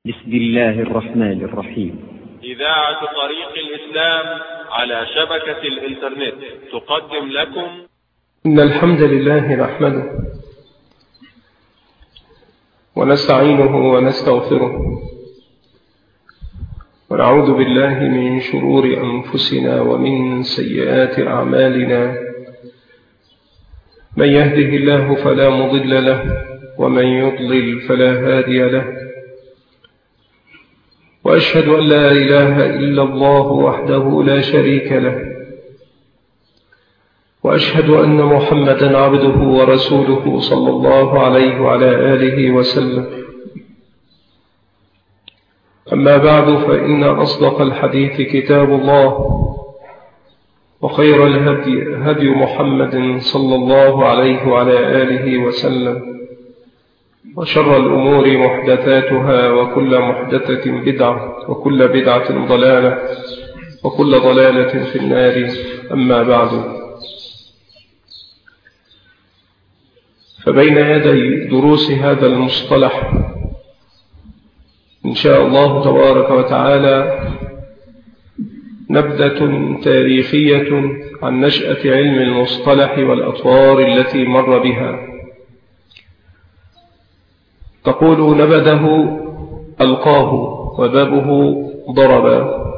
بسم الله الرحمن الرحيم. إذاعة طريق الإسلام على شبكة الإنترنت تقدم لكم إن الحمد لله نحمده ونستعينه ونستغفره ونعوذ بالله من شرور أنفسنا ومن سيئات أعمالنا. من يهده الله فلا مضل له ومن يضلل فلا هادي له، وأشهد أن لا إله إلا الله وحده لا شريك له، وأشهد أن محمدا عبده ورسوله صلى الله عليه وعلى آله وسلم. أما بعد، فإن أصدق الحديث كتاب الله، وخير الهدي هدي محمد صلى الله عليه وعلى آله وسلم، وشر الأمور محدثاتها، وكل محدثة بدعة، وكل بدعة ضلالة، وكل ضلالة في النار. أما بعد، فبين يدي دروس هذا المصطلح إن شاء الله تبارك وتعالى نبذة تاريخية عن نشأة علم المصطلح والأطوار التي مر بها. تقول: نبذه ألقاه، وبابه ضربا،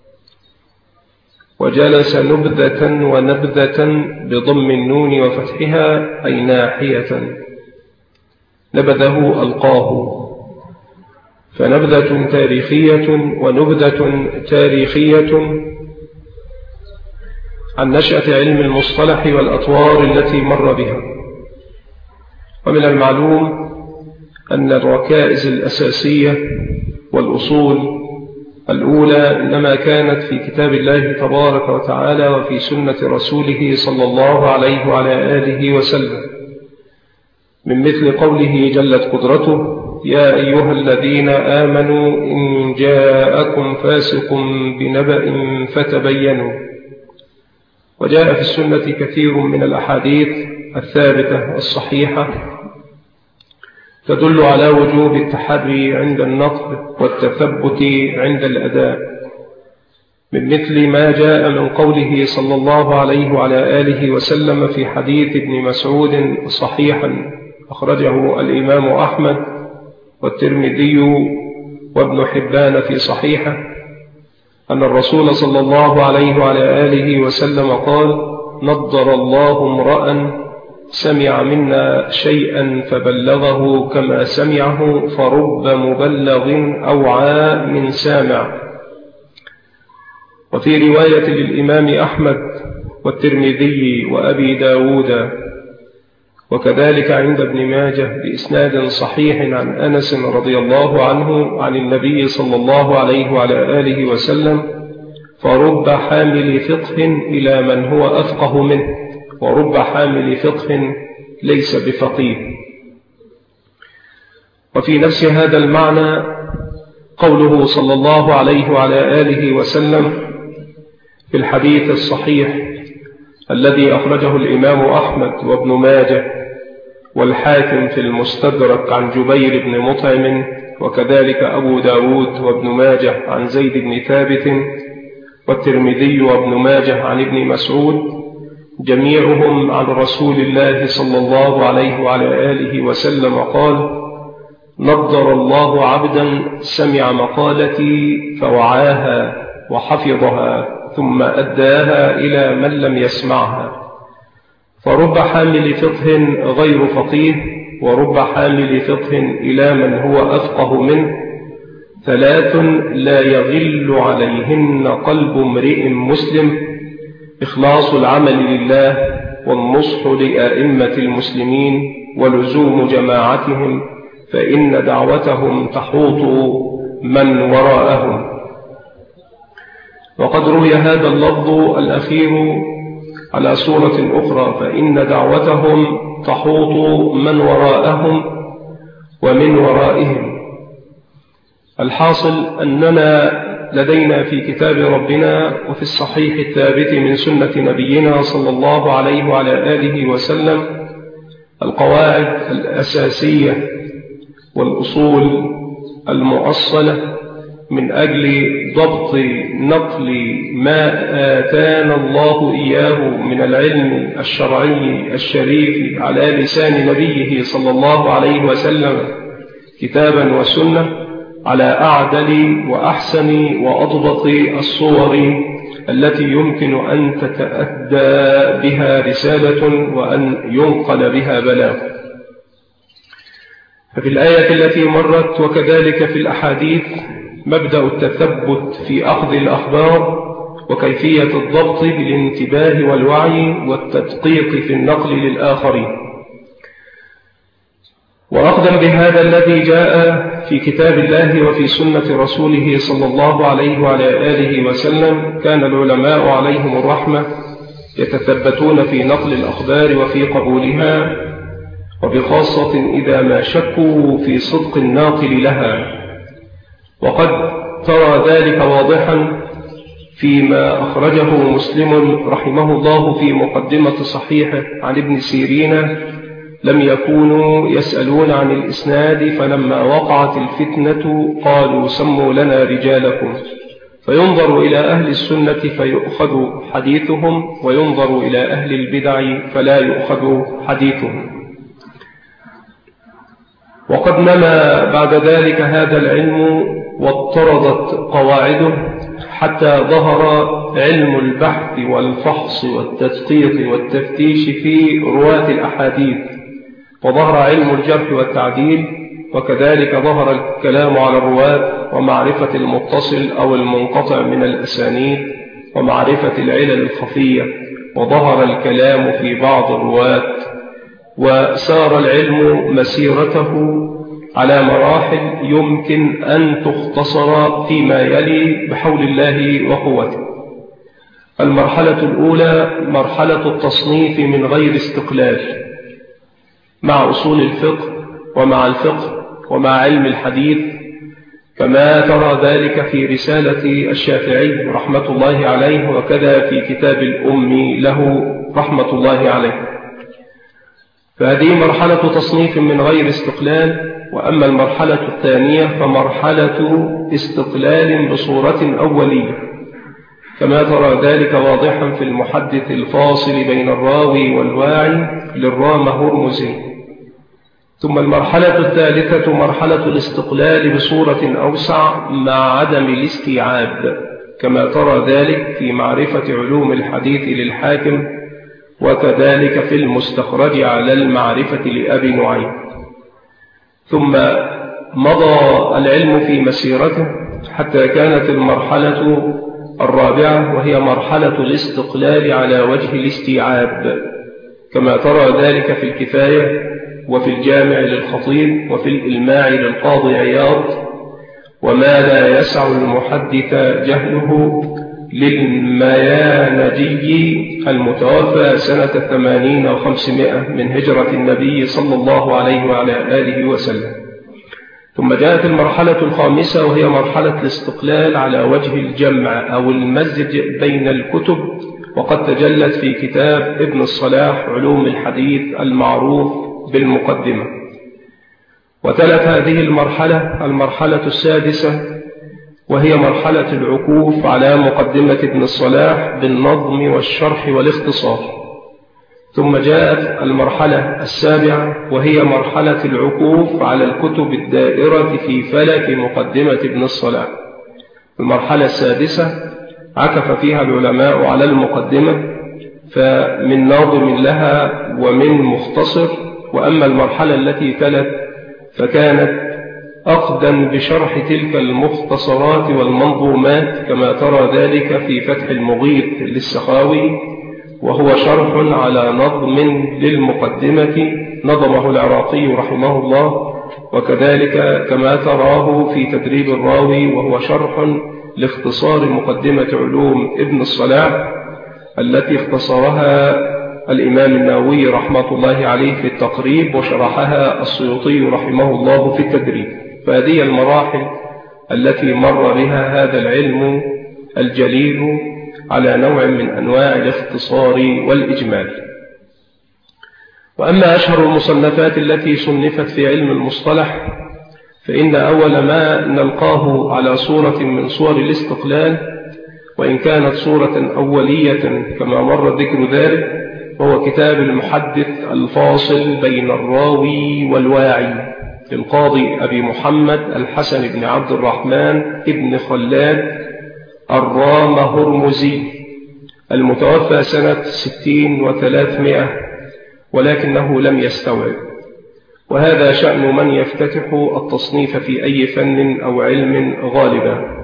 وجلس نبذة ونبذة بضم النون وفتحها أي ناحية. نبذه ألقاه، فنبذة تاريخية ونبذة تاريخية عن نشأة علم المصطلح والأطوار التي مر بها. ومن المعلوم أن الركائز الأساسية والأصول الأولى إنما كانت في كتاب الله تبارك وتعالى وفي سنة رسوله صلى الله عليه وعلى آله وسلم، من مثل قوله جلت قدرته: يا أيها الذين آمنوا إن جاءكم فاسق بنبأ فتبينوا. وجاء في السنة كثير من الأحاديث الثابتة الصحيحة تدل على وجوب التحري عند النطق والتثبت عند الأداء، من مثل ما جاء من قوله صلى الله عليه وعلى آله وسلم في حديث ابن مسعود صحيحا أخرجه الإمام أحمد والترمذي وابن حبان في صحيحه، أن الرسول صلى الله عليه وعلى آله وسلم قال: نضر الله امرأ سمع منا شيئا فبلغه كما سمعه، فرب مبلغ أوعى من سامع. وفي رواية للإمام أحمد والترمذي وأبي داود، وكذلك عند ابن ماجه بإسناد صحيح عن أنس رضي الله عنه عن النبي صلى الله عليه وعلى آله وسلم: فرب حامل فقه إلى من هو أفقه منه، ورب حامل فقه ليس بفقيه. وفي نفس هذا المعنى قوله صلى الله عليه وعلى آله وسلم في الحديث الصحيح الذي أخرجه الإمام أحمد وابن ماجه والحاكم في المستدرك عن جبير بن مطعم، وكذلك أبو داود وابن ماجه عن زيد بن ثابت، والترمذي وابن ماجه عن ابن مسعود، جميعهم عن رسول الله صلى الله عليه وعلى آله وسلم قال: نضر الله عبدا سمع مقالتي فوعاها وحفظها ثم أداها إلى من لم يسمعها. فرب حامل فقه غير فقيه، ورب حامل فقه إلى من هو أفقه منه، ثلاث لا يغل عليهن قلب امرئ مسلم: إخلاص العمل لله، والنصح لأئمة المسلمين، ولزوم جماعتهم، فإن دعوتهم تحوط من وراءهم. وقد روي هذا اللفظ الأخير على صورة أخرى: فإن دعوتهم تحوط من وراءهم ومن ورائهم. الحاصل أننا لدينا في كتاب ربنا وفي الصحيح الثابت من سنة نبينا صلى الله عليه وعلى آله وسلم القواعد الأساسية والأصول المؤصلة من أجل ضبط نقل ما آتانا الله إياه من العلم الشرعي الشريف على لسان نبيه صلى الله عليه وسلم كتابا وسنة على أعدل وأحسن وأضبط الصور التي يمكن أن تتأدى بها رسالة وأن ينقل بها بلاغ. ففي الآية التي مرت وكذلك في الأحاديث مبدأ التثبت في أخذ الأخبار وكيفية الضبط بالانتباه والوعي والتدقيق في النقل للآخرين. وأخذا بهذا الذي جاء في كتاب الله وفي سنة رسوله صلى الله عليه وعلى آله وسلم كان العلماء عليهم الرحمة يتثبتون في نقل الأخبار وفي قبولها، وبخاصة إذا ما شكوا في صدق الناقل لها. وقد ترى ذلك واضحا فيما أخرجه مسلم رحمه الله في مقدمة صحيحه عن ابن سيرين: لم يكونوا يسألون عن الإسناد، فلما وقعت الفتنة قالوا سموا لنا رجالكم، فينظر إلى أهل السنة فيؤخذ حديثهم، وينظر إلى أهل البدع فلا يؤخذ حديثهم. وقد نما بعد ذلك هذا العلم واضطردت قواعده حتى ظهر علم البحث والفحص والتدقيق والتفتيش في رواة الأحاديث، وظهر علم الجرح والتعديل، وكذلك ظهر الكلام على الرواة ومعرفة المتصل أو المنقطع من الأسانيد ومعرفة العلل الخفية، وظهر الكلام في بعض الرواة. وسار العلم مسيرته على مراحل يمكن أن تختصر فيما يلي بحول الله وقوته. المرحلة الأولى مرحلة التصنيف من غير استقلال مع أصول الفقه ومع الفقه ومع علم الحديث، كما ترى ذلك في رسالة الشافعي رحمة الله عليه، وكذا في كتاب الأم له رحمة الله عليه. فهذه مرحلة تصنيف من غير استقلال. وأما المرحلة الثانية فمرحلة استقلال بصورة أولية، كما ترى ذلك واضحا في المحدث الفاصل بين الراوي والواعي للرام هرمزي. ثم المرحلة الثالثة مرحلة الاستقلال بصورة أوسع مع عدم الاستيعاب، كما ترى ذلك في معرفة علوم الحديث للحاكم، وكذلك في المستخرج على المعرفة لأبي نعيم. ثم مضى العلم في مسيرته حتى كانت المرحلة الرابعة وهي مرحلة الاستقلال على وجه الاستيعاب، كما ترى ذلك في الكفاية وفي الجامع للخطيب وفي الإلماع للقاضي عياض. وما لا يسع المحدث جهله للميانجي المتوفى سنة 80 و500 من هجرة النبي صلى الله عليه وعلى آله وسلم. ثم جاءت المرحلة الخامسة وهي مرحلة الاستقلال على وجه الجمع أو المزج بين الكتب، وقد تجلت في كتاب ابن الصلاح علوم الحديث المعروف بالمقدمة. وتلت هذه المرحلة السادسة وهي مرحلة العكوف على مقدمة ابن الصلاح بالنظم والشرح والاختصار. ثم جاءت المرحلة السابعة وهي مرحلة العكوف على الكتب الدائرة في فلك مقدمة ابن الصلاح. المرحلة السادسة عكف فيها العلماء على المقدمة فمن ناظم لها ومن مختصر. وأما المرحلة التي تلت فكانت أقدم بشرح تلك المختصرات والمنظومات، كما ترى ذلك في فتح المغيث للسخاوي، وهو شرح على نظم للمقدمة نظمه العراقي رحمه الله، وكذلك كما تراه في تدريب الراوي، وهو شرح لاختصار مقدمة علوم ابن الصلاح التي اختصرها الإمام النووي رحمة الله عليه في التقريب، وشرحها السيوطي رحمه الله في التدريب. فهذه المراحل التي مر بها هذا العلم الجليل على نوع من أنواع الاختصار والإجمال. وأما أشهر المصنفات التي صنفت في علم المصطلح فإن أول ما نلقاه على صورة من صور الاستقلال، وإن كانت صورة أولية كما مر ذكر ذلك، وهو كتاب المحدث الفاصل بين الراوي والواعي للقاضي أبي محمد الحسن بن عبد الرحمن ابن خلاد الرامهرمزي المتوفى سنة 60 و300، ولكنه لم يستوعب. وهذا شأن من يفتتح التصنيف في أي فن أو علم غالبا.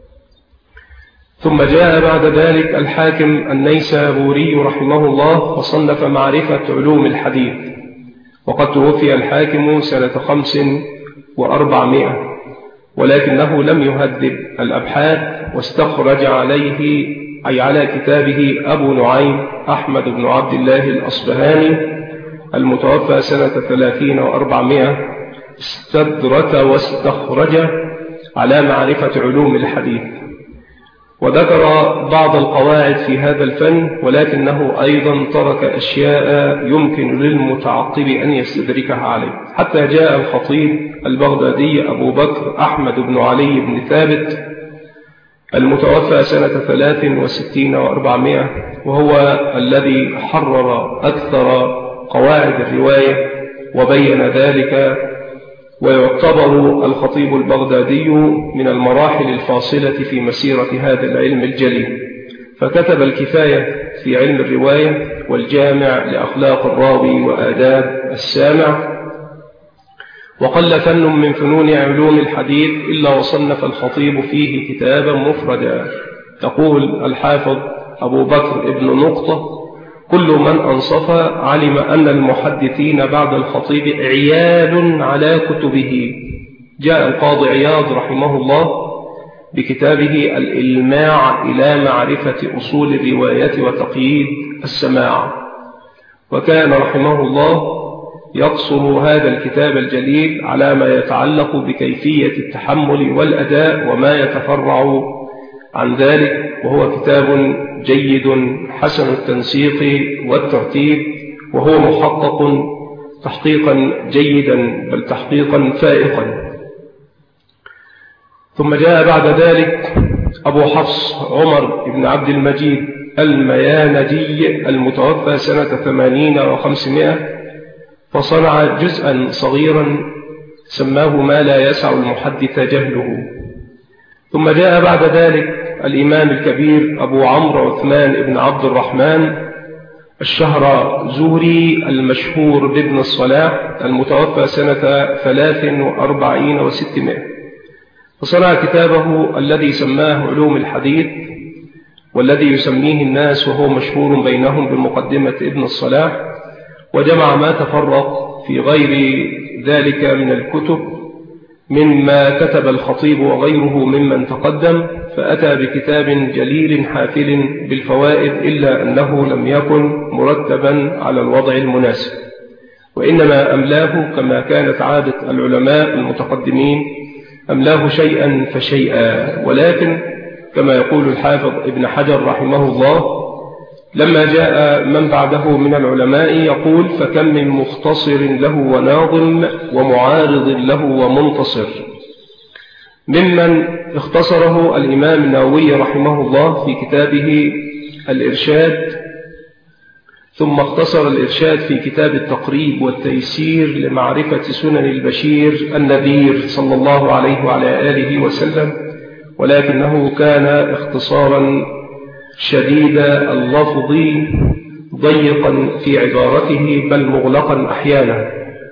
ثم جاء بعد ذلك الحاكم النيسابوري رحمه الله وصنف معرفة علوم الحديث، وقد توفي الحاكم سنة 500، ولكنه لم يهذب الأبحاث، واستخرج عليه أي على كتابه أبو نعيم أحمد بن عبد الله الأصبهاني المتوفى سنة 30 و400 استدرك واستخرج على معرفة علوم الحديث، وذكر بعض القواعد في هذا الفن، ولكنه أيضا ترك أشياء يمكن للمتعقب أن يستدركها عليه، حتى جاء الخطيب البغدادي أبو بكر أحمد بن علي بن ثابت المتوفى سنة 63 و400، وهو الذي حرر أكثر قواعد الرواية وبين ذلك، ويعتبر الخطيب البغدادي من المراحل الفاصلة في مسيرة هذا العلم الجليل، فكتب الكفاية في علم الرواية والجامع لأخلاق الراوي وآداب السامع. وقل فن من فنون علوم الحديث إلا وصنف الخطيب فيه كتابا مفردا. يقول الحافظ أبو بكر ابن نقطة: كل من أنصف علم أن المحدثين بعد الخطيب عيال على كتبه. جاء القاضي عياض رحمه الله بكتابه الإلماع إلى معرفة أصول الرواية وتقييد السماع، وكان رحمه الله يقصر هذا الكتاب الجليل على ما يتعلق بكيفية التحمل والأداء وما يتفرع عن ذلك، وهو كتاب جيد حسن التنسيق والترتيب، وهو محقق تحقيقا جيدا بل تحقيقا فائقا. ثم جاء بعد ذلك أبو حفص عمر بن عبد المجيد الميانجي المتوفى سنة 80 و500، فصنع جزءا صغيرا سماه ما لا يسع المحدث جهله. ثم جاء بعد ذلك الإمام الكبير أبو عمرو عثمان بن عبد الرحمن الشهرزوري المشهور بابن الصلاح المتوفى سنة 43 و600، فصنع كتابه الذي سماه علوم الحديث، والذي يسميه الناس وهو مشهور بينهم بمقدمة ابن الصلاح، وجمع ما تفرق في غير ذلك من الكتب مما كتب الخطيب وغيره ممن تقدم، فأتى بكتاب جليل حافل بالفوائد، إلا أنه لم يكن مرتبا على الوضع المناسب، وإنما أملاه كما كانت عادة العلماء المتقدمين، أملاه شيئا فشيئا. ولكن كما يقول الحافظ ابن حجر رحمه الله لما جاء من بعده من العلماء يقول: فكم من مختصر له وناظم ومعارض له ومنتصر، ممن اختصره الإمام النووي رحمه الله في كتابه الإرشاد، ثم اختصر الإرشاد في كتاب التقريب والتيسير لمعرفة سنن البشير النذير صلى الله عليه وعلى آله وسلم، ولكنه كان اختصارا شديد اللفظ ضيقا في عبارته بل مغلقا أحيانا.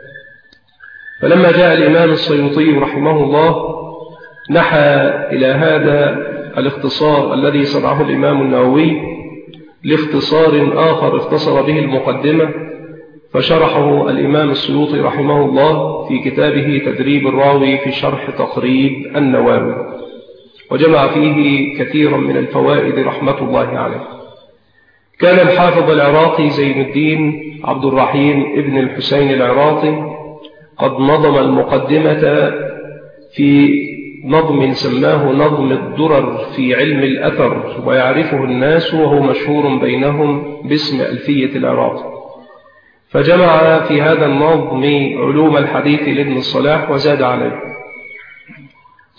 فلما جاء الإمام السيوطي رحمه الله نحى إلى هذا الاختصار الذي صنعه الإمام النووي لاختصار آخر اختصر به المقدمة، فشرحه الإمام السيوطي رحمه الله في كتابه تدريب الراوي في شرح تقريب النووي، وجمع فيه كثيرا من الفوائد رحمة الله عليه. كان الحافظ العراقي زين الدين عبد الرحيم ابن الحسين العراقي قد نظم المقدمة في نظم سماه نظم الدرر في علم الأثر، ويعرفه الناس وهو مشهور بينهم باسم ألفية العراقي، فجمع في هذا النظم علوم الحديث لابن الصلاح وزاد عليه،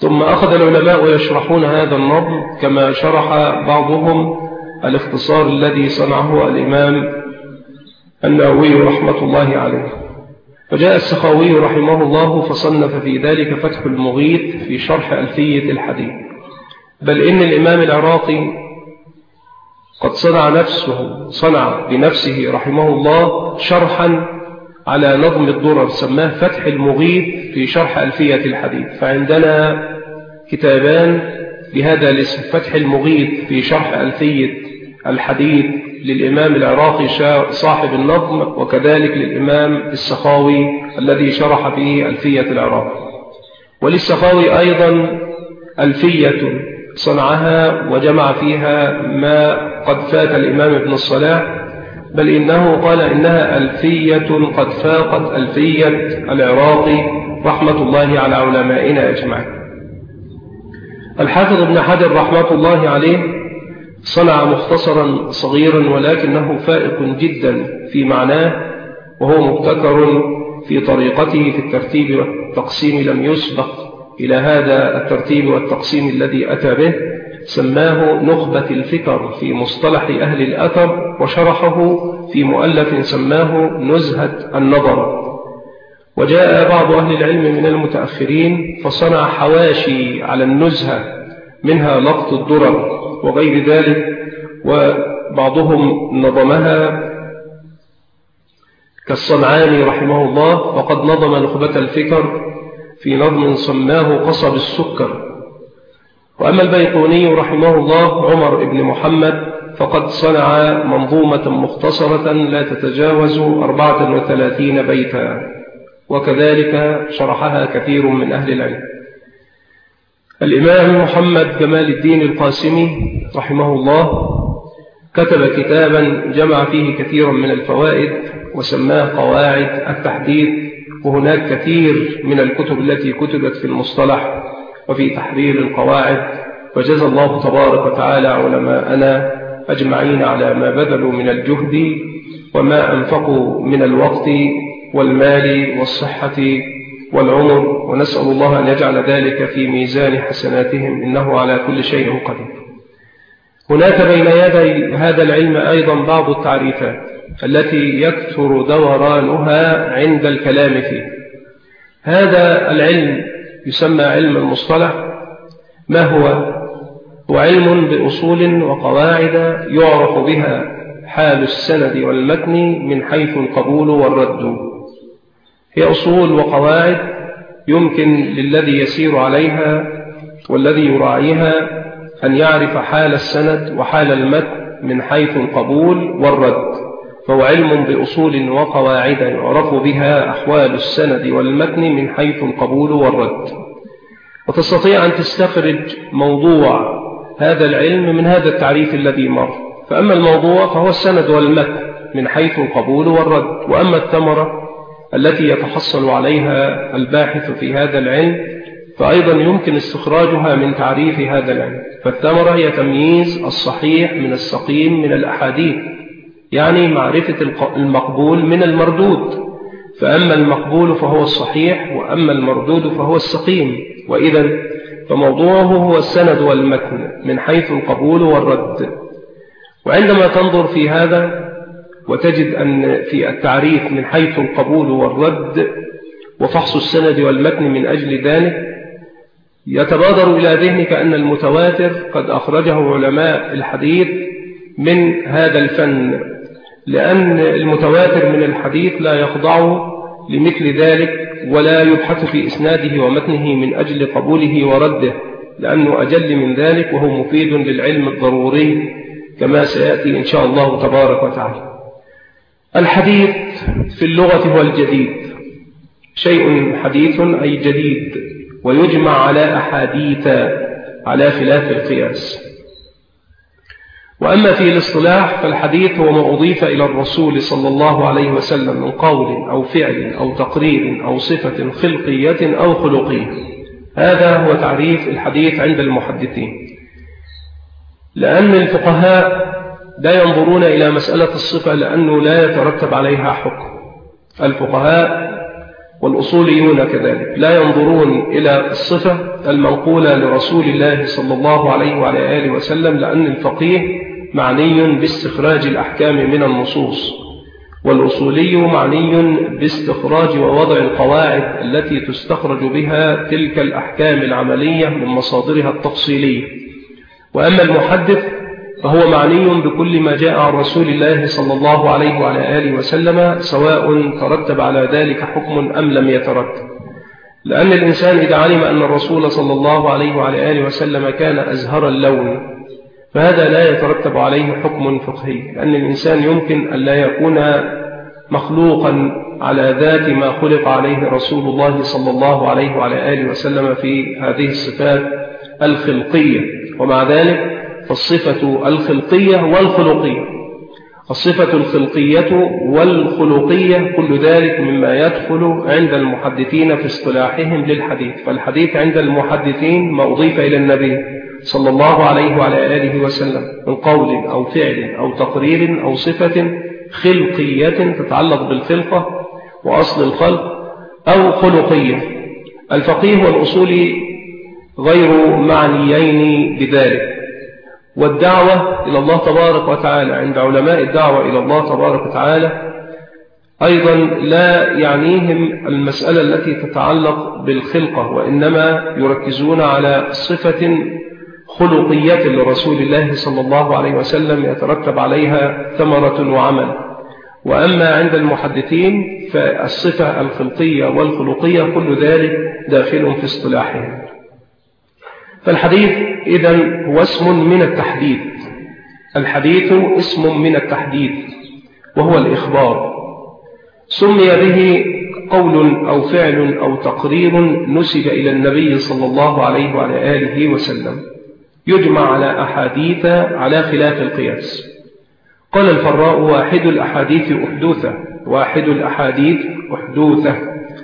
ثم أخذ العلماء يشرحون هذا النظم كما شرح بعضهم الاختصار الذي صنعه الإمام النووي رحمة الله عليه. فجاء السخاوي رحمه الله فصنف في ذلك فتح المغيث في شرح ألفية الحديث، بل إن الإمام العراقي قد صنع بنفسه رحمه الله شرحا على نظم الدرر سماه فتح المغيث في شرح ألفية الحديث. فعندنا كتابان بهذا الاسم، فتح المغيث في شرح ألفية الحديث للإمام العراقي صاحب النظم، وكذلك للإمام السخاوي الذي شرح فيه ألفية العراقي. وللسخاوي أيضا ألفية صنعها وجمع فيها ما قد فات الإمام ابن الصلاح، بل إنه قال إنها ألفية قد فاقت ألفية العراقي رحمة الله على علمائنا أجمعين. الحافظ ابن حجر رحمة الله عليه صنع مختصرا صغيرا ولكنه فائق جدا في معناه، وهو مبتكر في طريقته في الترتيب والتقسيم، لم يسبق إلى هذا الترتيب والتقسيم الذي أتى به، سماه نخبة الفكر في مصطلح أهل الأثر، وشرحه في مؤلف سماه نزهة النظر. وجاء بعض أهل العلم من المتأخرين فصنع حواشي على النزهة، منها لقط الدرر وغير ذلك، وبعضهم نظمها كالصنعاني رحمه الله، وقد نظم نخبة الفكر في نظم سماه قصب السكر. وأما البيقوني رحمه الله عمر بن محمد فقد صنع منظومة مختصرة لا تتجاوز 34 بيتا، وكذلك شرحها كثير من أهل العلم. الإمام محمد جمال الدين القاسمي رحمه الله كتب كتابا جمع فيه كثيرا من الفوائد وسماه قواعد التحديث، وهناك كثير من الكتب التي كتبت في المصطلح وفي تحرير القواعد، وجزى الله تبارك وتعالى علماءنا أجمعين على ما بذلوا من الجهد وما أنفقوا من الوقت والمال والصحة والعمر، ونسأل الله أن يجعل ذلك في ميزان حسناتهم إنه على كل شيء قدير. هناك بين يدي هذا العلم أيضا بعض التعريفات التي يكثر دورانها عند الكلام فيه. هذا العلم يسمى علم المصطلح. ما هو؟ هو علم بأصول وقواعد يعرف بها حال السند والمتن من حيث القبول والرد. هي أصول وقواعد يمكن للذي يسير عليها والذي يراعيها أن يعرف حال السند وحال المتن من حيث القبول والرد. فهو علم بأصول وقواعد يعرف بها أحوال السند والمتن من حيث القبول والرد. وتستطيع أن تستخرج موضوع هذا العلم من هذا التعريف الذي مر. فأما الموضوع فهو السند والمتن من حيث القبول والرد، وأما الثمرة التي يتحصل عليها الباحث في هذا العلم فأيضا يمكن استخراجها من تعريف هذا العلم. فالثمرة هي تمييز الصحيح من السقيم من الأحاديث، يعني معرفة المقبول من المردود. فأما المقبول فهو الصحيح، وأما المردود فهو السقيم. وإذا فموضوعه هو السند والمتن من حيث القبول والرد. وعندما تنظر في هذا وتجد أن في التعريف من حيث القبول والرد وفحص السند والمتن من أجل ذلك، يتبادر إلى ذهنك أن المتواتر قد أخرجه علماء الحديث من هذا الفن، لأن المتواتر من الحديث لا يخضع لمثل ذلك ولا يبحث في إسناده ومتنه من أجل قبوله ورده، لأنه أجل من ذلك وهو مفيد للعلم الضروري كما سيأتي إن شاء الله تبارك وتعالى. الحديث في اللغة هو الجديد، شيء حديث أي جديد، ويجمع على أحاديث على خلاف القياس. وأما في الاصطلاح فالحديث هو ما أضيف إلى الرسول صلى الله عليه وسلم من قول أو فعل أو تقرير أو صفة خلقية أو خلقية. هذا هو تعريف الحديث عند المحدثين، لأن الفقهاء لا ينظرون إلى مسألة الصفة لأنه لا يترتب عليها حكم. الفقهاء والأصوليون كذلك لا ينظرون إلى الصفة المنقولة لرسول الله صلى الله عليه وعلى آله وسلم، لأن الفقيه معني باستخراج الأحكام من النصوص، والأصولي معني باستخراج ووضع القواعد التي تستخرج بها تلك الأحكام العملية من مصادرها التفصيلية. وأما المحدث فهو معني بكل ما جاء عن رسول الله صلى الله عليه وعلى آله وسلم، سواء ترتب على ذلك حكم أم لم يترتب. لأن الإنسان إذا علم أن الرسول صلى الله عليه وعلى آله وسلم كان أزهر اللون، فهذا لا يترتب عليه حكم فقهي، لأن الإنسان يمكن أن لا يكون مخلوقا على ذات ما خلق عليه رسول الله صلى الله عليه وعلى آله وسلم في هذه الصفات الخلقية. ومع ذلك فالصفة الخلقية والخلقية، الصفة الخلقية والخلقية كل ذلك مما يدخل عند المحدثين في اصطلاحهم للحديث. فالحديث عند المحدثين ما أضيف إلى النبي صلى الله عليه وعلى آله وسلم من قول أو فعل أو تقرير أو صفة خلقية تتعلق بالخلقة وأصل الخلق أو خلقية. الفقيه والأصولي غير معنيين بذلك. والدعوة إلى الله تبارك وتعالى عند علماء الدعوة إلى الله تبارك وتعالى أيضا لا يعنيهم المسألة التي تتعلق بالخلقة، وإنما يركزون على صفة خلقية لرسول الله صلى الله عليه وسلم يترتب عليها ثمرة وعمل. وأما عند المحدثين فالصفة الخلقية والخلقية كل ذلك داخل في اصطلاحهم. فالحديث إذن هو اسم من التحديث، الحديث اسم من التحديث وهو الإخبار، سمي به قول أو فعل أو تقرير نسب إلى النبي صلى الله عليه وعلى آله وسلم، يجمع على أحاديث على خلاف القياس. قال الفراء: واحد الأحاديث أحدوثة، واحد الأحاديث أحدوثة،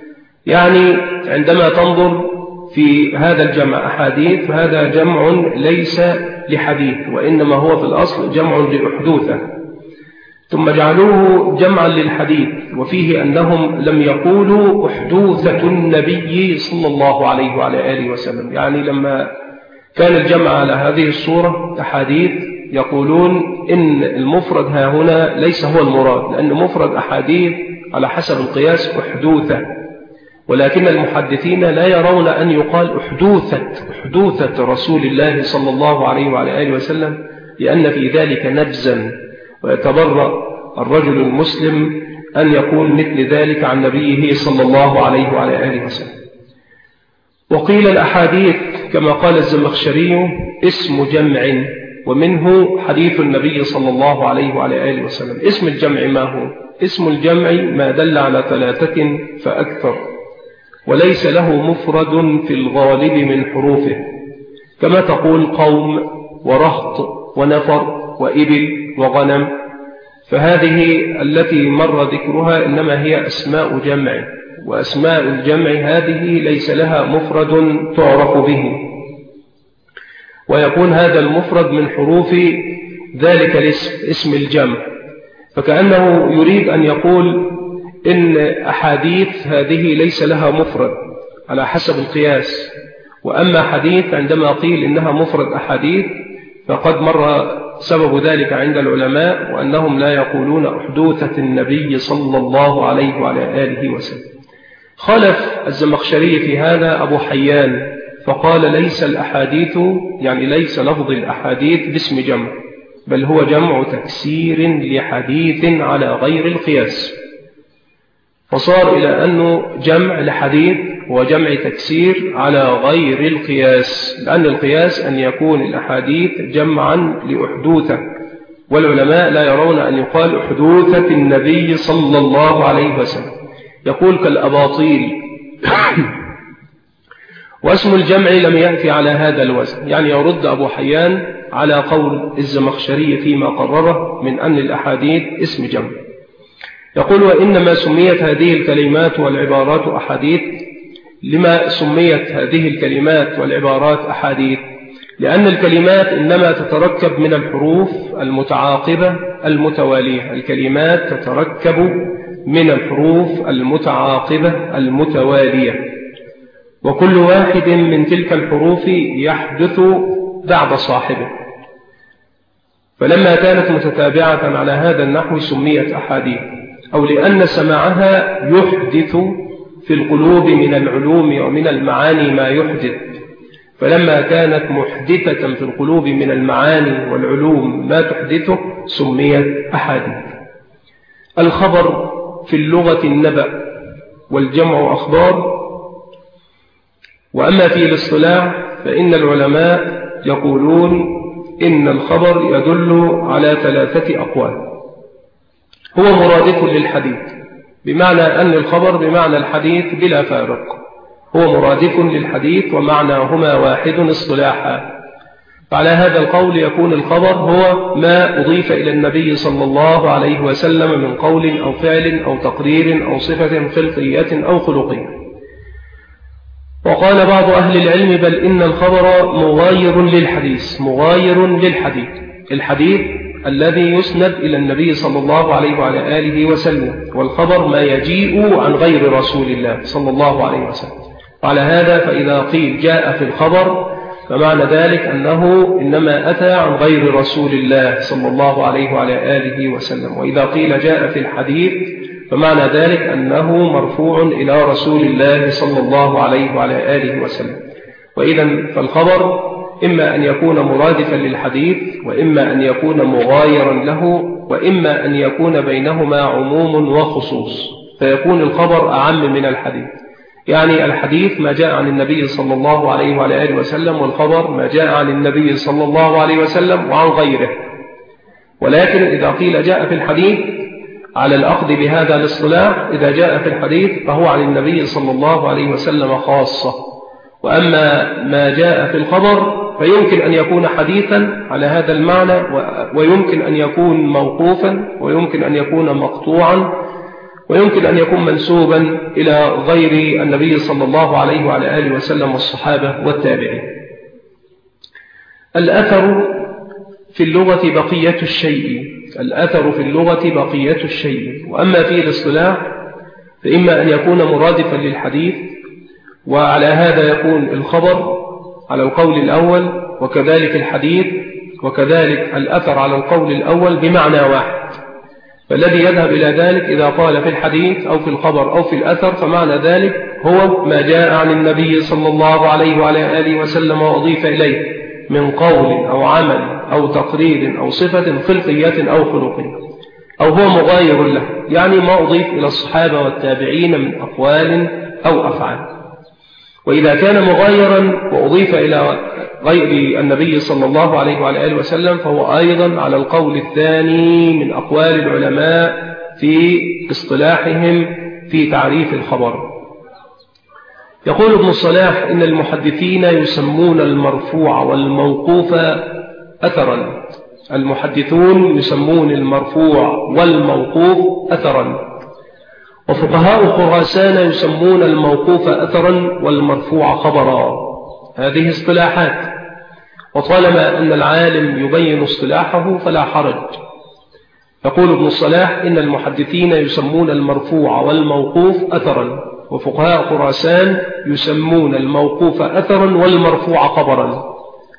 يعني عندما تنظر في هذا الجمع أحاديث فهذا جمع ليس لحديث، وإنما هو في الأصل جمع لأحدوثة، ثم جعلوه جمعا للحديث، وفيه أنهم لم يقولوا أحدوثة النبي صلى الله عليه وعلى آله وسلم. يعني لما كان الجمع على هذه الصورة أحاديث يقولون إن المفرد ها هنا ليس هو المراد، لأن مفرد أحاديث على حسب القياس أحدوثة، ولكن المحدثين لا يرون أن يقال أحدوثة رسول الله صلى الله عليه وعلى آله وسلم، لأن في ذلك نبزا، ويتبرأ الرجل المسلم أن يقول مثل ذلك عن نبيه صلى الله عليه وعلى آله وسلم. وقيل الأحاديث كما قال الزمخشري اسم جمع، ومنه حديث النبي صلى الله عليه وعلى آله وسلم. اسم الجمع ما هو؟ اسم الجمع ما دل على 3 فأكثر، وليس له مفرد في الغالب من حروفه، كما تقول قوم ورهط ونفر وإبل وغنم، فهذه التي مر ذكرها إنما هي أسماء جمع، وأسماء الجمع هذه ليس لها مفرد تعرف به، ويكون هذا المفرد من حروف ذلك اسم الجمع. فكأنه يريد أن يقول إن أحاديث هذه ليس لها مفرد على حسب القياس، وأما حديث عندما قيل إنها مفرد أحاديث فقد مر سبب ذلك عند العلماء، وأنهم لا يقولون أحدوثة النبي صلى الله عليه وعلى آله وسلم. خالف الزمخشري في هذا أبو حيان فقال ليس الأحاديث، يعني ليس لفظ الأحاديث باسم جمع، بل هو جمع تكسير لحديث على غير القياس، فصار إلى أنه جمع لحديث وجمع تكسير على غير القياس، لأن القياس أن يكون الأحاديث جمعا لأحدوثة، والعلماء لا يرون أن يقال أحدوثة النبي صلى الله عليه وسلم، يقول كالأباطيل. واسم الجمع لم يأتي على هذا الوزن، يعني يرد أبو حيان على قول الزمخشري فيما قرره من أن الأحاديث اسم جمع. يقول: وإنما سميت هذه الكلمات والعبارات أحاديث. لما سميت هذه الكلمات والعبارات أحاديث؟ لأن الكلمات إنما تتركب من الحروف المتعاقبة المتوالية، الكلمات تتركب من الحروف المتعاقبة المتوالية، وكل واحد من تلك الحروف يحدث بعد صاحبه، فلما كانت متتابعة على هذا النحو سميت أحاديث، أو لأن سماعها يحدث في القلوب من العلوم ومن المعاني ما يحدث، فلما كانت محدثة في القلوب من المعاني والعلوم ما تحدثه سميت أحاديث. الخبر في اللغة النبأ، والجمع أخبار. وأما في الاصطلاح فإن العلماء يقولون إن الخبر يدل على 3 أقوال. هو مرادف للحديث، بمعنى أن الخبر بمعنى الحديث بلا فارق، هو مرادف للحديث ومعناهما واحد اصطلاحا. فعلى هذا القول يكون الخبر هو ما أضيف إلى النبي صلى الله عليه وسلم من قول أو فعل أو تقرير أو صفة خلقية أو خلقية. وقال بعض أهل العلم بل إن الخبر مغاير للحديث، مغاير للحديث، الحديث الذي يسند إلى النبي صلى الله عليه وعلى آله وسلم، والخبر ما يجيء عن غير رسول الله صلى الله عليه وسلم. وعلى هذا فإذا قيل جاء في الخبر فمعنى ذلك أنه إنما أتى عن غير رسول الله صلى الله عليه وعلى آله وسلم، وإذا قيل جاء في الحديث فمعنى ذلك أنه مرفوع إلى رسول الله صلى الله عليه وعلى آله وسلم. وإذا فالخبر إما أن يكون مرادفا للحديث، وإما أن يكون مغايرا له، وإما أن يكون بينهما عموم وخصوص، فيكون الخبر أعم من الحديث. يعني الحديث ما جاء عن النبي صلى الله عليه وعلى آله وسلم، والخبر ما جاء عن النبي صلى الله عليه وسلم وعن غيره. ولكن إذا قيل جاء في الحديث على الأخذ بهذا الاصطلاح، إذا جاء في الحديث فهو عن النبي صلى الله عليه وسلم خاصة. وأما ما جاء في الخبر فيمكن أن يكون حديثا على هذا المعنى، ويمكن أن يكون موقوفا، ويمكن أن يكون مقطوعا، ويمكن أن يكون منسوبا إلى غير النبي صلى الله عليه وعلى آله وسلم والصحابة والتابعين. الأثر في اللغة بقية الشيء، الأثر في اللغة بقية الشيء. وأما في الاصطلاح فإما أن يكون مرادفا للحديث، وعلى هذا يكون الخبر على القول الأول، وكذلك الحديث، وكذلك الأثر على القول الأول بمعنى واحد. فالذي يذهب إلى ذلك إذا قال في الحديث أو في الخبر أو في الأثر فمعنى ذلك هو ما جاء عن النبي صلى الله عليه وعلى آله وسلم وأضيف إليه من قول أو عمل أو تقرير أو صفة خلقية أو خلقية، أو هو مغاير له، يعني ما أضيف إلى الصحابة والتابعين من أقوال أو أفعال. وإذا كان مغايرا وأضيف إلى غير النبي صلى الله عليه وعلى آله وسلم فهو أيضا على القول الثاني من أقوال العلماء في اصطلاحهم في تعريف الخبر. يقول ابن الصلاح إن المحدثين يسمون المرفوع والموقوف أثرا، المحدثون يسمون المرفوع والموقوف أثرا، وفقهاء خراسان يسمون الموقوف أثرا والمرفوع خبرا. هذه اصطلاحات، وطالما أن العالم يبين اصطلاحه فلا حرج. يقول ابن الصلاح إن المحدثين يسمون المرفوع والموقوف أثرا، وفقهاء خراسان يسمون الموقوف أثرا والمرفوع خبرا.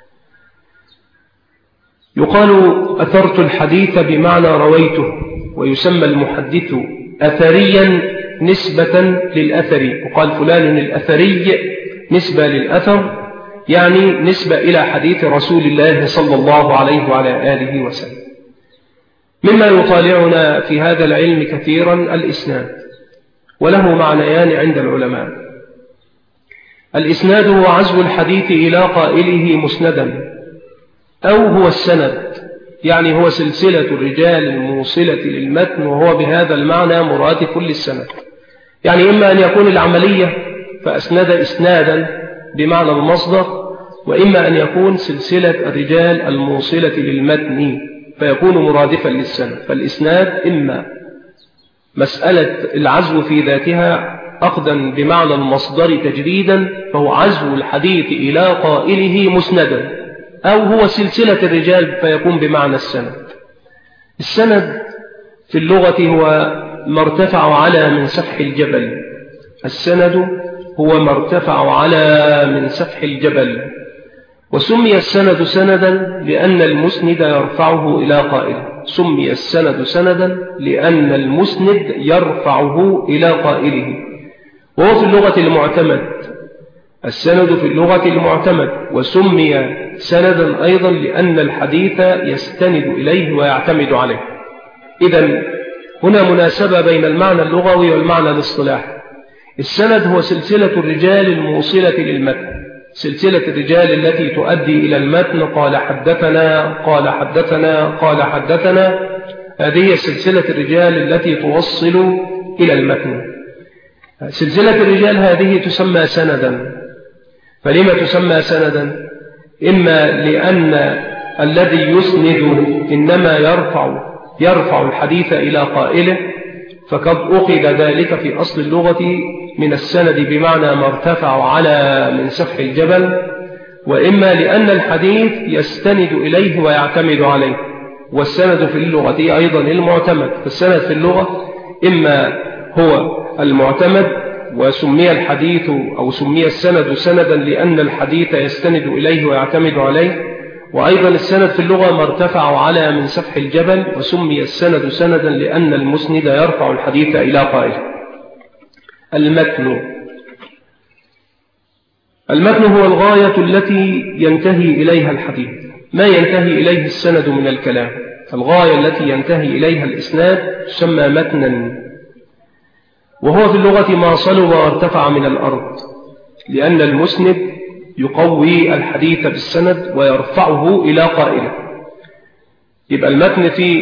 يقال أثرت الحديث بمعنى رويته، ويسمى المحدث أثريا نسبة للأثر، وقال فلان الأثري نسبة للأثر، يعني نسبة إلى حديث رسول الله صلى الله عليه وعلى آله وسلم. مما يطالعنا في هذا العلم كثيرا الإسناد، وله معنيان عند العلماء. الإسناد هو عزو الحديث إلى قائله مسندا، أو هو السند، يعني هو سلسلة الرجال الموصلة للمتن، وهو بهذا المعنى مرادف للسند. يعني إما أن يكون العملية فأسند إسنادا بمعنى المصدر، وإما أن يكون سلسلة الرجال الموصلة للمتن فيكون مرادفا للسند. فالإسناد إما مسألة العزو في ذاتها أخذا بمعنى المصدر تجريدا، فهو عزو الحديث إلى قائله مسندا، أو هو سلسلة الرجال فيكون بمعنى السند. السند في اللغة هو ما ارتفع على من سفح الجبل. السند هو ما ارتفع على من سفح الجبل. وسمي السند سندا لأن المسند يرفعه إلى قائله. سمي السند سندا لأن المسند يرفعه إلى قائله. وهو في اللغة المعتمد. السند في اللغة المعتمد. وسمي سندا أيضا لأن الحديث يستند إليه ويعتمد عليه. إذن هنا مناسبة بين المعنى اللغوي والمعنى الاصطلاحي. السند هو سلسلة الرجال الموصلة للمتن، سلسلة الرجال التي تؤدي إلى المتن. قال حدثنا قال حدثنا قال حدثنا. هذه سلسلة الرجال التي توصل إلى المتن. سلسلة الرجال هذه تسمى سندا. فلما تسمى سندا؟ إما لأن الذي يسند إنما يرفع الحديث إلى قائله، فقد أخذ ذلك في أصل اللغة من السند بمعنى ما ارتفع على من سفح الجبل. وإما لأن الحديث يستند إليه ويعتمد عليه. والسند في اللغة أيضا المعتمد. فالسند في اللغة إما هو المعتمد، وسمي الحديث أو سمي السند سندا لأن الحديث يستند إليه ويعتمد عليه. وأيضا السند في اللغة ما ارتفع على من سفح الجبل. وسمي السند سندا لأن المسند يرفع الحديث إلى قائله. المتن هو الغاية التي ينتهي إليها الحديث، ما ينتهي إليه السند من الكلام. الغاية التي ينتهي إليها الإسناد تسمى متنا. وهو في اللغة ما صلب وارتفع من الأرض، لأن المسند يقوي الحديث بالسند ويرفعه إلى قائله. يبقى المتن في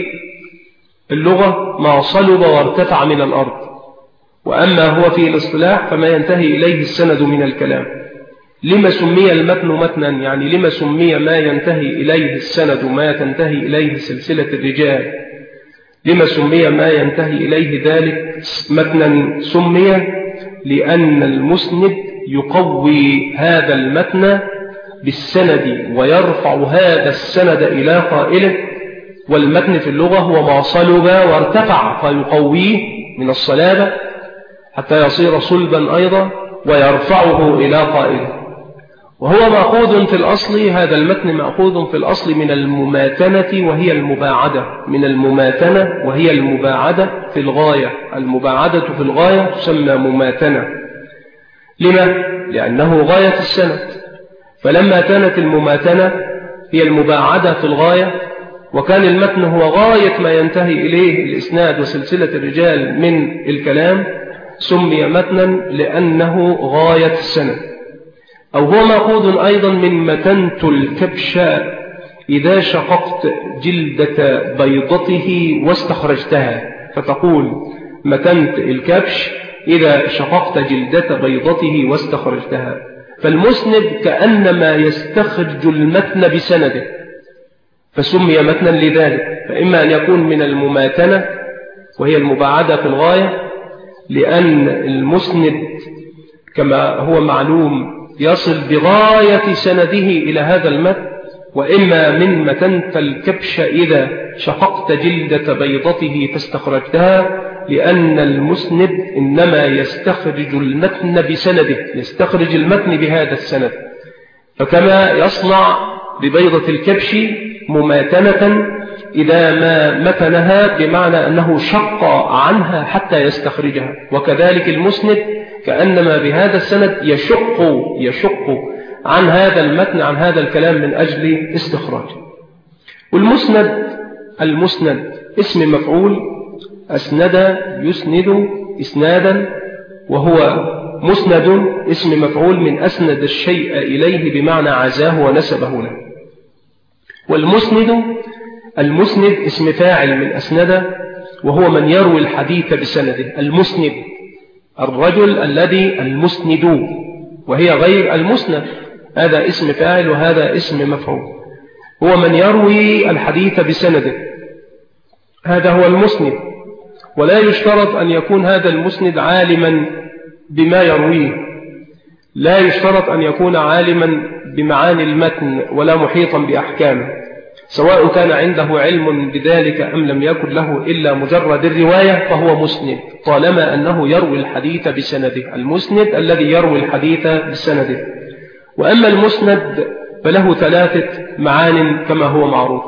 اللغة ما صلب وارتفع من الأرض. وأما هو في الاصطلاح فما ينتهي إليه السند من الكلام. لما سمي المتن متنا؟ يعني لما سمي ما ينتهي إليه السند ما تنتهي إليه سلسلة الرجال؟ لما سمي ما ينتهي إليه ذلك متنا؟ سمي لأن المسند يقوي هذا المتن بالسند ويرفع هذا السند إلى قائله. والمتن في اللغة هو ما صلب وارتفع، فيقويه من الصلابة حتى يصير صلبا أيضا ويرفعه إلى قائله. وهو مأخوذ في الأصل، هذا المتن مأخوذ في الأصل من المماتنة وهي المباعدة. من المماتنة وهي المباعدة في الغاية. المباعدة في الغاية تسمى مماتنة. لما؟ لأنه غاية السند. فلما كانت المماتنة هي المباعدة في الغاية، وكان المتن هو غاية ما ينتهي إليه الإسناد وسلسلة الرجال من الكلام، سمي متنا لأنه غاية السند. أو هو مأخوذ أيضا من متنت الكبش إذا شققت جلدة بيضته واستخرجتها. فتقول متنت الكبش إذا شققت جلدة بيضته واستخرجتها. فالمسند كأنما يستخرج المتن بسنده، فسمي متنا لذلك. فإما أن يكون من المماتنة وهي المباعدة في الغاية، لأن المسند كما هو معلوم يصل بغاية سنده إلى هذا المتن. وإما من متنت الكبش إذا شققت جلدة بيضته فاستخرجتها، لأن المسند إنما يستخرج المتن بسنده، يستخرج المتن بهذا السند. فكما يصنع ببيضة الكبش مماتنة إذا ما متنها بمعنى أنه شق عنها حتى يستخرجها، وكذلك المسند كأنما بهذا السند يشق عن هذا المتن، عن هذا الكلام من أجل استخراجه. المسند اسم مفعول أسند يسند إسنادا، وهو مسند اسم مفعول من أسند الشيء إليه بمعنى عزاه ونسبه له. المسند اسم فاعل من أسند، وهو من يروي الحديث بسنده. المسند الرجل الذي المسند، وهي غير المسند. هذا اسم فاعل وهذا اسم مفعول. هو من يروي الحديث بسنده، هذا هو المسند. ولا يشترط أن يكون هذا المسند عالما بما يرويه، لا يشترط أن يكون عالما بمعاني المتن ولا محيطا بأحكامه. سواء كان عنده علم بذلك أم لم يكن له إلا مجرد الرواية فهو مسند، طالما أنه يروي الحديث بسنده. المسند الذي يروي الحديث بسنده. وأما المسند فله 3 معان كما هو معروف.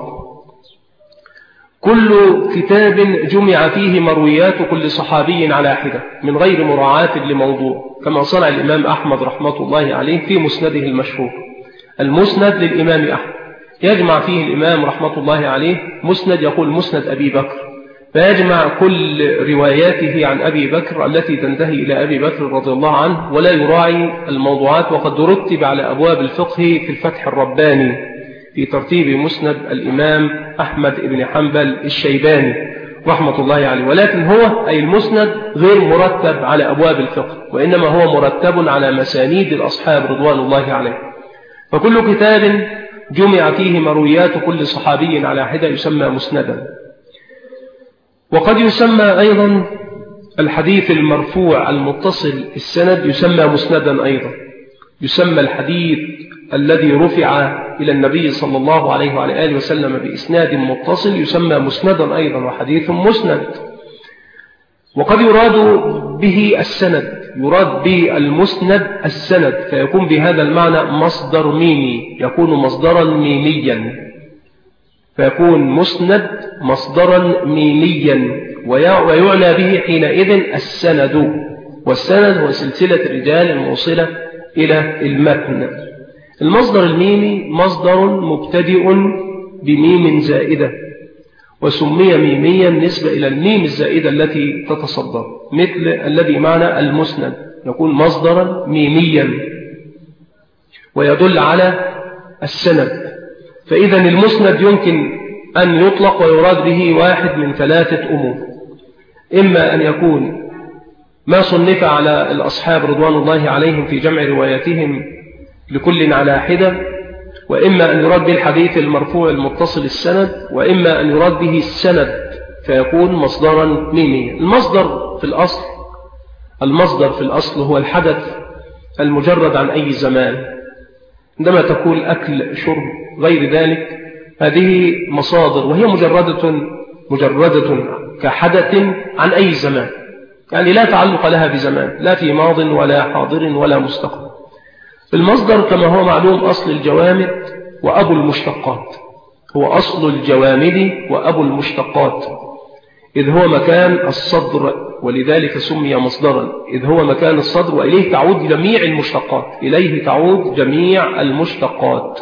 كل كتاب جمع فيه مرويات كل صحابي على حدة من غير مراعاة لموضوع، كما صنع الإمام أحمد رحمة الله عليه في مسنده المشهور. المسند للإمام أحمد يجمع فيه الإمام رحمة الله عليه مسند، يقول مسند أبي بكر، فيجمع كل رواياته عن أبي بكر التي تنتهي إلى أبي بكر رضي الله عنه، ولا يراعي الموضوعات. وقد رتب على أبواب الفقه في الفتح الرباني في ترتيب مسند الإمام أحمد بن حنبل الشيباني رحمة الله عليه، ولكن هو أي المسند غير مرتب على أبواب الفقه، وإنما هو مرتب على مسانيد الأصحاب رضوان الله عليه. فكل كتاب جمع فيه مرويات كل صحابي على حدة يسمى مسندا. وقد يسمى أيضا الحديث المرفوع المتصل السند يسمى مسندا أيضا. يسمى الحديث الذي رفع إلى النبي صلى الله عليه وعلى آله وسلم بإسناد متصل يسمى مسندا أيضا وحديث مسند. وقد يراد به السند، يراد بالمسند السند، فيكون بهذا المعنى مصدر ميمي، يكون مصدرا ميميا، فيكون مسند مصدرا ميميا، ويعنى به حينئذ السند. والسند هو سلسلة الرجال الموصلة إلى المتن. المصدر الميمي مصدر مبتدئ بميم زائدة، وسمي ميميا نسبة إلى الميم الزائدة التي تتصدر، مثل الذي معنى المسند يكون مصدرا ميميا ويدل على السند. فإذا المسند يمكن أن يطلق ويراد به واحد من 3 أمور: إما أن يكون ما صنف على الأصحاب رضوان الله عليهم في جمع رواياتهم لكل على حدة، وإما أن يراد به الحديث المرفوع المتصل السند، وإما أن يراد به السند فيكون مصدرا ميميا. المصدر في الأصل هو الحدث المجرد عن أي زمان. عندما تقول أكل شرب غير ذلك هذه مصادر، وهي مجردة كحدث عن أي زمان، يعني لا تعلق لها بزمان، لا في ماض ولا حاضر ولا مستقبل. المصدر كما هو معلوم أصل الجوامد وأبو المشتقات، هو أصل الجوامد وأبو المشتقات، إذ هو مكان الصدر، ولذلك سمي مصدرا، إذ هو مكان الصدر وإليه تعود جميع المشتقات، إليه تعود جميع المشتقات.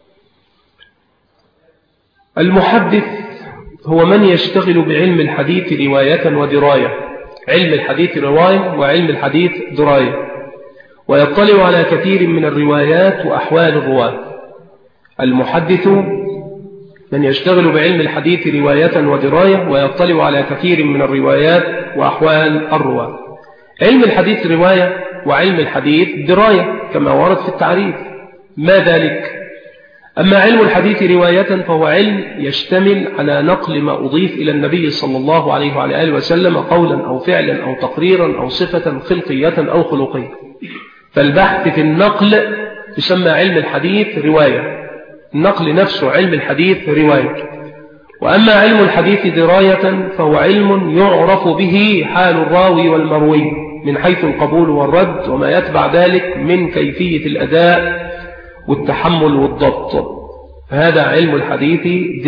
المحدث هو من يشتغل بعلم الحديث رواية ودراية، علم الحديث رواية وعلم الحديث دراية، ويطلع على كثير من الروايات وأحوال الرواة. المحدث من يشتغل بعلم الحديث رواية ودراية ويطلع على كثير من الروايات وأحوال الرواة. علم الحديث رواية وعلم الحديث دراية كما ورد في التعريف. ما ذلك؟ أما علم الحديث رواية فهو علم يشتمل على نقل ما أضيف إلى النبي صلى الله عليه وعلى آله وسلم قولا أو فعلا أو تقريرا أو صفة خلقية أو خلقية. فالبحث في النقل يسمى علم الحديث رواية، النقل نفسه علم الحديث رواية. وأما علم الحديث دراية فهو علم يعرف به حال الراوي والمروي من حيث القبول والرد وما يتبع ذلك من كيفية الأداء والتحمل والضبط. فهذا علم الحديث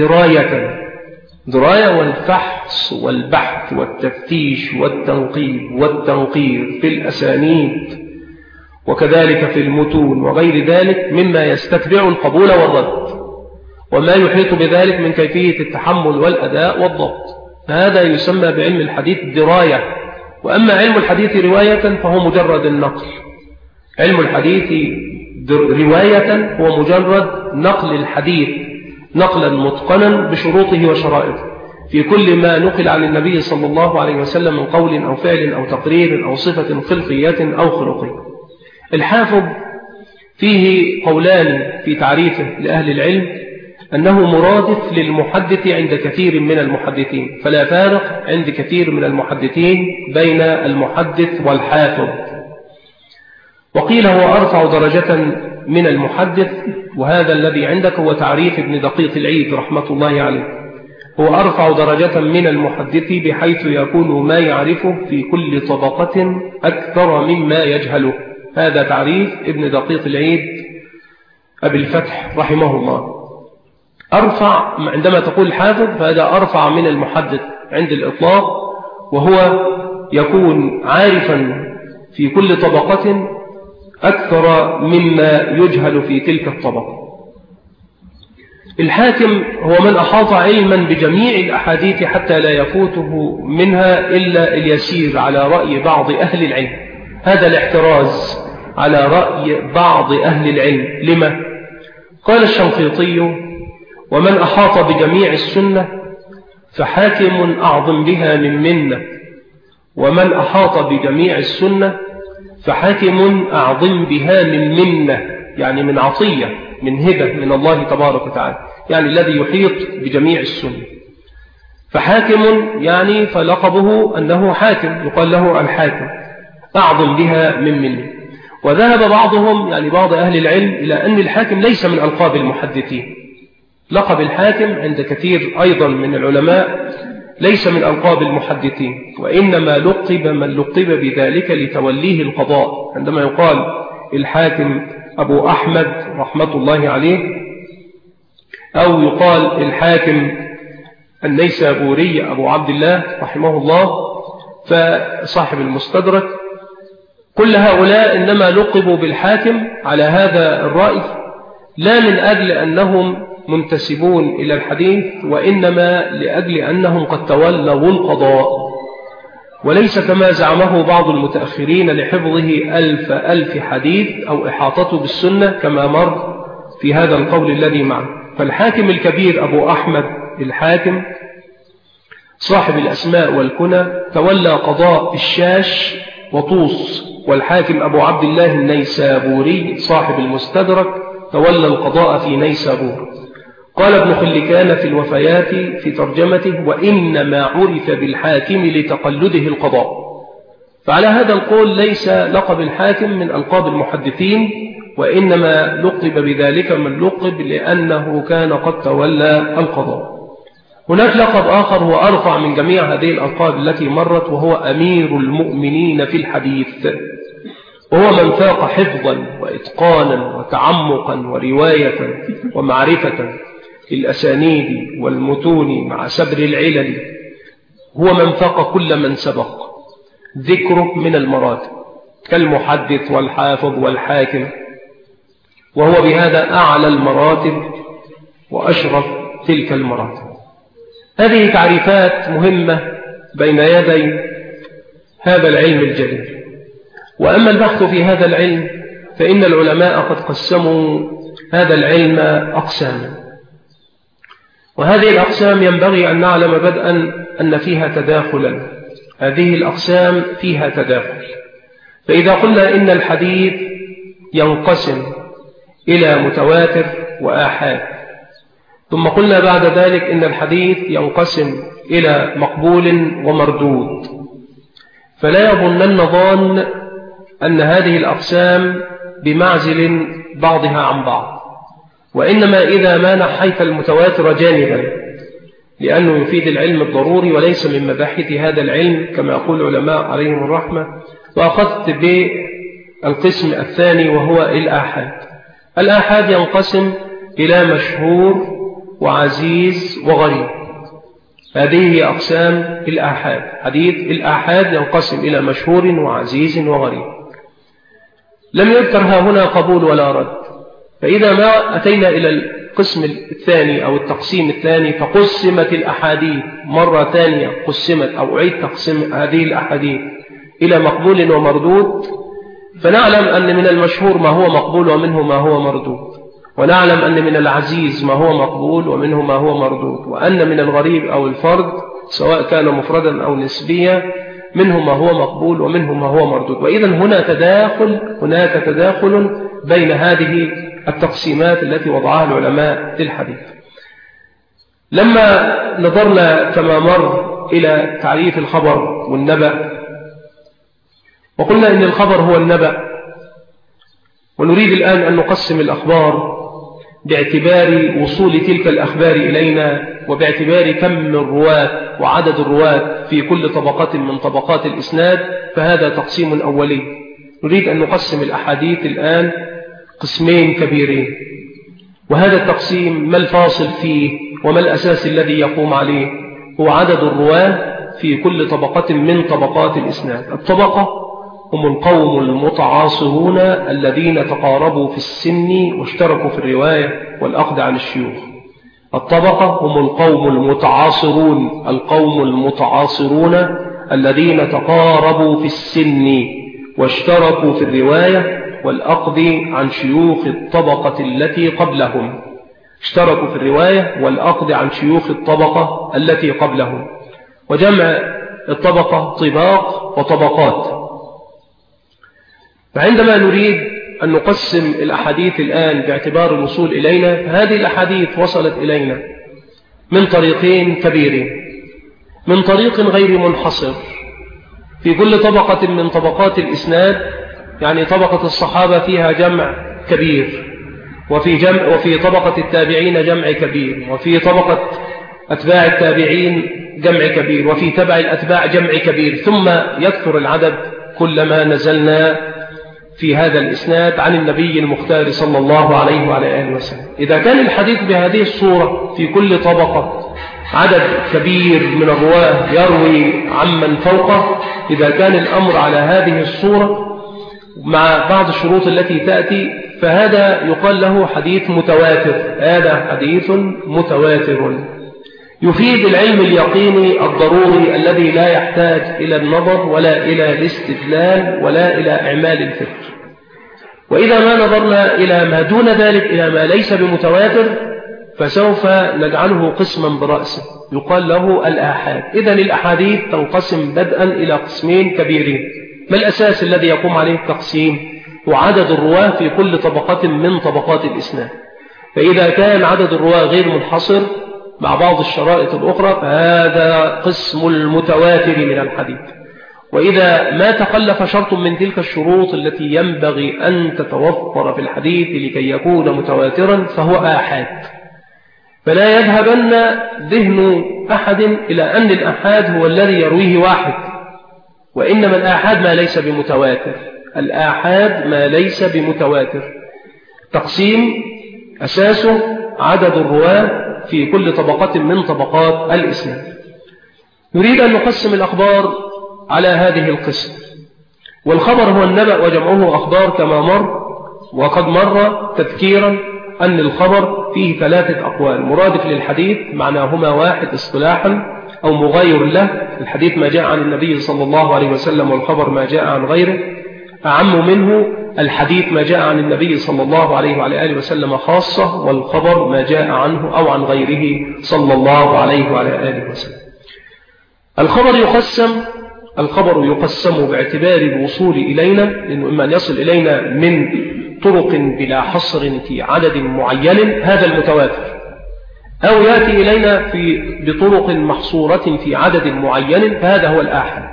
دراية والفحص والبحث والتفتيش والتنقيب والتنقير في الأسانيد وكذلك في المتون وغير ذلك مما يستتبع القبول والرد وما يحيط بذلك من كيفية التحمل والأداء والضبط. فهذا يسمى بعلم الحديث دراية. وأما علم الحديث رواية فهو مجرد النقل. علم الحديث رواية هو مجرد نقل الحديث نقلا متقنا بشروطه وشرائطه في كل ما نقل عن النبي صلى الله عليه وسلم من قول أو فعل أو تقرير أو صفة خلقية أو خلقية. الحافظ فيه قولان في تعريفه لأهل العلم، أنه مرادف للمحدث عند كثير من المحدثين، فلا فارق عند كثير من المحدثين بين المحدث والحافظ. وقيل هو أرفع درجة من المحدث، وهذا الذي عندك هو تعريف ابن دقيق العيد رحمة الله عليه، هو أرفع درجة من المحدث بحيث يكون ما يعرفه في كل طبقة أكثر مما يجهله. هذا تعريف ابن دقيق العيد أبي الفتح رحمه الله. أرفع عندما تقول حافظ فهذا أرفع من المحدث عند الإطلاق، وهو يكون عارفا في كل طبقة أكثر مما يجهل في تلك الطبقة. الحاكم هو من أحاط علما بجميع الأحاديث حتى لا يفوته منها إلا اليسير على رأي بعض أهل العلم. هذا الاحتراز على رأي بعض أهل العلم. لما؟ قال الشنقيطي: ومن أحاط بجميع السنة فحاكم أعظم بها من منة، ومن أحاط بجميع السنة فحاكم أعظم بها من منة، يعني من عطية، من هبة من الله تبارك وتعالى، يعني الذي يحيط بجميع السنة. فحاكم يعني فلقبه أنه حاكم، يقال له الحاكم أعظم بها من منة. وذهب بعضهم يعني بعض أهل العلم إلى أن الحاكم ليس من ألقاب المحدثين. لقب الحاكم عند كثير أيضا من العلماء ليس من ألقاب المحدثين، وإنما لقب من لقب بذلك لتوليه القضاء. عندما يقال الحاكم أبو أحمد رحمة الله عليه، أو يقال الحاكم النيسابوري أبو عبد الله رحمه الله فصاحب المستدرك، كل هؤلاء إنما لقبوا بالحاكم على هذا الرأي لا من أجل أنهم منتسبون إلى الحديث، وإنما لأجل أنهم قد تولوا القضاء، وليس كما زعمه بعض المتأخرين لحفظه ألف حديث أو إحاطته بالسنة كما مر في هذا القول الذي معه. فالحاكم الكبير أبو أحمد الحاكم صاحب الأسماء والكنى تولى قضاء الشاش وطوس، والحاكم أبو عبد الله النيسابوري صاحب المستدرك تولى القضاء في نيسابور. قال ابن خلكان في الوفيات في ترجمته: وإنما عرف بالحاكم لتقلده القضاء. فعلى هذا القول ليس لقب الحاكم من ألقاب المحدثين، وإنما لقب بذلك من لقب لأنه كان قد تولى القضاء. هناك لقب آخر هو أرفع من جميع هذه الألقاب التي مرت، وهو أمير المؤمنين في الحديث، وهو من فاق حفظا وإتقانا وتعمقا ورواية ومعرفة الأسانيد والمتون مع سبر العلل. هو من فاق كل من سبق ذكره من المراتب كالمحدث والحافظ والحاكم، وهو بهذا أعلى المراتب وأشرف تلك المراتب. هذه تعريفات مهمة بين يدي هذا العلم الجليل. وأما البحث في هذا العلم فإن العلماء قد قسموا هذا العلم أقساما، وهذه الأقسام ينبغي أن نعلم بدءا أن فيها تداخلا. هذه الأقسام فيها تداخل. فإذا قلنا إن الحديث ينقسم إلى متواتر وآحاد، ثم قلنا بعد ذلك إن الحديث ينقسم إلى مقبول ومردود، فلا يظنن ظان أن هذه الأقسام بمعزل بعضها عن بعض، وإنما إذا ما نحيت المتواتر جانبا لأنه يفيد العلم الضروري وليس من مباحث هذا العلم كما يقول العلماء عليهم الرحمة، وأخذت بالقسم الثاني وهو الآحاد. الآحاد ينقسم إلى مشهور وعزيز وغريب. هذه هي أقسام الآحاد. حديث الآحاد ينقسم إلى مشهور وعزيز وغريب. لم يذكر هنا قبول ولا رد. فإذا ما أتينا إلى القسم الثاني أو التقسيم الثاني فقسمت الأحاديث مرة ثانية، قسمت أو عيد تقسيم هذه الأحاديث إلى مقبول ومردود، فنعلم أن من المشهور ما هو مقبول ومنه ما هو مردود، ونعلم أن من العزيز ما هو مقبول ومنه ما هو مردود، وأن من الغريب أو الفرد سواء كان مفردا أو نسبيا منه ما هو مقبول ومنه ما هو مردود. وإذا هناك تداخل بين هذه التقسيمات التي وضعها العلماء للحديث. لما نظرنا كما مر إلى تعريف الخبر والنبأ، وقلنا إن الخبر هو النبأ، ونريد الآن أن نقسم الأخبار باعتبار وصول تلك الأخبار إلينا وباعتبار كم الرواة وعدد الرواة في كل طبقة من طبقات الإسناد، فهذا تقسيم أولي. نريد أن نقسم الأحاديث الآن قسمين كبيرين، وهذا التقسيم ما الفاصل فيه وما الأساس الذي يقوم عليه؟ هو عدد الرواة في كل طبقة من طبقات الإسناد. الطبقة هم القوم المتعاصرون الذين تقاربوا في السن واشتركوا في الرواية والأخذ عن الشيوخ. الطبقة هم القوم المتعاصرون الذين تقاربوا في السن واشتركوا في الرواية والأخذ عن شيوخ الطبقة التي قبلهم. اشتركوا في الرواية والأخذ عن شيوخ الطبقة التي قبلهم. وجمع الطبقة طباق وطبقات. فعندما نريد أن نقسم الأحاديث الآن باعتبار الوصول إلينا، فهذه الأحاديث وصلت إلينا من طريقين كبيرين. من طريق غير منحصر في كل طبقة من طبقات الإسناد، يعني طبقة الصحابة فيها جمع كبير، وفي طبقة التابعين جمع كبير، وفي طبقة أتباع التابعين جمع كبير، وفي تبع الأتباع جمع كبير، ثم يكثر العدد كلما نزلنا في هذا الإسناد عن النبي المختار صلى الله عليه وعلى آله وسلم. إذا كان الحديث بهذه الصورة في كل طبقة عدد كبير من الرواه يروي عمن فوقه، إذا كان الأمر على هذه الصورة مع بعض الشروط التي تأتي، فهذا يقال له حديث متواتر. هذا حديث متواتر يفيد العلم اليقيني الضروري الذي لا يحتاج إلى النظر ولا إلى الاستدلال ولا إلى إعمال الفكر. وإذا ما نظرنا إلى ما دون ذلك، إلى ما ليس بمتواتر، فسوف نجعله قسما برأسه يقال له الآحاد. إذن الأحاديث تنقسم بدءا إلى قسمين كبيرين. ما الأساس الذي يقوم عليه التقسيم؟ هو عدد الرواه في كل طبقة من طبقات الإسناد. فإذا كان عدد الرواه غير منحصر مع بعض الشرائط الأخرى، فهذا قسم المتواتر من الحديث. وإذا ما تخلف شرط من تلك الشروط التي ينبغي أن تتوفر في الحديث لكي يكون متواترا، فهو آحاد. فلا يذهبن ذهن أحد إلى أن الآحاد هو الذي يرويه واحد، وإنما الآحاد ما ليس بمتواتر. الآحاد ما ليس بمتواتر. تقسيم أساسه عدد الرواه في كل طبقة من طبقات الإسلام. نريد أن نقسم الأخبار على هذه القسم. والخبر هو النبأ وجمعه أخبار كما مر، وقد مر تذكيرا أن الخبر فيه 3 أقوال: مرادف للحديث معناهما واحد اصطلاحا أو مغاير له. الحديث ما جاء عن النبي صلى الله عليه وسلم، والخبر ما جاء عن غيره. أعم منه الحديث ما جاء عن النبي صلى الله عليه وعلى آله وسلم خاصة، والخبر ما جاء عنه أو عن غيره صلى الله عليه وعلى آله وسلم. الخبر يقسم باعتبار الوصول إلينا، لأنه إما أن يصل إلينا من طرق بلا حصر في عدد معين، هذا المتواتر، أو يأتي إلينا بطرق محصورة في عدد معين، فهذا هو الآحاد.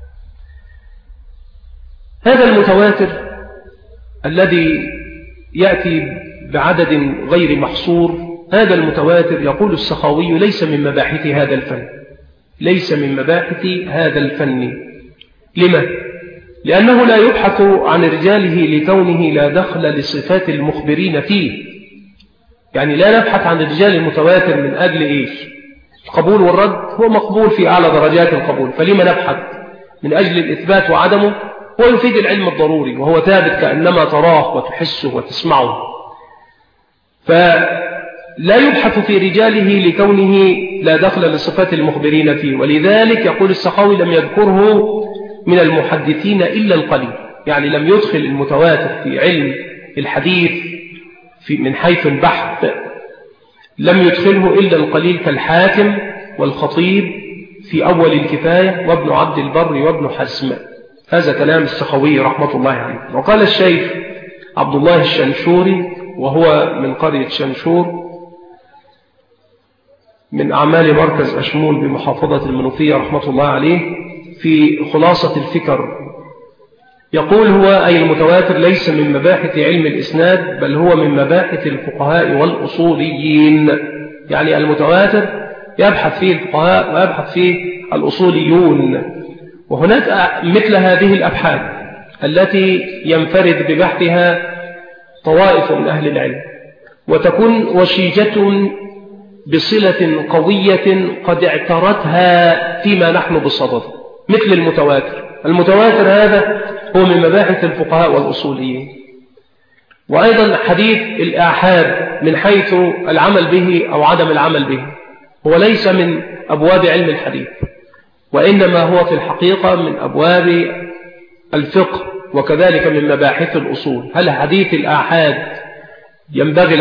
هذا المتواتر الذي يأتي بعدد غير محصور، هذا المتواتر يقول السخاوي ليس من مباحث هذا الفن. ليس من مباحث هذا الفن. لما؟ لأنه لا يبحث عن رجاله لكونه لا دخل لصفات المخبرين فيه. يعني لا نبحث عن الرجال المتواتر من أجل إيش؟ القبول والرد هو مقبول في أعلى درجات القبول، فلما نبحث من أجل الإثبات وعدمه؟ هو يفيد العلم الضروري، وهو ثابت كأنما تراه وتحسه وتسمعه. فلا يبحث في رجاله لكونه لا دخل لصفات المخبرين فيه. ولذلك يقول السخاوي لم يذكره من المحدثين إلا القليل. يعني لم يدخل المتواتر في علم الحديث من حيث البحث، لم يدخله إلا القليل كالحاكم والخطيب في أول الكفاية وابن عبد البر وابن حزم. هذا كلام السخاوي رحمة الله عليه. وقال الشيخ عبد الله الشنشوري، وهو من قرية شنشور من أعمال مركز أشمول بمحافظة المنوفية رحمة الله عليه، في خلاصة الفكر، يقول هو أي المتواتر ليس من مباحث علم الإسناد بل هو من مباحث الفقهاء والأصوليين. يعني المتواتر يبحث فيه الفقهاء ويبحث فيه الأصوليون. وهناك مثل هذه الأبحاث التي ينفرد ببحثها طوائف من أهل العلم وتكون وشيجة بصلة قوية قد اعترتها فيما نحن بصدد، مثل المتواتر. المتواتر هذا هو من مباحث الفقهاء والأصوليين. وأيضا حديث الآحاد من حيث العمل به أو عدم العمل به هو ليس من أبواب علم الحديث، وإنما هو في الحقيقة من أبواب الفقه وكذلك من مباحث الأصول. هل حديث الآحاد ينبغي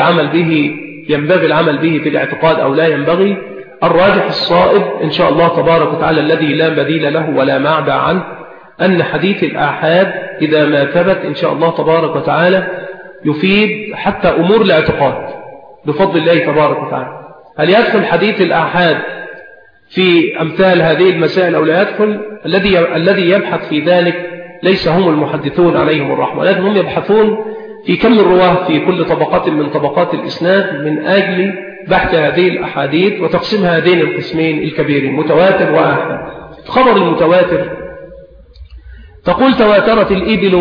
العمل به في الاعتقاد أو لا ينبغي؟ الراجح الصائب إن شاء الله تبارك وتعالى الذي لا بديل له ولا معدى عنه أن حديث الآحاد إذا ما ثبت إن شاء الله تبارك وتعالى يفيد حتى أمور الاعتقاد بفضل الله تبارك وتعالى. هل يدخل حديث الآحاد في أمثال هذه المسائل أو لا يدخل؟ الذي يبحث في ذلك ليس هم المحدثون عليهم الرحمة، لكن هم يبحثون في كم الرواه في كل طبقات من طبقات الإسناد من أجل بحث هذه الأحاديث وتقسيم هذين القسمين الكبيرين متواتر وآحاد. خبر المتواتر تقول تواترت الإبل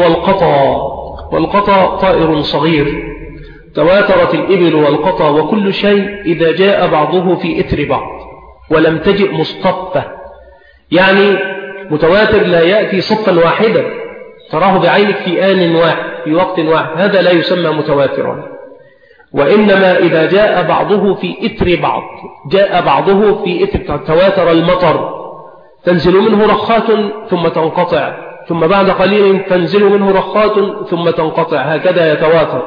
والقطى طائر صغير، تواترت الإبل والقطى وكل شيء إذا جاء بعضه في إثر بعض ولم تجئ مصطفة. يعني متواتر لا يأتي صفا واحدا تراه بعينك في آن واحد في وقت واحد، هذا لا يسمى متواترا. وإنما إذا جاء بعضه في إثر بعض، جاء بعضه في إثر. تواتر المطر تنزل منه رخات ثم تنقطع، ثم بعد قليل تنزل منه رخات ثم تنقطع، هكذا يتواتر.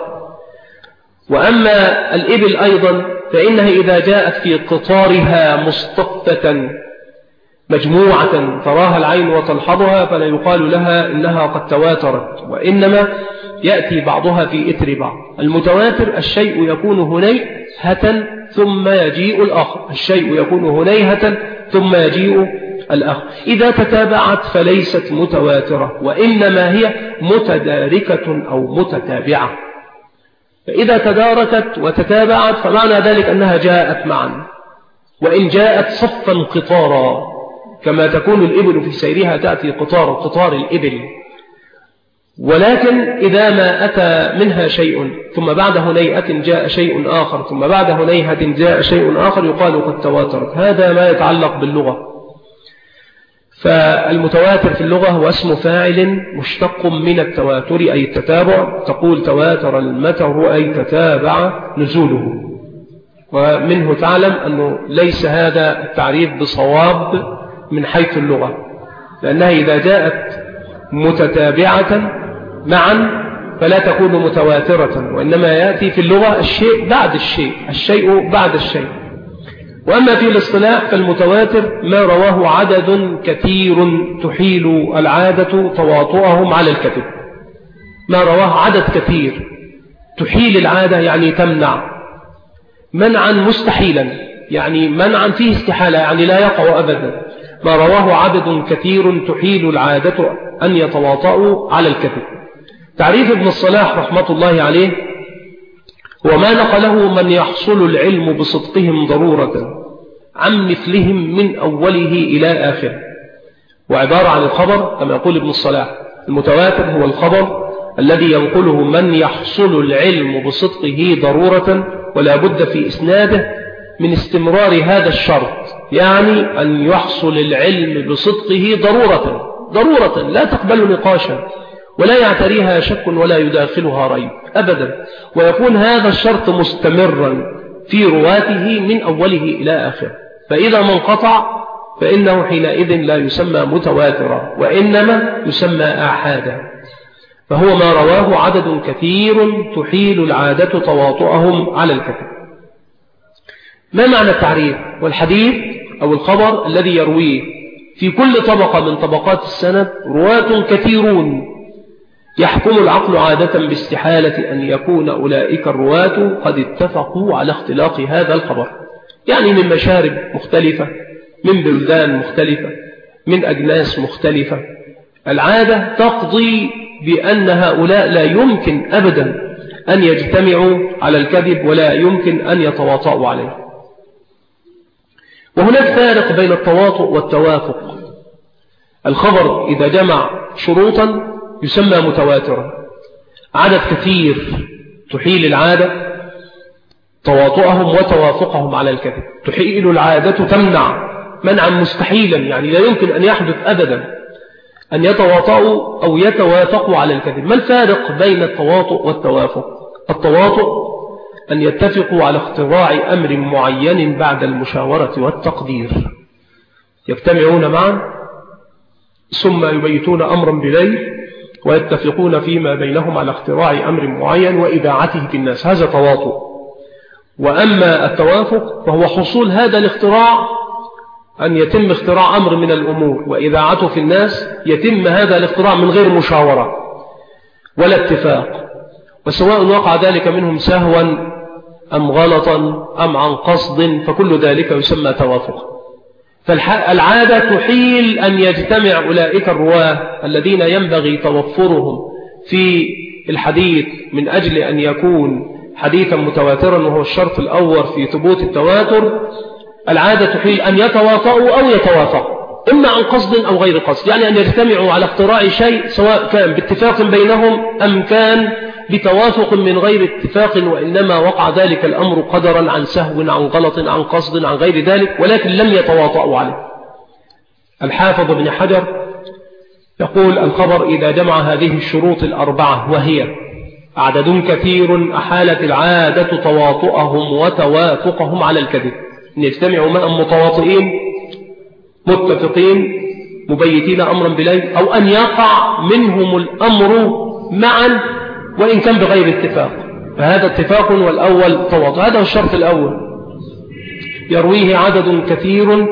وأما الإبل أيضا فإنها إذا جاءت في قطارها مصطفة مجموعة تراها العين وتلحظها فلا يقال لها إنها قد تواترت، وإنما يأتي بعضها في إثر بعض. المتواتر الشيء يكون هنيهة ثم يجيء الآخر، الشيء يكون هنيهة ثم يجيء الآخر. إذا تتابعت فليست متواترة، وإنما هي متداركة أو متتابعة. فإذا تداركت وتتابعت فمعنى ذلك أنها جاءت معا، وإن جاءت صفا قطارا كما تكون الإبل في سيرها تأتي قطار الإبل. ولكن إذا ما أتى منها شيء ثم بعد هنيئة جاء شيء آخر ثم بعد هنيئة جاء شيء آخر يقال قد تواترت. هذا ما يتعلق باللغة. فالمتواتر في اللغة هو اسم فاعل مشتق من التواتر أي التتابع. تقول تواتر المطر أي تتابع نزوله، ومنه تعلم أنه ليس هذا التعريف بصواب من حيث اللغة، لأنها إذا جاءت متتابعة معا فلا تكون متواترة، وإنما يأتي في اللغة الشيء بعد الشيء بعد الشيء. وأما في الاصطلاح فالمتواتر ما رواه عدد كثير تحيل العادة تواطؤهم على الكذب. ما رواه عدد كثير تحيل العادة يعني تمنع منعا مستحيلا، يعني منعا فيه استحالة، يعني لا يقع أبدا. ما رواه عدد كثير تحيل العادة أن يتواطؤوا على الكذب. تعريف ابن الصلاح رحمة الله عليه هو ما نقله من يحصل العلم بصدقهم ضرورة عن مثلهم من أوله إلى آخره، وعبارة عن الخبر كما يقول ابن الصلاح. المتواتر هو الخبر الذي ينقله من يحصل العلم بصدقه ضرورة ولا بد في إسناده من استمرار هذا الشرط، يعني أن يحصل العلم بصدقه ضرورة لا تقبل نقاشا ولا يعتريها شك ولا يداخلها ريب أبدا، ويكون هذا الشرط مستمرا في رواته من أوله إلى آخره. فإذا ما انقطع فإنه حينئذ لا يسمى متواترا وإنما يسمى آحادا. فهو ما رواه عدد كثير تحيل العادة تواطؤهم على الكذب. ما معنى التعريف؟ والحديث أو الخبر الذي يرويه في كل طبقة من طبقات السند رواة كثيرون يحكم العقل عادة باستحالة أن يكون أولئك الرواة قد اتفقوا على اختلاق هذا الخبر، يعني من مشارب مختلفة، من بلدان مختلفة، من أجناس مختلفة، العادة تقضي بأن هؤلاء لا يمكن أبدا أن يجتمعوا على الكذب ولا يمكن أن يتواطؤوا عليه. وهناك فارق بين التواطؤ والتوافق. الخبر إذا جمع شروطا يسمى متواترا. عدد كثير تحيل العادة تواطؤهم وتوافقهم على الكذب. تحيل العادة تمنع منعا مستحيلا، يعني لا يمكن أن يحدث أبدا أن يتواطؤوا أو يتوافقوا على الكذب. ما الفارق بين التواطؤ والتوافق؟ التواطؤ أن يتفقوا على اختراع أمر معين بعد المشاورة والتقدير، يجتمعون معا ثم يبيتون أمرا بليل ويتفقون فيما بينهم على اختراع أمر معين وإذاعته في الناس، هذا تواطؤ. وأما التوافق فهو حصول هذا الاختراع، أن يتم اختراع أمر من الأمور وإذاعته في الناس، يتم هذا الاختراع من غير مشاورة ولا اتفاق، وسواء وقع ذلك منهم سهوا أم غلطا أم عن قصد، فكل ذلك يسمى توافقا. فالعادة تحيل أن يجتمع أولئك الرواه الذين ينبغي توفرهم في الحديث من أجل أن يكون حديثا متواترا، وهو الشرط الأول في ثبوت التواتر. العادة تحيل أن يتواطؤوا أو يتوافقوا، إما عن قصد أو غير قصد، يعني أن يجتمعوا على اختراع شيء سواء كان باتفاق بينهم أم كان بتوافق من غير اتفاق، وإنما وقع ذلك الأمر قدرا عن سهو عن غلط عن قصد عن غير ذلك، ولكن لم يتواطؤوا عليه. الحافظ ابن حجر يقول: الخبر إذا جمع هذه الشروط الأربعة، وهي عدد كثير أحالت العادة تواطؤهم وتوافقهم على الكذب، أن يجتمعوا معا متواطئين متفقين مبيتين أمرا بليل، أو أن يقع منهم الأمر معا وإن كان بغير اتفاق، فهذا اتفاق والأول تواطؤ. هذا الشرط الأول، يرويه عدد كثير.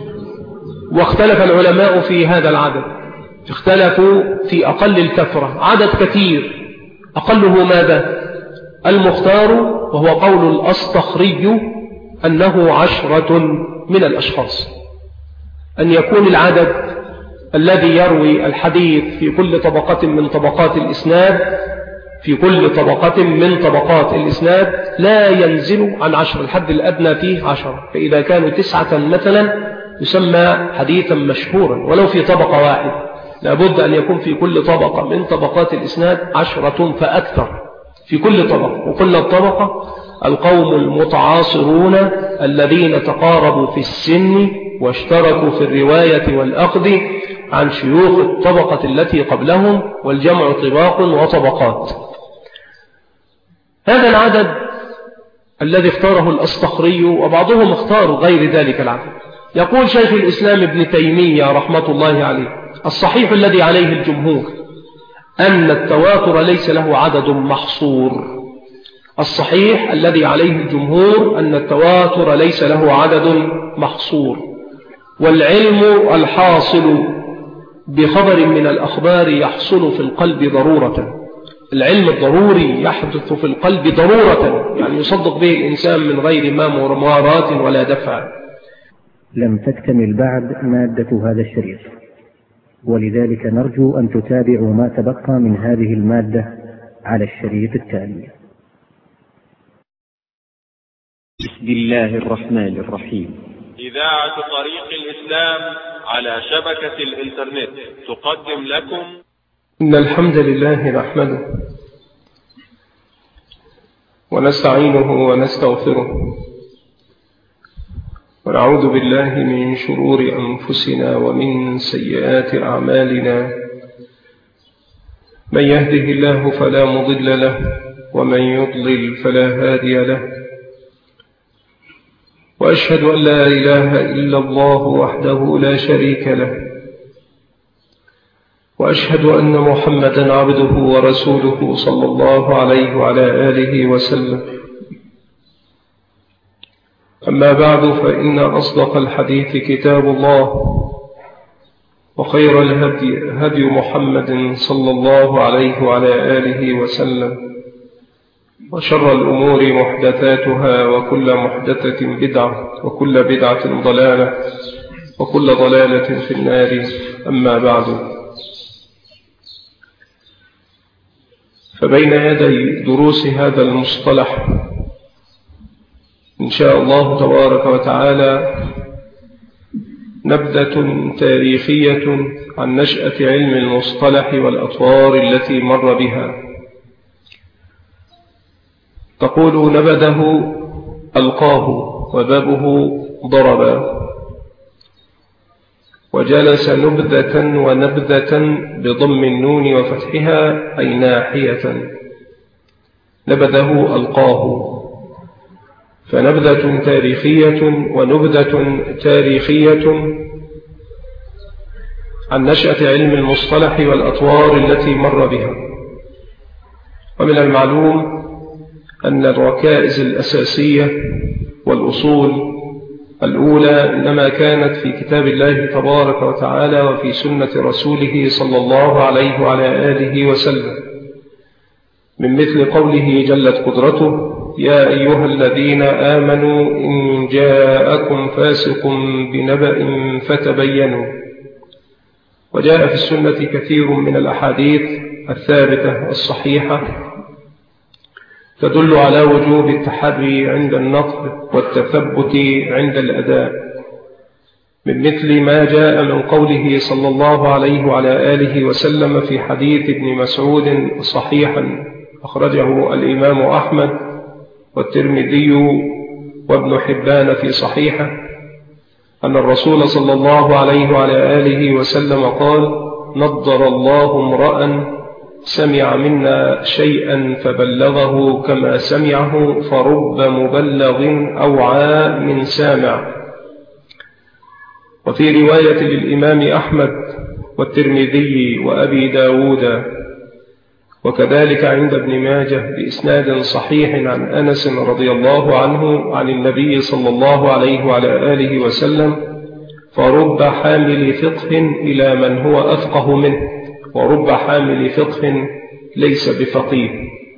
واختلف العلماء في هذا العدد، اختلفوا في أقل الكثرة. عدد كثير أقله ماذا؟ المختار، وهو قول الأصطخري أنه 10 من الأشخاص، أن يكون العدد الذي يروي الحديث في كل طبقة من طبقات الإسناد، في كل طبقة من طبقات الإسناد لا ينزل عن 10، الحد الأدنى فيه 10. فإذا كانوا 9 مثلا يسمى حديثا مشهورا ولو في طبقة واحدة، لابد أن يكون في كل طبقة من طبقات الإسناد 10 فأكثر في كل طبقة. وقلنا الطبقة القوم المتعاصرون الذين تقاربوا في السن واشتركوا في الرواية والأخذ عن شيوخ الطبقة التي قبلهم، والجمع طباق وطبقات. هذا العدد الذي اختاره الأصطخري، وبعضهم اختار غير ذلك العدد. يقول شيخ الإسلام ابن تيمية رحمة الله عليه: الصحيح الذي عليه الجمهور أن التواتر ليس له عدد محصور. الصحيح الذي عليه الجمهور أن التواتر ليس له عدد محصور، والعلم الحاصل بخبر من الأخبار يحصل في القلب ضرورة. العلم الضروري يحدث في القلب ضرورة، يعني يصدق به الإنسان من غير ما مرات ولا دفع. لم تكتمل بعد مادة هذا الشريط، ولذلك نرجو أن تتابعوا ما تبقى من هذه المادة على الشريط التالي. بسم الله الرحمن الرحيم. إذاعة طريق الإسلام على شبكة الإنترنت تقدم لكم. إن الحمد لله نحمده ونستعينه ونستغفره، ونعوذ بالله من شرور أنفسنا ومن سيئات أعمالنا. من يهده الله فلا مضل له، ومن يضلل فلا هادي له. وأشهد أن لا إله إلا الله وحده لا شريك له، وأشهد أن محمدا عبده ورسوله صلى الله عليه وعلى آله وسلم. أما بعد، فإن أصدق الحديث كتاب الله، وخير الهدي هدي محمد صلى الله عليه وعلى آله وسلم، وشر الأمور محدثاتها، وكل محدثة بدعة، وكل بدعة ضلالة، وكل ضلالة في النار. أما بعد، فبين يدي دروس هذا المصطلح إن شاء الله تبارك وتعالى نبذة تاريخية عن نشأة علم المصطلح والأطوار التي مر بها. تقول نبذه ألقاه وبابه ضربا، وجلس نبذة ونبذة بضم النون وفتحها أي ناحية. نبذه ألقاه، فنبذة تاريخية ونبذة تاريخية عن نشأة علم المصطلح والأطوار التي مر بها. ومن المعلوم أن الركائز الأساسية والأصول الأولى إنما كانت في كتاب الله تبارك وتعالى وفي سنة رسوله صلى الله عليه وعلى آله وسلم، من مثل قوله جلت قدرته: يا أيها الذين آمنوا إن جاءكم فاسق بنبأ فتبينوا. وجاء في السنة كثير من الأحاديث الثابتة الصحيحة تدل على وجوب التحري عند النطق والتثبت عند الأداء، من مثل ما جاء من قوله صلى الله عليه وعلى آله وسلم في حديث ابن مسعود صحيحا أخرجه الإمام أحمد والترمذي وابن حبان في صحيحه، أن الرسول صلى الله عليه وعلى آله وسلم قال: نضر الله امرأ سمع منا شيئا فبلغه كما سمعه، فرب مبلغ أوعى من سامع. وفي رواية للإمام أحمد والترمذي وأبي داود وكذلك عند ابن ماجه بإسناد صحيح عن أنس رضي الله عنه عن النبي صلى الله عليه وعلى آله وسلم: فرب حامل فقه إلى من هو أفقه منه، ورب حامل فقه ليس بفقيه.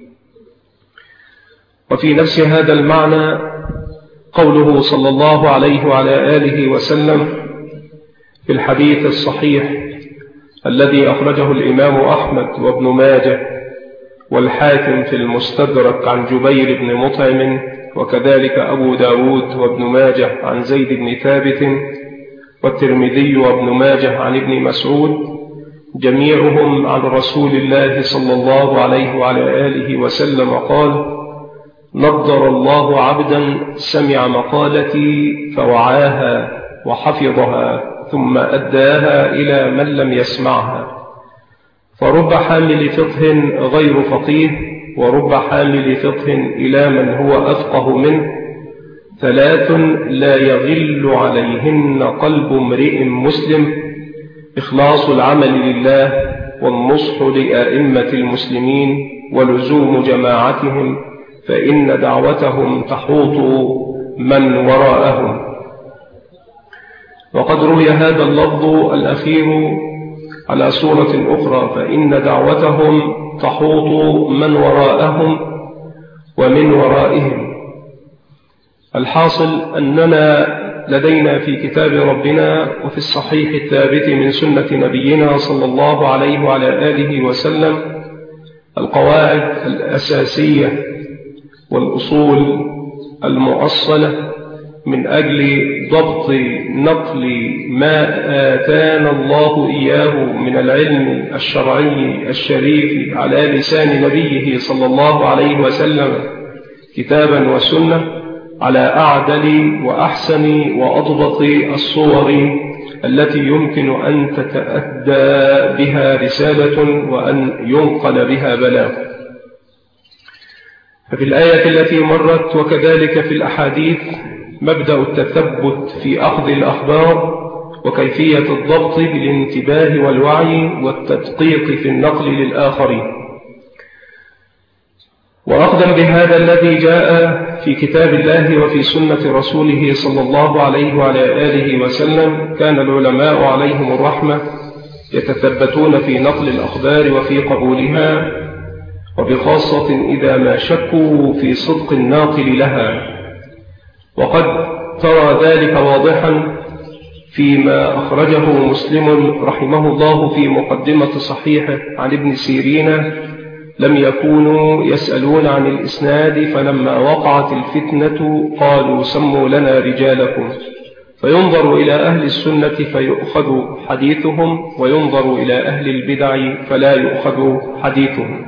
وفي نفس هذا المعنى قوله صلى الله عليه وعلى آله وسلم في الحديث الصحيح الذي أخرجه الإمام أحمد وابن ماجه والحاكم في المستدرك عن جبير بن مطعم، وكذلك أبو داود وابن ماجه عن زيد بن ثابت، والترمذي وابن ماجه عن ابن مسعود، جميعهم عن رسول الله صلى الله عليه وعلى آله وسلم قال: نضر الله عبدا سمع مقالتي فوعاها وحفظها ثم أداها إلى من لم يسمعها. فرب حامل فقه غير فقيه، ورب حامل فقه إلى من هو أفقه منه، ثلاث لا يغل عليهن قلب امرئ مسلم: إخلاص العمل لله، والنصح لأئمة المسلمين، ولزوم جماعتهم، فإن دعوتهم تحوط من وراءهم. وقد روي هذا اللفظ الأخير على صورة أخرى: فإن دعوتهم تحوط من وراءهم ومن ورائهم. الحاصل أننا لدينا في كتاب ربنا وفي الصحيح الثابت من سنة نبينا صلى الله عليه وعلى آله وسلم القواعد الأساسية والأصول المؤصلة من أجل ضبط نقل ما آتانا الله إياه من العلم الشرعي الشريف على لسان نبيه صلى الله عليه وسلم كتابا وسنة على أعدل وأحسن وأضبط الصور التي يمكن أن تتأدى بها رسالة وأن ينقل بها بلاغ. ففي الآية التي مرت وكذلك في الأحاديث مبدأ التثبت في أخذ الأخبار وكيفية الضبط بالانتباه والوعي والتدقيق في النقل للآخرين. وأخذا بهذا الذي جاء في كتاب الله وفي سنة رسوله صلى الله عليه وعلى آله وسلم، كان العلماء عليهم الرحمة يتثبتون في نقل الأخبار وفي قبولها، وبخاصة إذا ما شكوا في صدق الناقل لها. وقد ترى ذلك واضحا فيما أخرجه مسلم رحمه الله في مقدمة صحيحه عن ابن سيرين لم يكونوا يسألون عن الإسناد، فلما وقعت الفتنة قالوا سموا لنا رجالكم، فينظر إلى أهل السنة فيؤخذ حديثهم، وينظر إلى أهل البدع فلا يؤخذ حديثهم.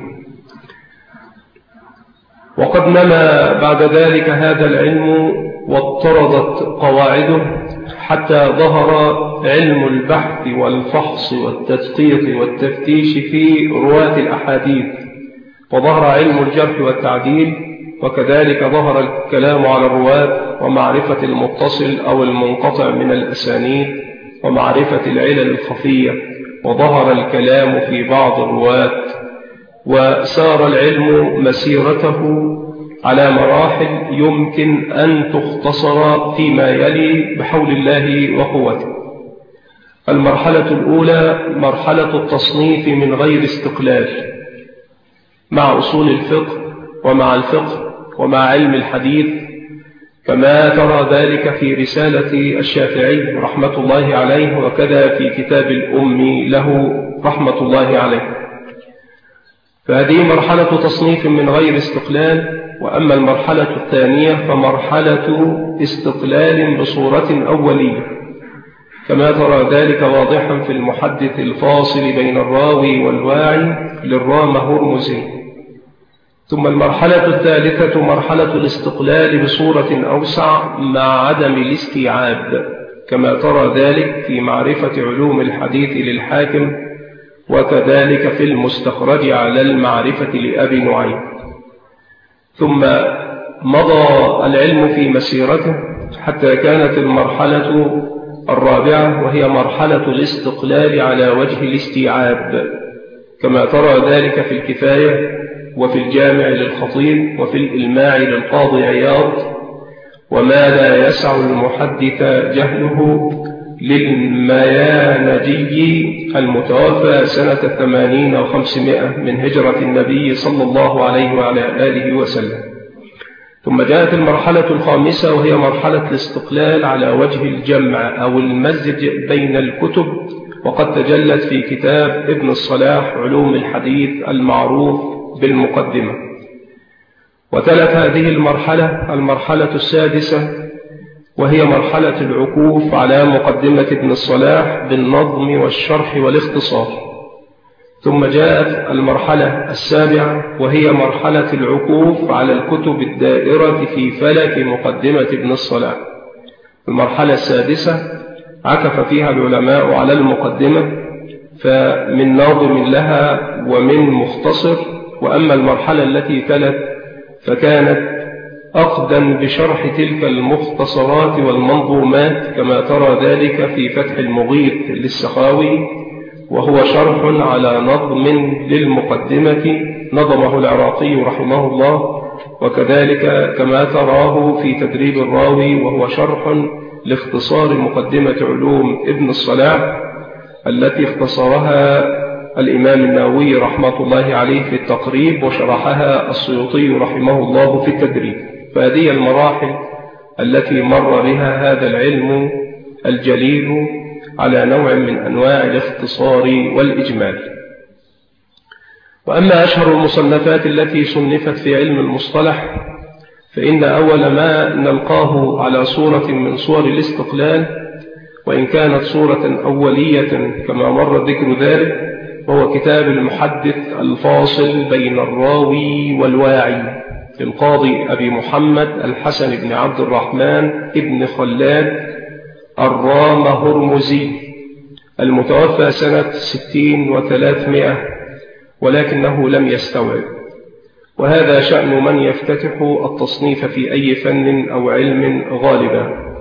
وقد نما بعد ذلك هذا العلم واضطردت قواعده حتى ظهر علم البحث والفحص والتدقيق والتفتيش في رواة الأحاديث، وظهر علم الجرح والتعديل، وكذلك ظهر الكلام على الرواة ومعرفة المتصل أو المنقطع من الأسانيد ومعرفة العلل الخفية، وظهر الكلام في بعض الرواة، وسار العلم مسيرته على مراحل يمكن أن تختصر فيما يلي بحول الله وقوته. المرحلة الأولى مرحلة التصنيف من غير استقلال مع أصول الفقه ومع الفقه ومع علم الحديث، كما ترى ذلك في رسالة الشافعي رحمة الله عليه، وكذا في كتاب الأم له رحمة الله عليه. فهذه مرحلة تصنيف من غير استقلال. وأما المرحلة الثانية فمرحلة استقلال بصورة أولية، كما ترى ذلك واضحا في المحدث الفاصل بين الراوي والواعي للرام هرمزي. ثم المرحلة الثالثة مرحلة الاستقلال بصورة أوسع مع عدم الاستيعاب، كما ترى ذلك في معرفة علوم الحديث للحاكم، وكذلك في المستخرج على المعرفة لأبي نعيم. ثم مضى العلم في مسيرته حتى كانت المرحلة الرابعة، وهي مرحلة الاستقلال على وجه الاستيعاب، كما ترى ذلك في الكفاية وفي الجامع للخطيب وفي الإلماع للقاضي عياض. وما لا يسع المحدث جهله للميانجي المتوفى سنة 80 و500 من هجرة النبي صلى الله عليه وعلى آله وسلم. ثم جاءت المرحلة الخامسة، وهي مرحلة الاستقلال على وجه الجمع أو المزج بين الكتب، وقد تجلت في كتاب ابن الصلاح علوم الحديث المعروف بالمقدمة. وتلت هذه المرحلة السادسة، وهي مرحلة العكوف على مقدمة ابن الصلاح بالنظم والشرح والاختصار. ثم جاءت المرحلة السابعة، وهي مرحلة العكوف على الكتب الدائرة في فلك مقدمة ابن الصلاح. المرحلة السادسة عكف فيها العلماء على المقدمة، فمن ناظم لها ومن مختصر. وأما المرحلة التي تلت فكانت أقدم بشرح تلك المختصرات والمنظومات، كما ترى ذلك في فتح المغيث للسخاوي، وهو شرح على نظم للمقدمة نظمه العراقي رحمه الله، وكذلك كما تراه في تدريب الراوي، وهو شرح لاختصار مقدمة علوم ابن الصلاح التي اختصرها الإمام النووي رحمة الله عليه في التقريب، وشرحها السيوطي رحمه الله في التدريب. فهذه المراحل التي مر بها هذا العلم الجليل على نوع من أنواع الاختصار والإجمال. وأما أشهر المصنفات التي صنفت في علم المصطلح، فإن أول ما نلقاه على صورة من صور الاستقلال، وإن كانت صورة أولية كما مر ذكر ذلك، وهو كتاب المحدث الفاصل بين الراوي والواعي للقاضي أبي محمد الحسن بن عبد الرحمن ابن خلاد الرام هرمزي، المتوفى سنة 60 و300، ولكنه لم يستوعب. وهذا شأن من يفتتح التصنيف في أي فن أو علم غالبا.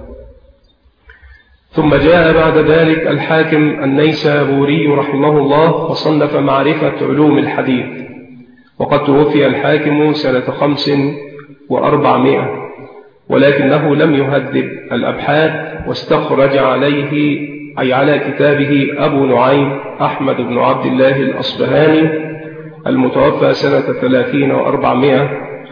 ثم جاء بعد ذلك الحاكم النيسابوري رحمه الله وصنف معرفة علوم الحديث، وقد توفي الحاكم سنة 500، ولكنه لم يهذب الأبحاث، واستخرج عليه أي على كتابه أبو نعيم أحمد بن عبد الله الأصبهاني المتوفى سنة 30 و400،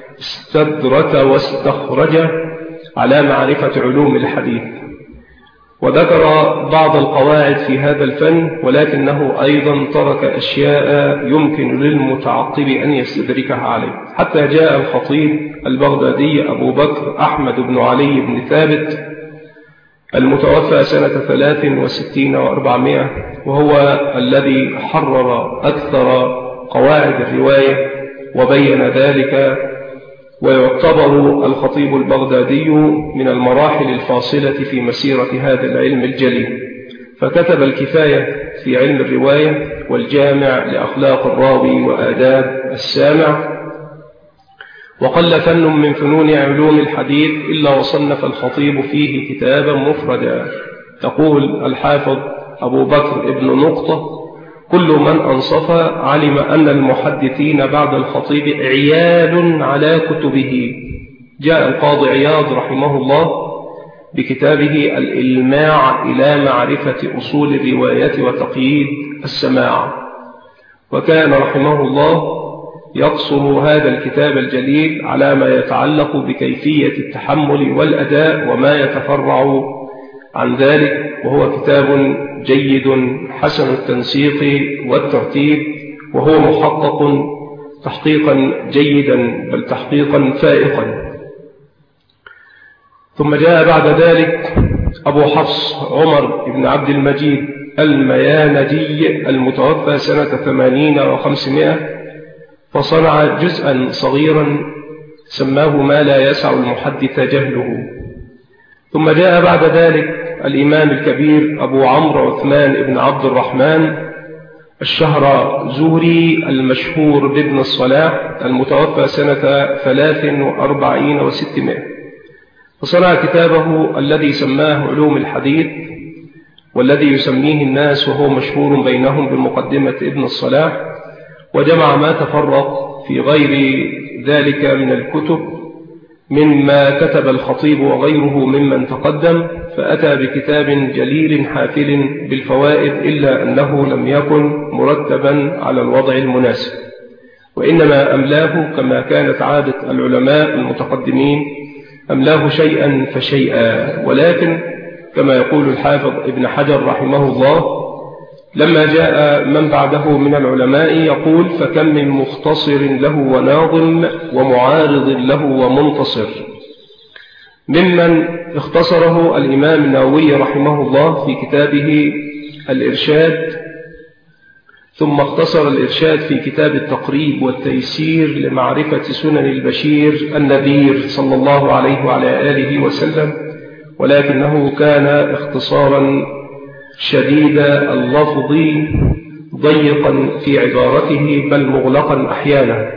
استدرك واستخرج على معرفة علوم الحديث. وذكر بعض القواعد في هذا الفن، ولكنه أيضا ترك أشياء يمكن للمتعقب أن يستدركها عليه، حتى جاء الخطيب البغدادي أبو بكر أحمد بن علي بن ثابت المتوفى سنة 63 و400، وهو الذي حرر أكثر قواعد الرواية وبين ذلك، ويعتبر الخطيب البغدادي من المراحل الفاصلة في مسيرة هذا العلم الجليل، فكتب الكفاية في علم الرواية والجامع لأخلاق الراوي وآداب السامع. وقل فن من فنون علوم الحديث إلا وصنف الخطيب فيه كتابا مفردا. يقول الحافظ أبو بكر ابن نقطة: كل من أنصف علم أن المحدثين بعد الخطيب عيال على كتبه. جاء القاضي عياض رحمه الله بكتابه الإلماع إلى معرفة أصول الرواية وتقييد السماع، وكان رحمه الله يقصر هذا الكتاب الجليل على ما يتعلق بكيفية التحمل والأداء وما يتفرع عن ذلك، وهو كتاب جيد حسن التنسيق والترتيب، وهو محقق تحقيقا جيدا بل تحقيقا فائقا. ثم جاء بعد ذلك أبو حفص عمر بن عبد المجيد الميانجي المتوفى سنة 80 و500، فصنع جزءا صغيرا سماه ما لا يسع المحدث جهله. ثم جاء بعد ذلك الإمام الكبير أبو عمرو عثمان بن عبد الرحمن الشهرزوري المشهور بابن الصلاح المتوفى سنة 43 و600، فصنع كتابه الذي سماه علوم الحديث، والذي يسميه الناس وهو مشهور بينهم بمقدمة ابن الصلاح، وجمع ما تفرق في غير ذلك من الكتب مما كتب الخطيب وغيره ممن تقدم، فأتى بكتاب جليل حافل بالفوائد، إلا أنه لم يكن مرتبا على الوضع المناسب، وإنما أملاه كما كانت عادة العلماء المتقدمين، أملاه شيئا فشيئا. ولكن كما يقول الحافظ ابن حجر رحمه الله لما جاء من بعده من العلماء يقول: فكم من مختصر له وناظم ومعارض له ومنتصر، ممن اختصره الإمام النووي رحمه الله في كتابه الإرشاد، ثم اختصر الإرشاد في كتاب التقريب والتيسير لمعرفة سنن البشير النذير صلى الله عليه وعلى آله وسلم، ولكنه كان اختصارا شديد اللفظ ضيقا في عبارته بل مغلقا أحيانا.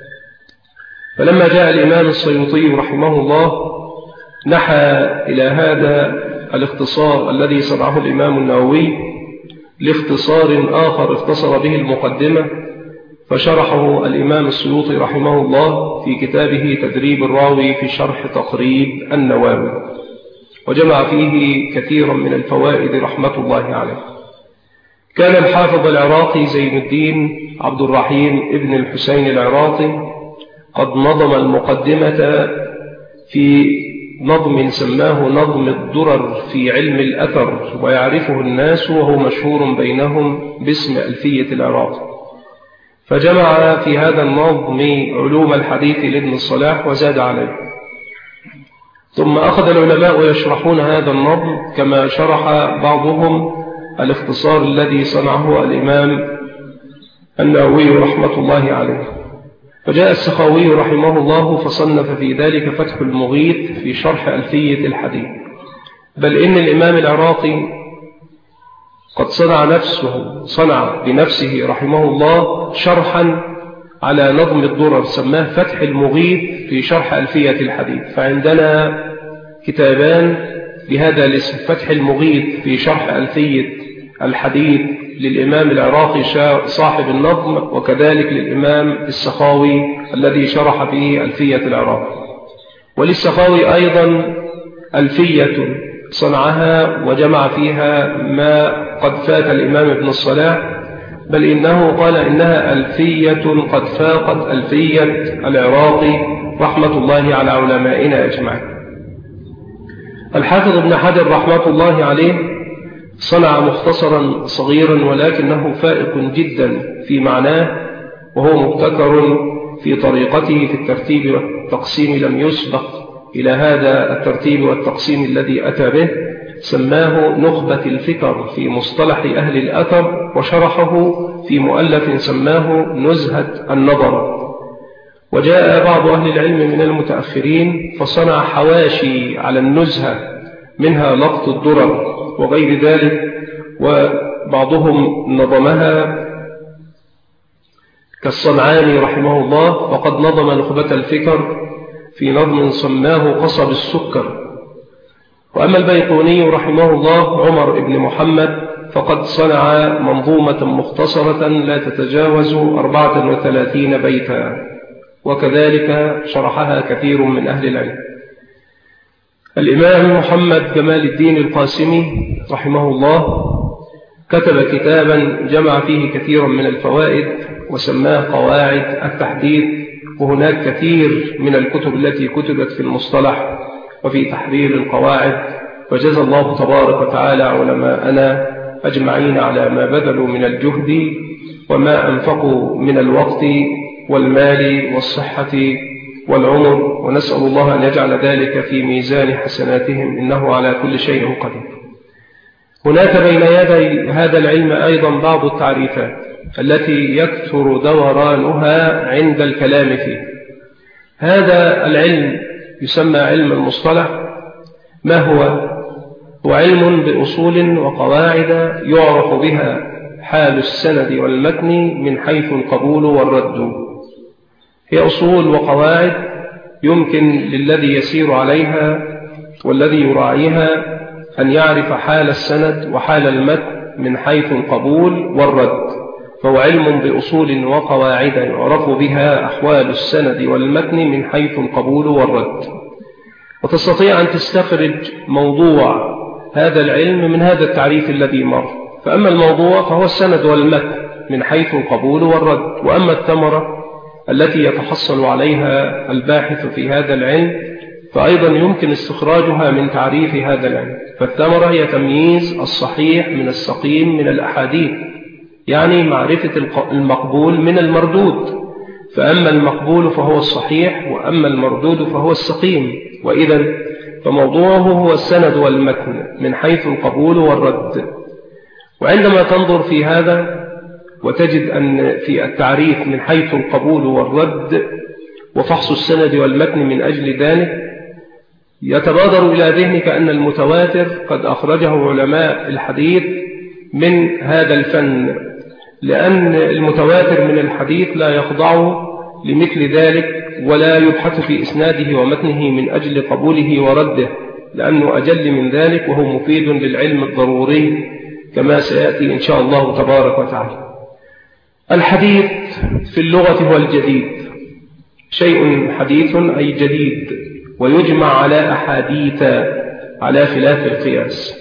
فلما جاء الإمام السيوطي رحمه الله نحى إلى هذا الاختصار الذي صنعه الإمام النووي لاختصار آخر اختصر به المقدمة، فشرحه الإمام السيوطي رحمه الله في كتابه تدريب الراوي في شرح تقريب النووي، وجمع فيه كثيرا من الفوائد رحمة الله عليه. كان الحافظ العراقي زين الدين عبد الرحيم ابن الحسين العراقي قد نظم المقدمة في نظم سماه نظم الدرر في علم الأثر، ويعرفه الناس وهو مشهور بينهم باسم ألفية العراقي، فجمع في هذا النظم علوم الحديث لابن الصلاح وزاد عليه. ثم أخذ العلماء يشرحون هذا النظم كما شرح بعضهم الاختصار الذي صنعه الإمام النووي رحمة الله عليه. فجاء السخاوي رحمه الله فصنف في ذلك فتح المغيث في شرح ألفية الحديث، بل إن الإمام العراقي قد صنع بنفسه رحمه الله شرحا على نظم الدرر سماه فتح المغيث في شرح ألفية الحديث. فعندنا كتابان بهذا الاسم: فتح المغيث في شرح ألفية الحديث للإمام العراقي صاحب النظم، وكذلك للإمام السخاوي الذي شرح فيه ألفية العراقي. وللسخاوي أيضا ألفية صنعها وجمع فيها ما قد فات الإمام ابن الصلاح، بل إنه قال إنها ألفية قد فاقت ألفية العراقي رحمة الله على علمائنا أجمعين. الحافظ ابن حجر رحمة الله عليه صنع مختصرا صغيرا ولكنه فائق جدا في معناه، وهو مبتكر في طريقته في الترتيب والتقسيم، لم يسبق إلى هذا الترتيب والتقسيم الذي أتى به. سماه نخبة الفكر في مصطلح أهل الأثر، وشرحه في مؤلف سماه نزهة النظر. وجاء بعض أهل العلم من المتأخرين فصنع حواشي على النزهة، منها لقط الدرر وغير ذلك، وبعضهم نظمها كالصنعاني رحمه الله، وقد نظم نخبة الفكر في نظم سماه قصب السكر. وأما البيقوني رحمه الله عمر بن محمد فقد صنع منظومة مختصرة لا تتجاوز 34 بيتا، وكذلك شرحها كثير من أهل العلم. الإمام محمد جمال الدين القاسمي رحمه الله كتب كتابا جمع فيه كثيرا من الفوائد وسماه قواعد التحديث، وهناك كثير من الكتب التي كتبت في المصطلح وفي تحرير القواعد. وجزى الله تبارك وتعالى علماءنا أجمعين على ما بذلوا من الجهد وما أنفقوا من الوقت والمال والصحة والعمر، ونسأل الله أن يجعل ذلك في ميزان حسناتهم، إنه على كل شيء قدير. هناك بين يدي هذا العلم أيضا بعض التعريفات التي يكثر دورانها عند الكلام فيه. هذا العلم يسمى علم المصطلح. ما هو؟ هو علم بأصول وقواعد يعرف بها حال السند والمتن من حيث القبول والرد. هي أصول وقواعد يمكن للذي يسير عليها والذي يراعيها أن يعرف حال السند وحال المتن من حيث القبول والرد. فهو علم بأصول وقواعد يعرف بها أحوال السند والمتن من حيث القبول والرد. وتستطيع أن تستخرج موضوع هذا العلم من هذا التعريف الذي مر. فأما الموضوع فهو السند والمتن من حيث القبول والرد، وأما الثمرة التي يتحصل عليها الباحث في هذا العلم فأيضا يمكن استخراجها من تعريف هذا العلم. فالثمرة هي تمييز الصحيح من السقيم من الأحاديث، يعني معرفة المقبول من المردود. فأما المقبول فهو الصحيح، وأما المردود فهو السقيم. وإذا فموضوعه هو السند والمتن من حيث القبول والرد. وعندما تنظر في هذا وتجد أن في التعريف من حيث القبول والرد وفحص السند والمتن من أجل ذلك، يتبادر إلى ذهنك أن المتواتر قد أخرجه علماء الحديث من هذا الفن، لأن المتواتر من الحديث لا يخضع لمثل ذلك ولا يبحث في إسناده ومتنه من أجل قبوله ورده، لأنه أجل من ذلك وهو مفيد للعلم الضروري كما سيأتي إن شاء الله تبارك وتعالى. الحديث في اللغة هو الجديد، شيء حديث أي جديد، ويجمع على أحاديث على خلاف القياس.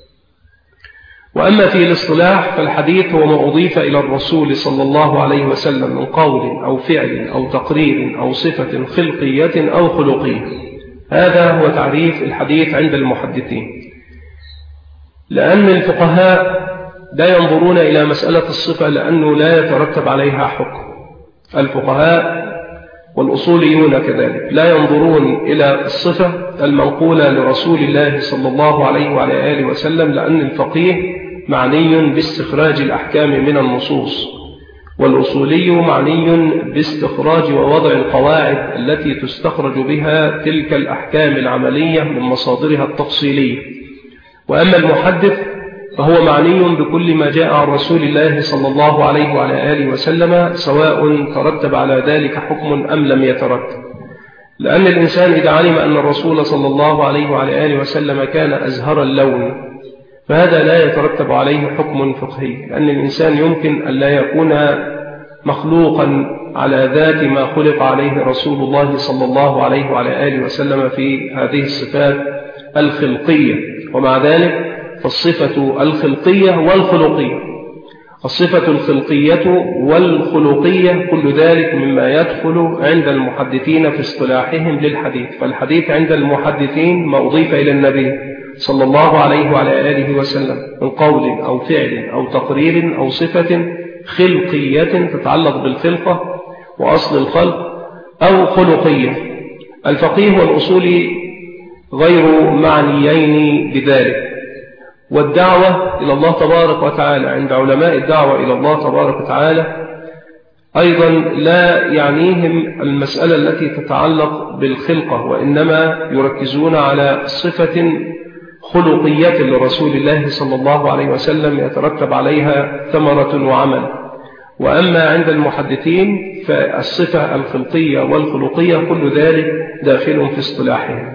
وأما في الاصطلاح فالحديث هو ما أضيف إلى الرسول صلى الله عليه وسلم من قول أو فعل أو تقرير أو صفة خلقية أو خلقية. هذا هو تعريف الحديث عند المحدثين، لأن الفقهاء لا ينظرون إلى مسألة الصفة لأنه لا يترتب عليها حكم. الفقهاء والأصوليون كذلك لا ينظرون إلى الصفة المنقولة لرسول الله صلى الله عليه وعلى آله وسلم، لأن الفقيه معني باستخراج الأحكام من النصوص، والأصولي معني باستخراج ووضع القواعد التي تستخرج بها تلك الأحكام العملية من مصادرها التفصيلية. وأما المحدث فهو معني بكل ما جاء عن رسول الله صلى الله عليه وعلى آله وسلم، سواء ترتب على ذلك حكم أم لم يترتب. لأن الإنسان إذا علم أن الرسول صلى الله عليه وعلى آله وسلم كان أزهر اللون فهذا لا يترتب عليه حكم فقهي، لأن الإنسان يمكن أن لا يكون مخلوقا على ذات ما خلق عليه رسول الله صلى الله عليه وعلى آله وسلم في هذه الصفات الخلقية. ومع ذلك فالصفة الخلقية والخلقية الصفة الخلقية والخلقية كل ذلك مما يدخل عند المحدثين في اصطلاحهم للحديث. فالحديث عند المحدثين ما أضيف إلى النبي صلى الله عليه وعلى آله وسلم من قول أو فعل أو تقرير أو صفة خلقية تتعلق بالخلقة وأصل الخلق أو خلقية. الفقيه والأصولي غير معنيين بذلك. والدعوة إلى الله تبارك وتعالى عند علماء الدعوة إلى الله تبارك وتعالى أيضا لا يعنيهم المسألة التي تتعلق بالخلقة، وإنما يركزون على صفة خلقية لرسول الله صلى الله عليه وسلم يترتب عليها ثمرة وعمل. وأما عند المحدثين فالصفة الخلقية والخلقية كل ذلك داخل في اصطلاحهم.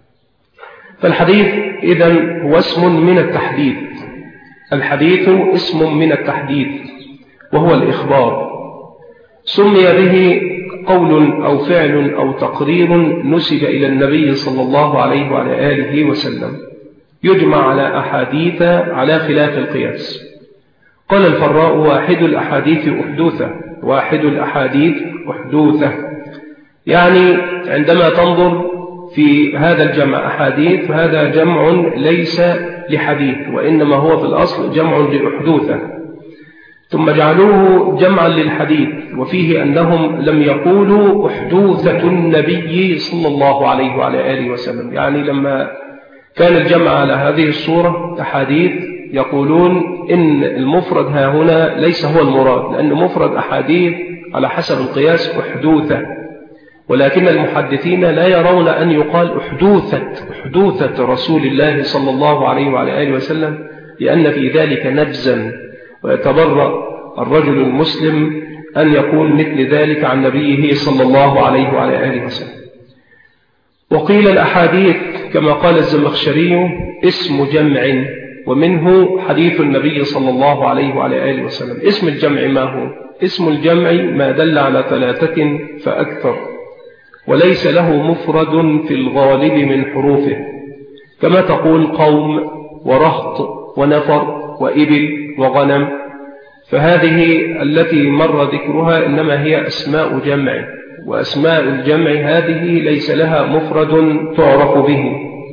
فالحديث إذن هو اسم من التحديث. الحديث اسم من التحديث وهو الإخبار، سمي به قول أو فعل أو تقرير نسب إلى النبي صلى الله عليه وعلى آله وسلم، يجمع على أحاديث على خلاف القياس. قال الفراء: واحد الأحاديث أحدوثة. واحد الأحاديث أحدوثة يعني عندما تنظر في هذا الجمع أحاديث فهذا جمع ليس لحديث، وإنما هو في الأصل جمع لأحدوثة، ثم جعلوه جمعا للحديث، وفيه أنهم لم يقولوا أحدوثة النبي صلى الله عليه وعلى آله وسلم. يعني لما كان الجمع على هذه الصورة أحاديث يقولون إن المفرد ها هنا ليس هو المراد، لأن مفرد أحاديث على حسب القياس أحدوثة، ولكن المحدثين لا يرون أن يقال أحدوثة رسول الله صلى الله عليه وعلى آله وسلم، لأن في ذلك نبزا، ويتبرأ الرجل المسلم أن يقول مثل ذلك عن نبيه صلى الله عليه وعلى آله وسلم. وقيل الأحاديث كما قال الزمخشري اسم جمع، ومنه حديث النبي صلى الله عليه وعلى آله وسلم. اسم الجمع ما هو؟ اسم الجمع ما دل على 3 فأكثر، وليس له مفرد في الغالب من حروفه، كما تقول قوم ورهط ونفر وإبل وغنم، فهذه التي مر ذكرها إنما هي أسماء جمع، وأسماء الجمع هذه ليس لها مفرد تعرف به،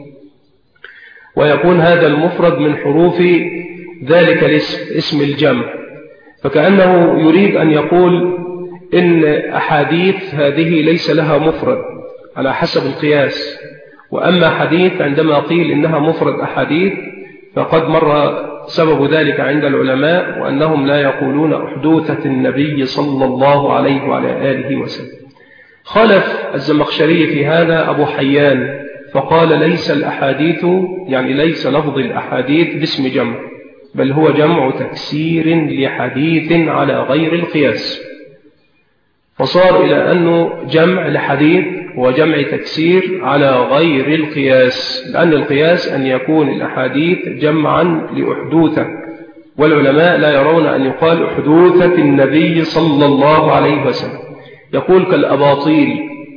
ويكون هذا المفرد من حروف ذلك الاسم، اسم الجمع. فكأنه يريد أن يقول إن أحاديث هذه ليس لها مفرد على حسب القياس، وأما حديث عندما قيل إنها مفرد أحاديث فقد مر سبب ذلك عند العلماء، وأنهم لا يقولون أحدوثة النبي صلى الله عليه وعلى آله وسلم. خالف الزمخشري في هذا أبو حيان فقال ليس الأحاديث، يعني ليس لفظ الأحاديث باسم جمع، بل هو جمع تكسير لحديث على غير القياس، فصار إلى أنه جمع لحديث وجمع تكسير على غير القياس، لأن القياس أن يكون الأحاديث جمعا لأحدوثة، والعلماء لا يرون أن يقال أحدوثة النبي صلى الله عليه وسلم، يقول كالأباطيل.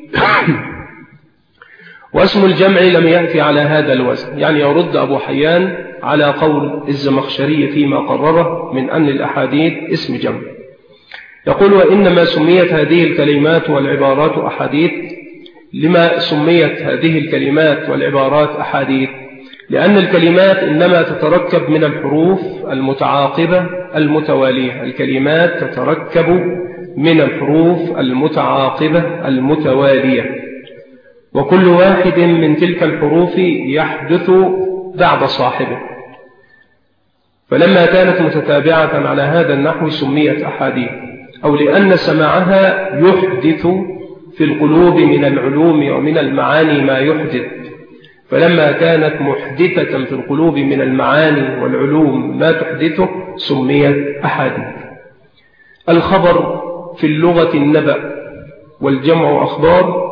واسم الجمع لم يأتي على هذا الوزن، يعني يرد أبو حيان على قول الزمخشري فيما قرره من أن الأحاديث اسم جمع. يقول وإنما سميت هذه الكلمات والعبارات أحاديث. لما سميت هذه الكلمات والعبارات أحاديث؟ لأن الكلمات إنما تتركب من الحروف المتعاقبة المتوالية. الكلمات تتركب من الحروف المتعاقبة المتوالية، وكل واحد من تلك الحروف يحدث بعد صاحبه، فلما كانت متتابعة على هذا النحو سميت أحاديث، أو لأن سماعها يحدث في القلوب من العلوم ومن المعاني ما يحدث، فلما كانت محدثة في القلوب من المعاني والعلوم ما تحدثه سميت أحاديث. الخبر في اللغة النبأ، والجمع أخبار.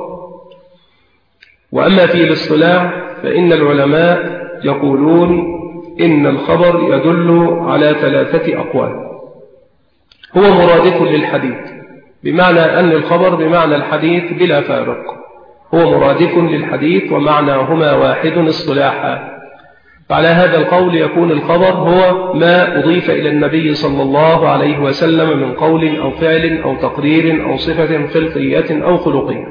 وأما في الاصطلاح فإن العلماء يقولون إن الخبر يدل على 3 أقوال. هو مرادف للحديث، بمعنى أن الخبر بمعنى الحديث بلا فارق، هو مرادف للحديث ومعناهما واحد اصطلاحا. فعلى هذا القول يكون الخبر هو ما أضيف إلى النبي صلى الله عليه وسلم من قول أو فعل أو تقرير أو صفة خلقية أو خلقية.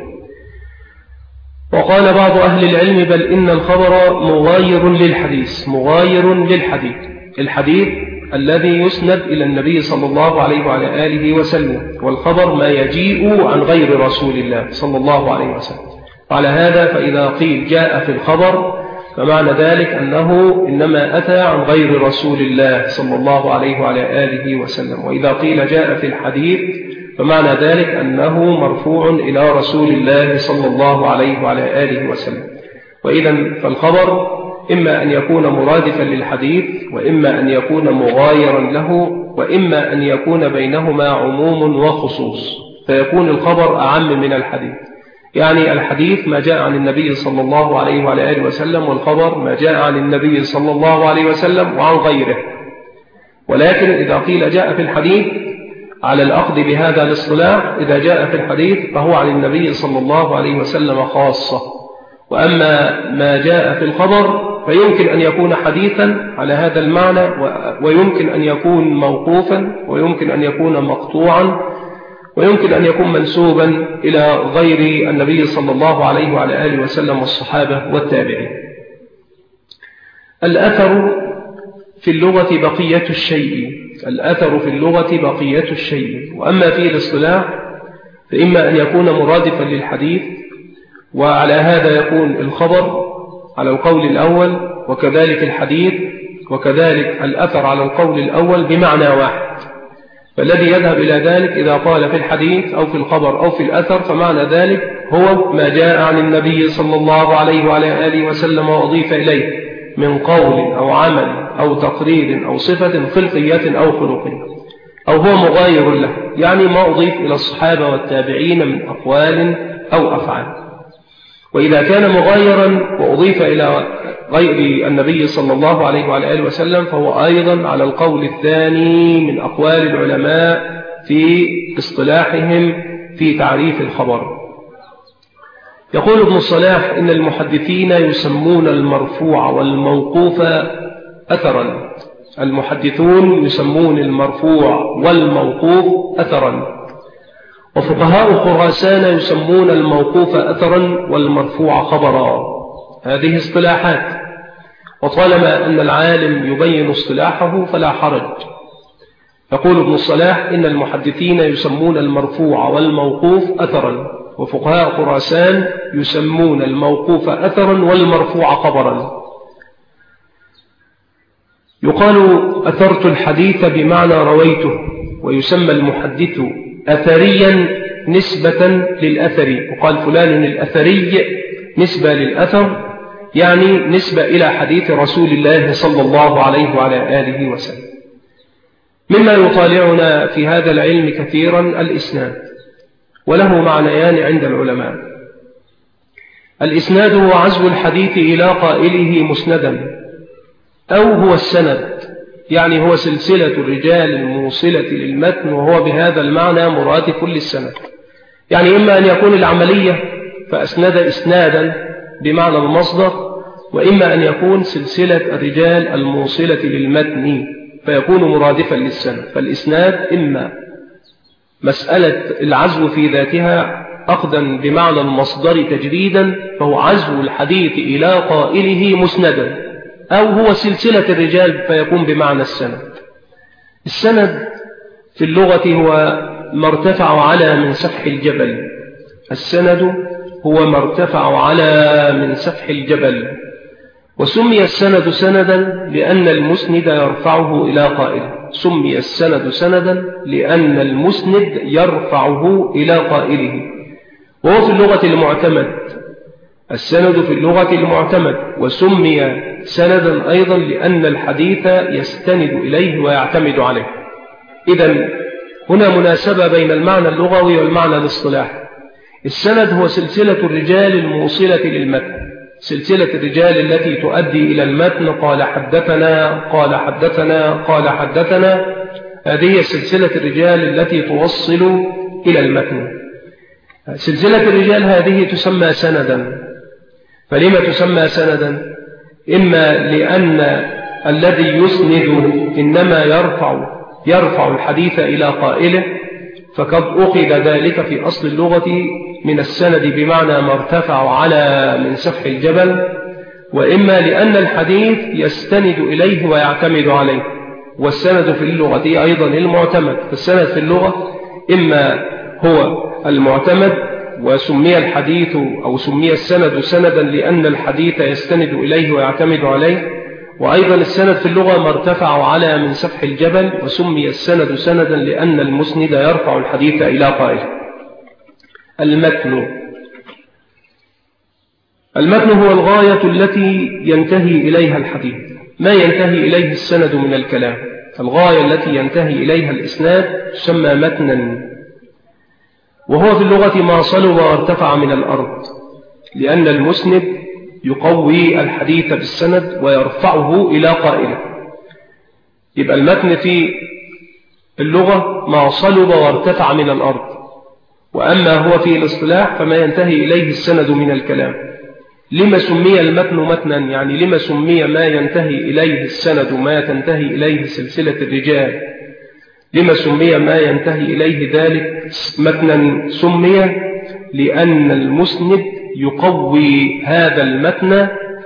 وقال بعض أهل العلم بل إن الخبر مغاير للحديث، الحديث الذي يسند إلى النبي صلى الله عليه وعلى آله وسلم، والخبر ما يجيء عن غير رسول الله صلى الله عليه وسلم. وعلى هذا فإذا قيل جاء في الخبر فمعنى ذلك أنه إنما أتى عن غير رسول الله صلى الله عليه وعلى آله وسلم. وإذا قيل جاء في الحديث فمعنى ذلك أنه مرفوع إلى رسول الله صلى الله عليه وعلى آله وسلم. وإذا فالخبر إما أن يكون مرادفا للحديث، وإما أن يكون مغايرا له، وإما أن يكون بينهما عموم وخصوص، فيكون الخبر أعم من الحديث. يعني الحديث ما جاء عن النبي صلى الله عليه وعلى آله وسلم، والخبر ما جاء عن النبي صلى الله عليه وسلم وعن غيره. ولكن إذا قيل جاء في الحديث على الأخذ بهذا الاصطلاح، إذا جاء في الحديث فهو عن النبي صلى الله عليه وسلم خاصة. وأما ما جاء في الخبر فيمكن أن يكون حديثا على هذا المعنى، ويمكن أن يكون موقوفا، ويمكن أن يكون مقطوعا، ويمكن أن يكون منسوبا إلى غير النبي صلى الله عليه وعلى آله وسلم والصحابة والتابعين. الأثر في اللغة بقية الشيء، وأما في الاصطلاح فإما أن يكون مرادفا للحديث، وعلى هذا يكون الخبر على القول الأول، وكذلك الحديث، وكذلك الأثر على القول الأول بمعنى واحد. فالذي يذهب إلى ذلك إذا قال في الحديث أو في الخبر أو في الأثر فمعنى ذلك هو ما جاء عن النبي صلى الله عليه وعلى آله وسلم وأضيف إليه من قول أو عمل أو تقرير أو صفة خلقية أو خلقية، أو هو مغاير له، يعني ما أضيف إلى الصحابة والتابعين من أقوال أو أفعال. وإذا كان مغايرا وأضيف إلى غير النبي صلى الله عليه وعلى آله وسلم فهو أيضا على القول الثاني من أقوال العلماء في اصطلاحهم في تعريف الخبر. يقول ابن الصلاح إن المحدثين يسمون المرفوع والموقوف أثرا، المحدثون يسمون المرفوع والموقوف أثرا، وفقهاء خراسان يسمون الموقوف أثرا والمرفوع خبرا. هذه اصطلاحات، وطالما أن العالم يبين اصطلاحه فلا حرج. يقول ابن الصلاح إن المحدثين يسمون المرفوع والموقوف أثرا، وفقهاء خراسان يسمون الموقوف أثرا والمرفوع خبرا. يقال أثرت الحديث بمعنى رويته، ويسمى المحدث أثريا نسبة للأثر، وقال فلان الأثري نسبة للأثر، يعني نسبة إلى حديث رسول الله صلى الله عليه وعلى آله وسلم. مما يطالعنا في هذا العلم كثيرا الإسناد، وله معنيان عند العلماء. الإسناد هو عزو الحديث إلى قائله مسندا، أو هو السند، يعني هو سلسلة الرجال الموصلة للمتن، وهو بهذا المعنى مرادف للسند. يعني إما أن يكون العملية فأسند إسنادا بمعنى المصدر، وإما أن يكون سلسلة الرجال الموصلة للمتن فيكون مرادفا للسند. فالإسناد إما مسألة العزو في ذاتها أخذا بمعنى المصدر تجريدا، فهو عزو الحديث إلى قائله مسندا، أو هو سلسلة الرجال فيكون بمعنى السند. السند في اللغة هو ما ارتفع على من سفح الجبل، السند هو ما ارتفع على من سفح الجبل. وسمي السند سندا لأن المسند يرفعه إلى قائله، سمي السند سندا لأن المسند يرفعه إلى قائله. وهو في اللغة المعتمد، السند في اللغة المعتمد، وسمي سندا أيضا لأن الحديث يستند إليه ويعتمد عليه. إذن هنا مناسبة بين المعنى اللغوي والمعنى الاصطلاحي. السند هو سلسلة الرجال الموصلة للمتن، سلسلة الرجال التي تؤدي إلى المتن، قال حدثنا قال حدثنا قال حدثنا، هذه سلسلة الرجال التي توصل إلى المتن. سلسلة الرجال هذه تسمى سندا. فلما تسمى سندا؟ إما لأن الذي يسند إنما يرفع الحديث إلى قائله، فقد أخذ ذلك في أصل اللغة من السند بمعنى ما ارتفع على من سفح الجبل، وإما لأن الحديث يستند إليه ويعتمد عليه، والسند في اللغة أيضا المعتمد. فالسند في اللغة إما هو المعتمد، وسمي الحديث أو سمي السند سندا لأن الحديث يستند إليه ويعتمد عليه، وأيضا السند في اللغة ما ارتفع على من سفح الجبل، وسمي السند سندا لأن المسند يرفع الحديث إلى قائله. المتن هو الغاية التي ينتهي إليها الحديث، ما ينتهي إليه السند من الكلام. الغاية التي ينتهي إليها الإسناد تسمى متنا، وهو في اللغة ما صلب وارتفع من الأرض، لأن المسند يقوي الحديث بالسند ويرفعه إلى قائله. يبقى المتن في اللغة ما صلب وارتفع من الأرض، وأما هو في الاصطلاح فما ينتهي إليه السند من الكلام. لما سمي المتن متنا؟ يعني لما سمي ما ينتهي إليه السند وما تنتهي إليه سلسلة الرجال، لما سمي ما ينتهي إليه ذلك متنا؟ سمي لأن المسند يقوي هذا المتن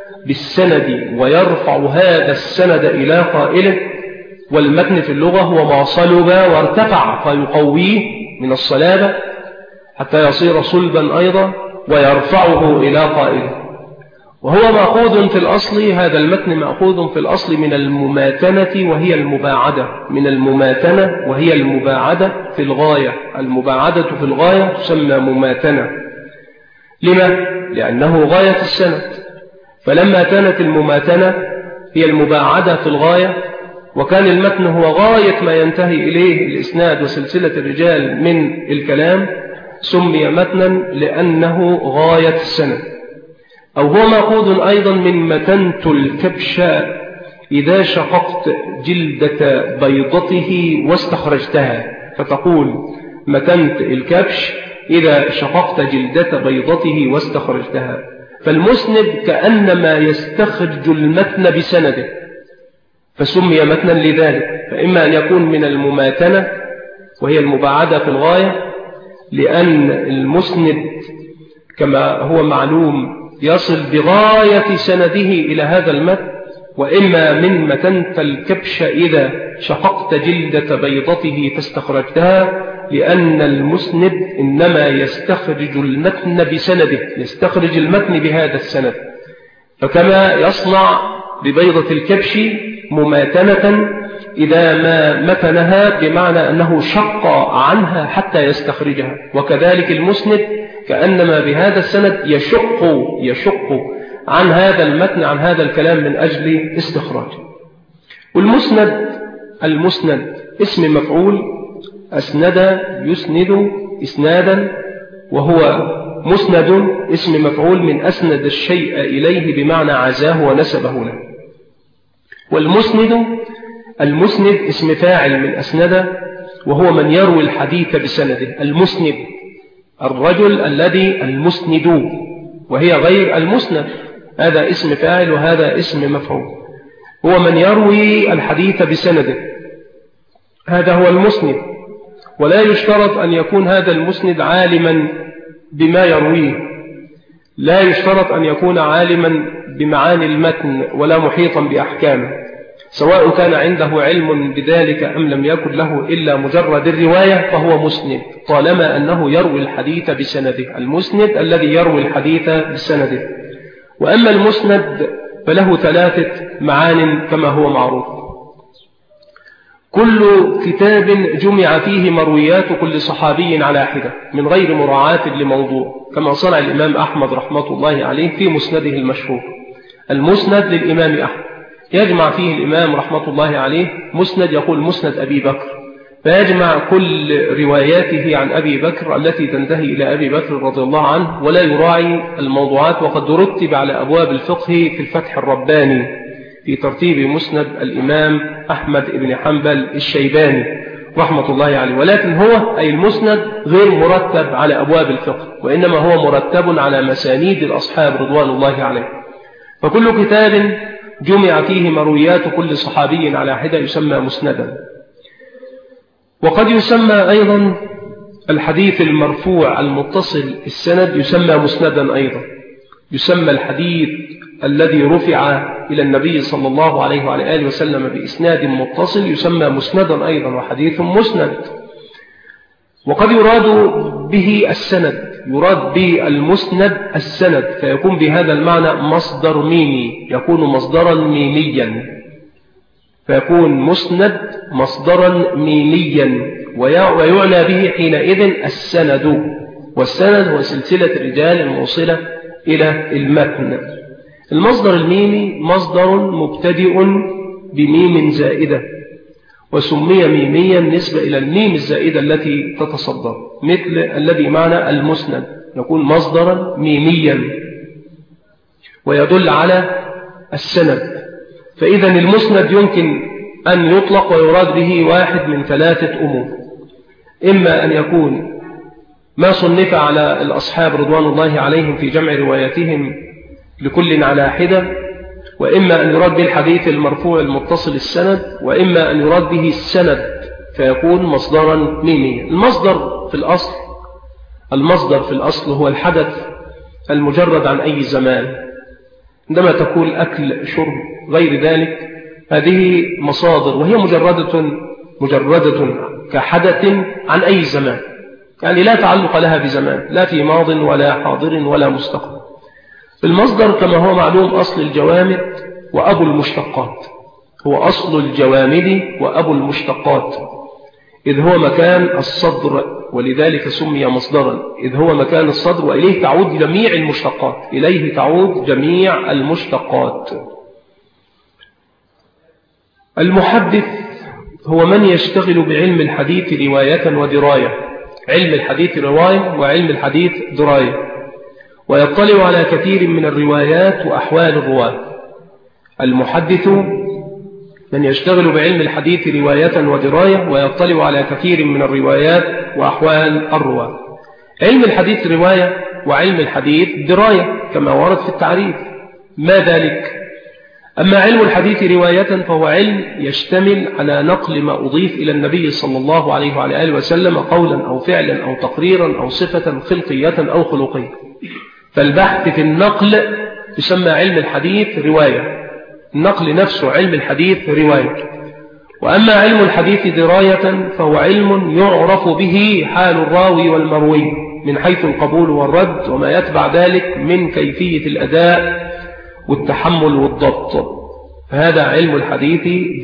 بالسند ويرفع هذا السند إلى قائله. والمتن في اللغة هو ما صلب وارتفع فيقويه من الصلابة حتى يصير صلبا أيضا ويرفعه إلى قائله. وهو مأخوذ في الأصل، هذا المتن مأخوذ في الأصل من المماتنة وهي المباعدة، من المماتنة وهي المباعدة في الغاية. المباعدة في الغاية تسمى مماتنة. لما؟ لأنه غاية السند. فلما كانت المماتنة هي المباعدة في الغاية، وكان المتن هو غاية ما ينتهي إليه الإسناد وسلسلة الرجال من الكلام، سمي متنا لأنه غاية السند. أو هو مأخوذ أيضا من متنت الكبش إذا شققت جلدة بيضته واستخرجتها، فتقول متنت الكبش إذا شققت جلدة بيضته واستخرجتها. فالمسند كأنما يستخرج المتن بسنده، فسمي متنا لذلك. فإما أن يكون من المماتنة وهي المباعدة في الغاية، لأن المسند كما هو معلوم يصل بغاية سنده إلى هذا المتن، وإما من متنت الكبش إذا شققت جلدة بيضته فاستخرجتها، لأن المسند إنما يستخرج المتن بسنده، يستخرج المتن بهذا السند. فكما يصنع ببيضة الكبش مماتنة إذا ما متنها بمعنى أنه شق عنها حتى يستخرجها، وكذلك المسند كأنما بهذا السند يشق عن هذا المتن، عن هذا الكلام من أجل استخراجه. المسند اسم مفعول، أسند يسند إسنادا، وهو مسند اسم مفعول من أسند الشيء إليه بمعنى عزاه ونسبه له. المسند اسم فاعل من أسند، وهو من يروي الحديث بسنده. المسند الرجل الذي المسند، وهي غير المسند، هذا اسم فاعل وهذا اسم مفعول. هو من يروي الحديث بسنده، هذا هو المسند. ولا يشترط أن يكون هذا المسند عالما بما يرويه، لا يشترط أن يكون عالما بمعاني المتن ولا محيطا بأحكامه، سواء كان عنده علم بذلك أم لم يكن له إلا مجرد الرواية، فهو مسند طالما أنه يروي الحديث بسنده. المسند الذي يروي الحديث بسنده. وأما المسند فله 3 معان كما هو معروف. كل كتاب جمع فيه مرويات كل صحابي على حدة من غير مراعاة لموضوع، كما صنع الإمام أحمد رحمة الله عليه في مسنده المشهور. المسند للإمام أحمد يجمع فيه الإمام رحمة الله عليه مسند، يقول مسند أبي بكر، فيجمع كل رواياته عن أبي بكر التي تنتهي إلى أبي بكر رضي الله عنه، ولا يراعي الموضوعات. وقد رتب على أبواب الفقه في الفتح الرباني في ترتيب مسند الإمام أحمد بن حنبل الشيباني رحمة الله عليه، ولكن هو أي المسند غير مرتب على أبواب الفقه، وإنما هو مرتب على مسانيد الأصحاب رضوان الله عليه. فكل كتاب جمع فيه مرويات كل صحابي على حدة يسمى مسندا. وقد يسمى أيضا الحديث المرفوع المتصل السند يسمى مسندا أيضا. يسمى الحديث الذي رفع إلى النبي صلى الله عليه وعلى آله وسلم بإسناد متصل يسمى مسندا أيضا وحديث مسند. وقد يراد به السند، يراد به المسند السند، فيكون بهذا المعنى مصدر ميمي، يكون مصدرا ميميا، فيكون مسند مصدرا ميميا، ويعنى به حينئذ السند. والسند هو سلسلة الرجال الموصلة إلى المتن. المصدر الميمي مصدر مبتدئ بميم زائدة، وسمي ميميا نسبة إلى الميم الزائدة التي تتصدر، مثل الذي معنى المسند يكون مصدرا ميميا ويدل على السند. فإذا المسند يمكن أن يطلق ويراد به واحد من ثلاثة أمور: إما أن يكون ما صنف على الأصحاب رضوان الله عليهم في جمع رواياتهم لكل على حدة، وإما أن يراد به الحديث المرفوع المتصل السند، وإما أن يراد به السند فيكون مصدرا ميميا. المصدر في الأصل هو الحدث المجرد عن أي زمان. عندما تقول أكل شرب غير ذلك هذه مصادر، وهي مجردة كحدث عن أي زمان، يعني لا تعلق لها بزمان، لا في ماض ولا حاضر ولا مستقبل. المصدر كما هو معلوم أصل الجوامد وأبو المشتقات، هو أصل الجوامد وأبو المشتقات، إذ هو مكان الصدر، ولذلك سمي مصدرا، إذ هو مكان الصدر وإليه تعود جميع المشتقات، إليه تعود جميع المشتقات. المحدث هو من يشتغل بعلم الحديث رواية ودراية، علم الحديث رواية وعلم الحديث دراية، ويطلع على كثير من الروايات وأحوال الرواة. المحدث من يشتغل بعلم الحديث رواية ودراية ويطلع على كثير من الروايات وأحوال الرواة. علم الحديث رواية وعلم الحديث دراية كما ورد في التعريف. ما ذلك؟ أما علم الحديث رواية فهو علم يشتمل على نقل ما أضيف إلى النبي صلى الله عليه وعلى آله وسلم قولا أو فعلا أو تقريرا أو صفة خلقية أو خلقية. فالبحث في النقل يسمى علم الحديث رواية، النقل نفسه علم الحديث رواية. وأما علم الحديث دراية فهو علم يعرف به حال الراوي والمروي من حيث القبول والرد وما يتبع ذلك من كيفية الأداء والتحمل والضبط. فهذا علم الحديث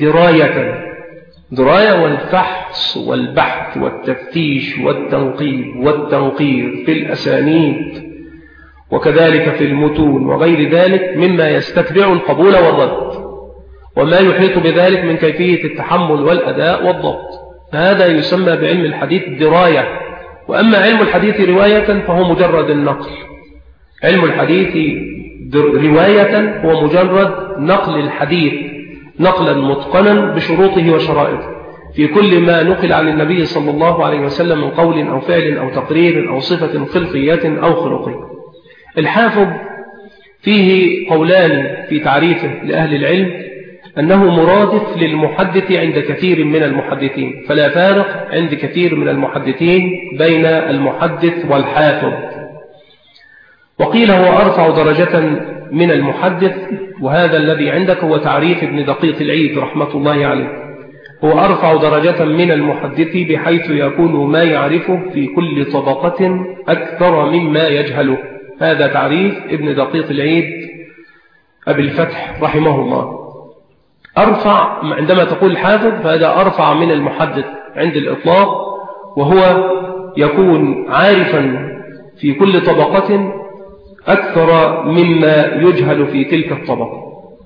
دراية والفحص والبحث والتفتيش والتنقيب والتنقير في الأسانيد وكذلك في المتون وغير ذلك مما يستتبع القبول والرد وما يحيط بذلك من كيفية التحمل والأداء والضبط. هذا يسمى بعلم الحديث دراية. وأما علم الحديث رواية فهو مجرد النقل. علم الحديث رواية هو مجرد نقل الحديث نقلا متقنا بشروطه وشرائطه في كل ما نقل عن النبي صلى الله عليه وسلم من قول أو فعل أو تقرير أو صفة خلقية أو خلقية. الحافظ فيه قولان في تعريفه لأهل العلم، أنه مرادف للمحدث عند كثير من المحدثين، فلا فارق عند كثير من المحدثين بين المحدث والحافظ. وقيل هو أرفع درجة من المحدث، وهذا الذي عندك هو تعريف ابن دقيق العيد رحمة الله عليه، هو أرفع درجة من المحدث بحيث يكون ما يعرفه في كل طبقة أكثر مما يجهله. هذا تعريف ابن دقيق العيد أبي الفتح رحمه الله. أرفع عندما تقول الحافظ فهذا أرفع من المحدث عند الإطلاق، وهو يكون عارفا في كل طبقة أكثر مما يجهل في تلك الطبقة.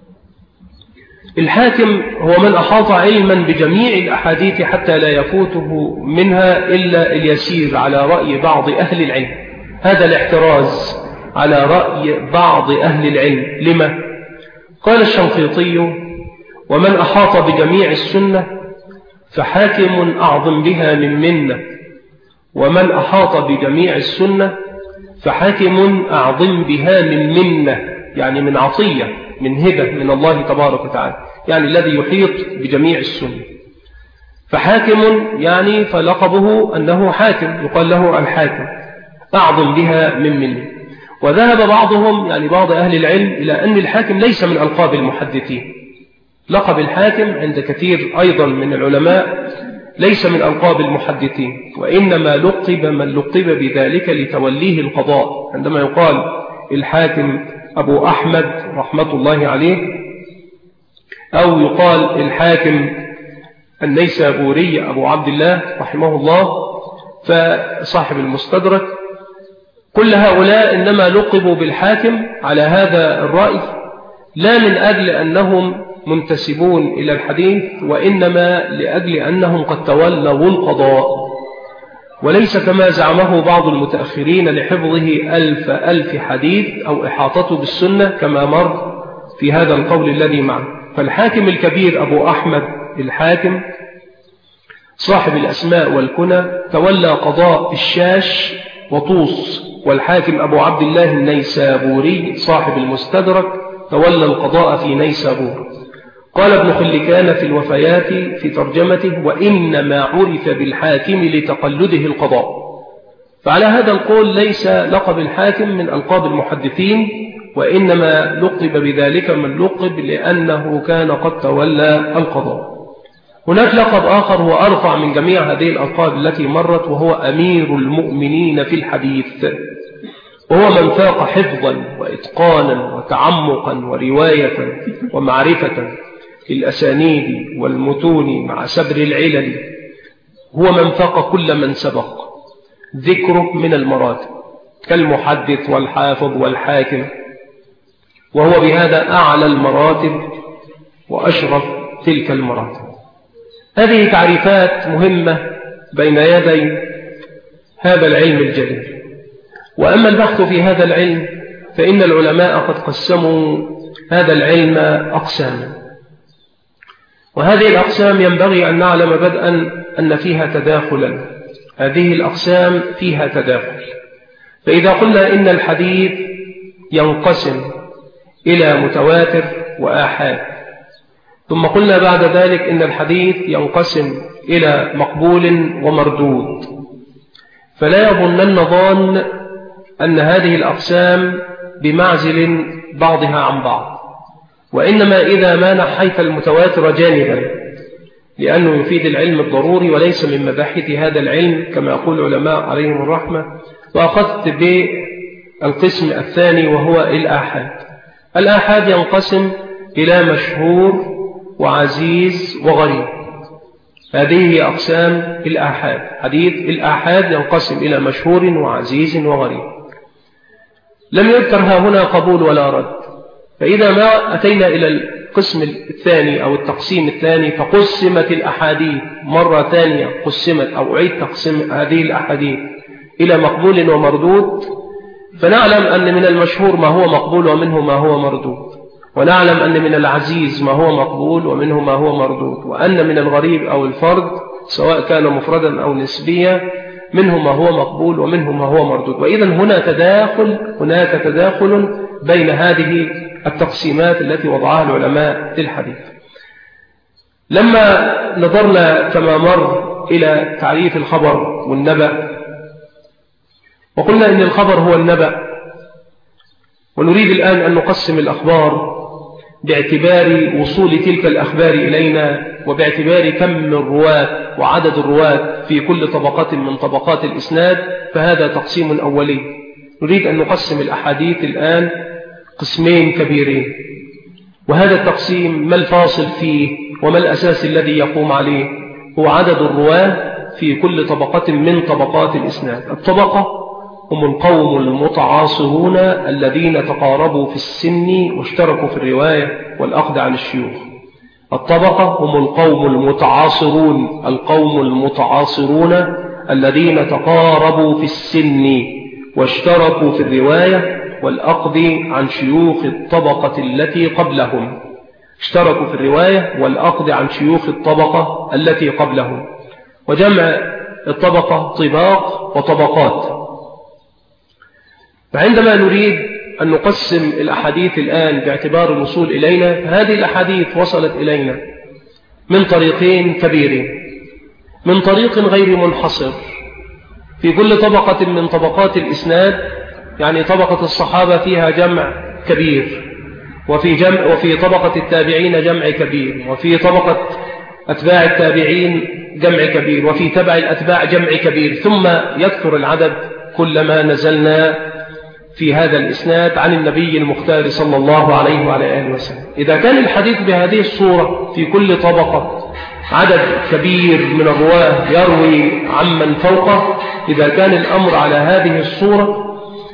الحاكم هو من أحاط علما بجميع الأحاديث حتى لا يفوته منها إلا اليسير على رأي بعض أهل العلم. هذا الاحتراز على رأي بعض أهل العلم. لما؟ قال الشنقيطي: ومن أحاط بجميع السنة فحاكم أعظم بها من منة، ومن أحاط بجميع السنة فحاكم أعظم بها من منة. يعني من عطية، من هبة من الله تبارك وتعالى، يعني الذي يحيط بجميع السنة. فحاكم يعني فلقبه أنه حاكم، يقال له الحاكم، أعظم بها من منه. وذهب بعضهم يعني بعض أهل العلم إلى أن الحاكم ليس من ألقاب المحدثين. لقب الحاكم عند كثير أيضا من العلماء ليس من ألقاب المحدثين، وإنما لقب من لقب بذلك لتوليه القضاء. عندما يقال الحاكم أبو أحمد رحمة الله عليه، أو يقال الحاكم النيسابوري أبو عبد الله رحمه الله فصاحب المستدرك، كل هؤلاء إنما لقبوا بالحاكم على هذا الرأي لا من أجل أنهم منتسبون إلى الحديث، وإنما لأجل أنهم قد تولوا القضاء، وليس كما زعمه بعض المتأخرين لحفظه ألف حديث أو إحاطته بالسنة كما مر في هذا القول الذي معه. فالحاكم الكبير أبو أحمد الحاكم صاحب الأسماء والكنى تولى قضاء الشاش وطوس، والحاكم أبو عبد الله النيسابوري صاحب المستدرك تولى القضاء في نيسابور. قال ابن خلكان في الوفيات في ترجمته: وإنما عرف بالحاكم لتقلده القضاء. فعلى هذا القول ليس لقب الحاكم من ألقاب المحدثين، وإنما لقب بذلك من لقب لأنه كان قد تولى القضاء. هناك لقب آخر هو أرفع من جميع هذه الألقاب التي مرت، وهو أمير المؤمنين في الحديث، وهو من فاق حفظا وإتقانا وتعمقا ورواية ومعرفة الأسانيد والمتون مع سبر العلل. هو من فاق كل من سبق ذكره من المراتب كالمحدث والحافظ والحاكم، وهو بهذا أعلى المراتب وأشرف تلك المراتب. هذه تعريفات مهمة بين يدي هذا العلم الجليل. وأما البحث في هذا العلم فإن العلماء قد قسموا هذا العلم أقساما، وهذه الأقسام ينبغي أن نعلم بدءا أن فيها تداخلا. هذه الأقسام فيها تداخل. فإذا قلنا إن الحديث ينقسم إلى متواتر وآحاد، ثم قلنا بعد ذلك إن الحديث ينقسم إلى مقبول ومردود، فلا يظنن ظان أن هذه الأقسام بمعزل بعضها عن بعض، وإنما إذا ما نحيت المتواتر جانبا لأنه يفيد العلم الضروري وليس من مباحث هذا العلم كما يقول العلماء عليهم الرحمة، وأخذت بالقسم الثاني وهو الآحاد. الآحاد ينقسم إلى مشهور وعزيز وغريب. هذه هي أقسام الآحاد. حديث الآحاد ينقسم إلى مشهور وعزيز وغريب. لم يذكر هنا قبول ولا رد. فإذا ما أتينا إلى القسم الثاني أو التقسيم الثاني فقسمت الأحاديث مرة ثانية، قسمت أو عيد تقسيم هذه الأحاديث إلى مقبول ومردود، فنعلم أن من المشهور ما هو مقبول ومنه ما هو مردود، ونعلم أن من العزيز ما هو مقبول ومنه ما هو مردود، وأن من الغريب أو الفرد سواء كان مفردا أو نسبيا منه ما هو مقبول ومنه ما هو مردود. وإذن هناك تداخل بين هذه التقسيمات التي وضعها العلماء في الحديث. لما نظرنا كما مر إلى تعريف الخبر والنبأ، وقلنا إن الخبر هو النبأ، ونريد الآن أن نقسم الأخبار باعتبار وصول تلك الأخبار إلينا، وباعتبار كم الرواة وعدد الرواة في كل طبقة من طبقات الإسناد، فهذا تقسيم أولي. نريد أن نقسم الأحاديث الآن قسمين كبيرين، وهذا التقسيم ما الفاصل فيه وما الأساس الذي يقوم عليه؟ هو عدد الرواة في كل طبقة من طبقات الإسناد. الطبقة هم القوم المتعاصرون الذين تقاربوا في السن واشتركوا في الرواية والأخذ عن الشيوخ. الطبقة هم القوم المتعاصرون الذين تقاربوا في السن واشتركوا في الرواية والأخذ عن شيوخ الطبقة التي قبلهم. اشتركوا في الرواية والأخذ عن شيوخ الطبقة التي قبلهم. وجمع الطبقة طباق وطبقات. فعندما نريد أن نقسم الأحاديث الآن باعتبار الوصول إلينا، فهذه الأحاديث وصلت إلينا من طريقين كبيرين. من طريق غير منحصر في كل طبقة من طبقات الإسناد، يعني طبقة الصحابة فيها جمع كبير، وفي طبقة التابعين جمع كبير، وفي طبقة أتباع التابعين جمع كبير، وفي تبع الأتباع جمع كبير، ثم يكثر العدد كلما نزلنا في هذا الإسناد عن النبي المختار صلى الله عليه وعلى آله وسلم. إذا كان الحديث بهذه الصورة في كل طبقة عدد كبير من الرواه يروي عمن فوقه، إذا كان الأمر على هذه الصورة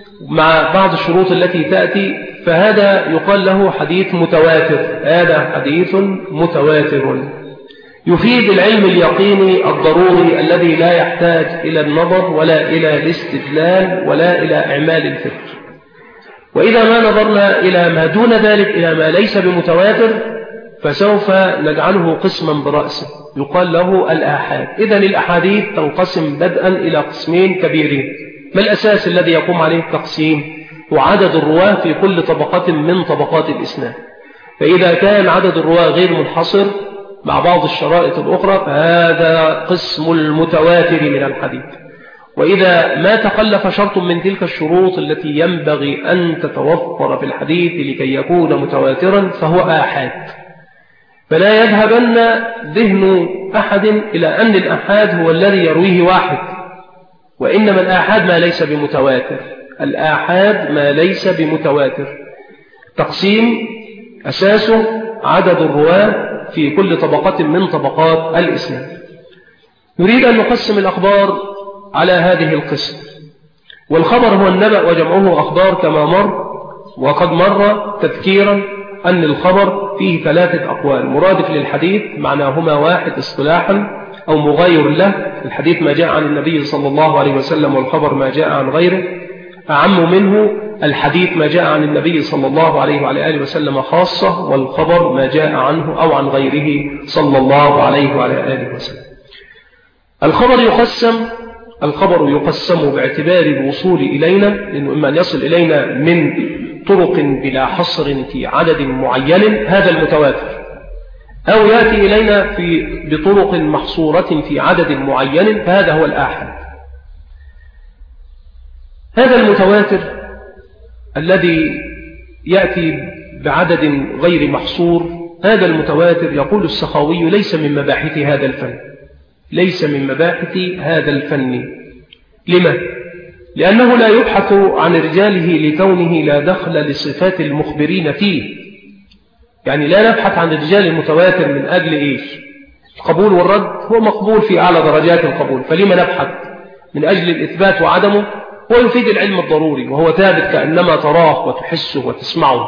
مع بعض الشروط التي تأتي، فهذا يقال له حديث متواتر. هذا حديث متواتر يفيد العلم اليقيني الضروري الذي لا يحتاج إلى النظر ولا إلى الاستدلال ولا إلى إعمال الفكر. وإذا ما نظرنا إلى ما دون ذلك، إلى ما ليس بمتواتر، فسوف نجعله قسما برأسه يقال له الآحاد. إذن الأحاديث تنقسم بدءا إلى قسمين كبيرين. ما الأساس الذي يقوم عليه التقسيم؟ وعدد الرواه في كل طبقة من طبقات الإسناد. فإذا كان عدد الرواه غير منحصر مع بعض الشرائط الأخرى، فهذا قسم المتواتر من الحديث. وإذا ما تخلف شرط من تلك الشروط التي ينبغي أن تتوفر في الحديث لكي يكون متواترا، فهو آحاد. فلا يذهبن ذهن أحد إلى أن الآحاد هو الذي يرويه واحد، وإنما الآحاد ما ليس بمتواتر. الآحاد ما ليس بمتواتر. تقسيم أساسه عدد الرواه في كل طبقة من طبقات الإسناد. نريد أن نقسم الأخبار على هذه القسم. والخبر هو النبأ وجمعه أخبار كما مر، وقد مر تذكيرا أن الخبر فيه 3 أقوال: مرادف للحديث معناهما واحد اصطلاحا أو مغاير له. الحديث ما جاء عن النبي صلى الله عليه وسلم، والخبر ما جاء عن غيره. أعم منه الحديث ما جاء عن النبي صلى الله عليه وعلى آله وسلم خاصة، والخبر ما جاء عنه أو عن غيره صلى الله عليه وعلى آله وسلم. الخبر يقسم باعتبار الوصول إلينا، لأنه إما أن يصل إلينا من طرق بلا حصر في عدد معين، هذا المتواتر، أو يأتي إلينا بطرق محصورة في عدد معين، فهذا هو الآحاد. هذا المتواتر الذي يأتي بعدد غير محصور، هذا المتواتر يقول السخاوي ليس من مباحث هذا الفن. ليس من مباحث هذا الفن. لما؟ لأنه لا يبحث عن رجاله لكونه لا دخل لصفات المخبرين فيه. يعني لا نبحث عن الرجال المتواتر من أجل إيش؟ القبول والرد. هو مقبول في أعلى درجات القبول، فلما نبحث؟ من أجل الإثبات وعدمه. هو يفيد العلم الضروري، وهو ثابت كأنما تراه وتحسه وتسمعه.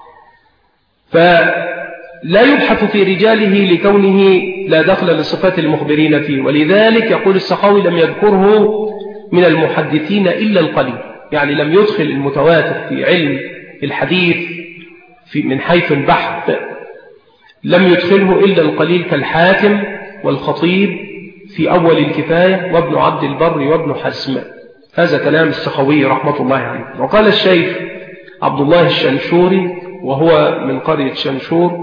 فلا يبحث في رجاله لكونه لا دخل لصفات المخبرين فيه. ولذلك يقول السخاوي لم يذكره من المحدثين إلا القليل. يعني لم يدخل المتواتر في علم الحديث من حيث البحث، لم يدخله إلا القليل كالحاكم والخطيب في أول الكفاية وابن عبد البر وابن حزم. هذا كلام السخاوي رحمة الله عليه. وقال الشيخ عبد الله الشنشوري، وهو من قرية شنشور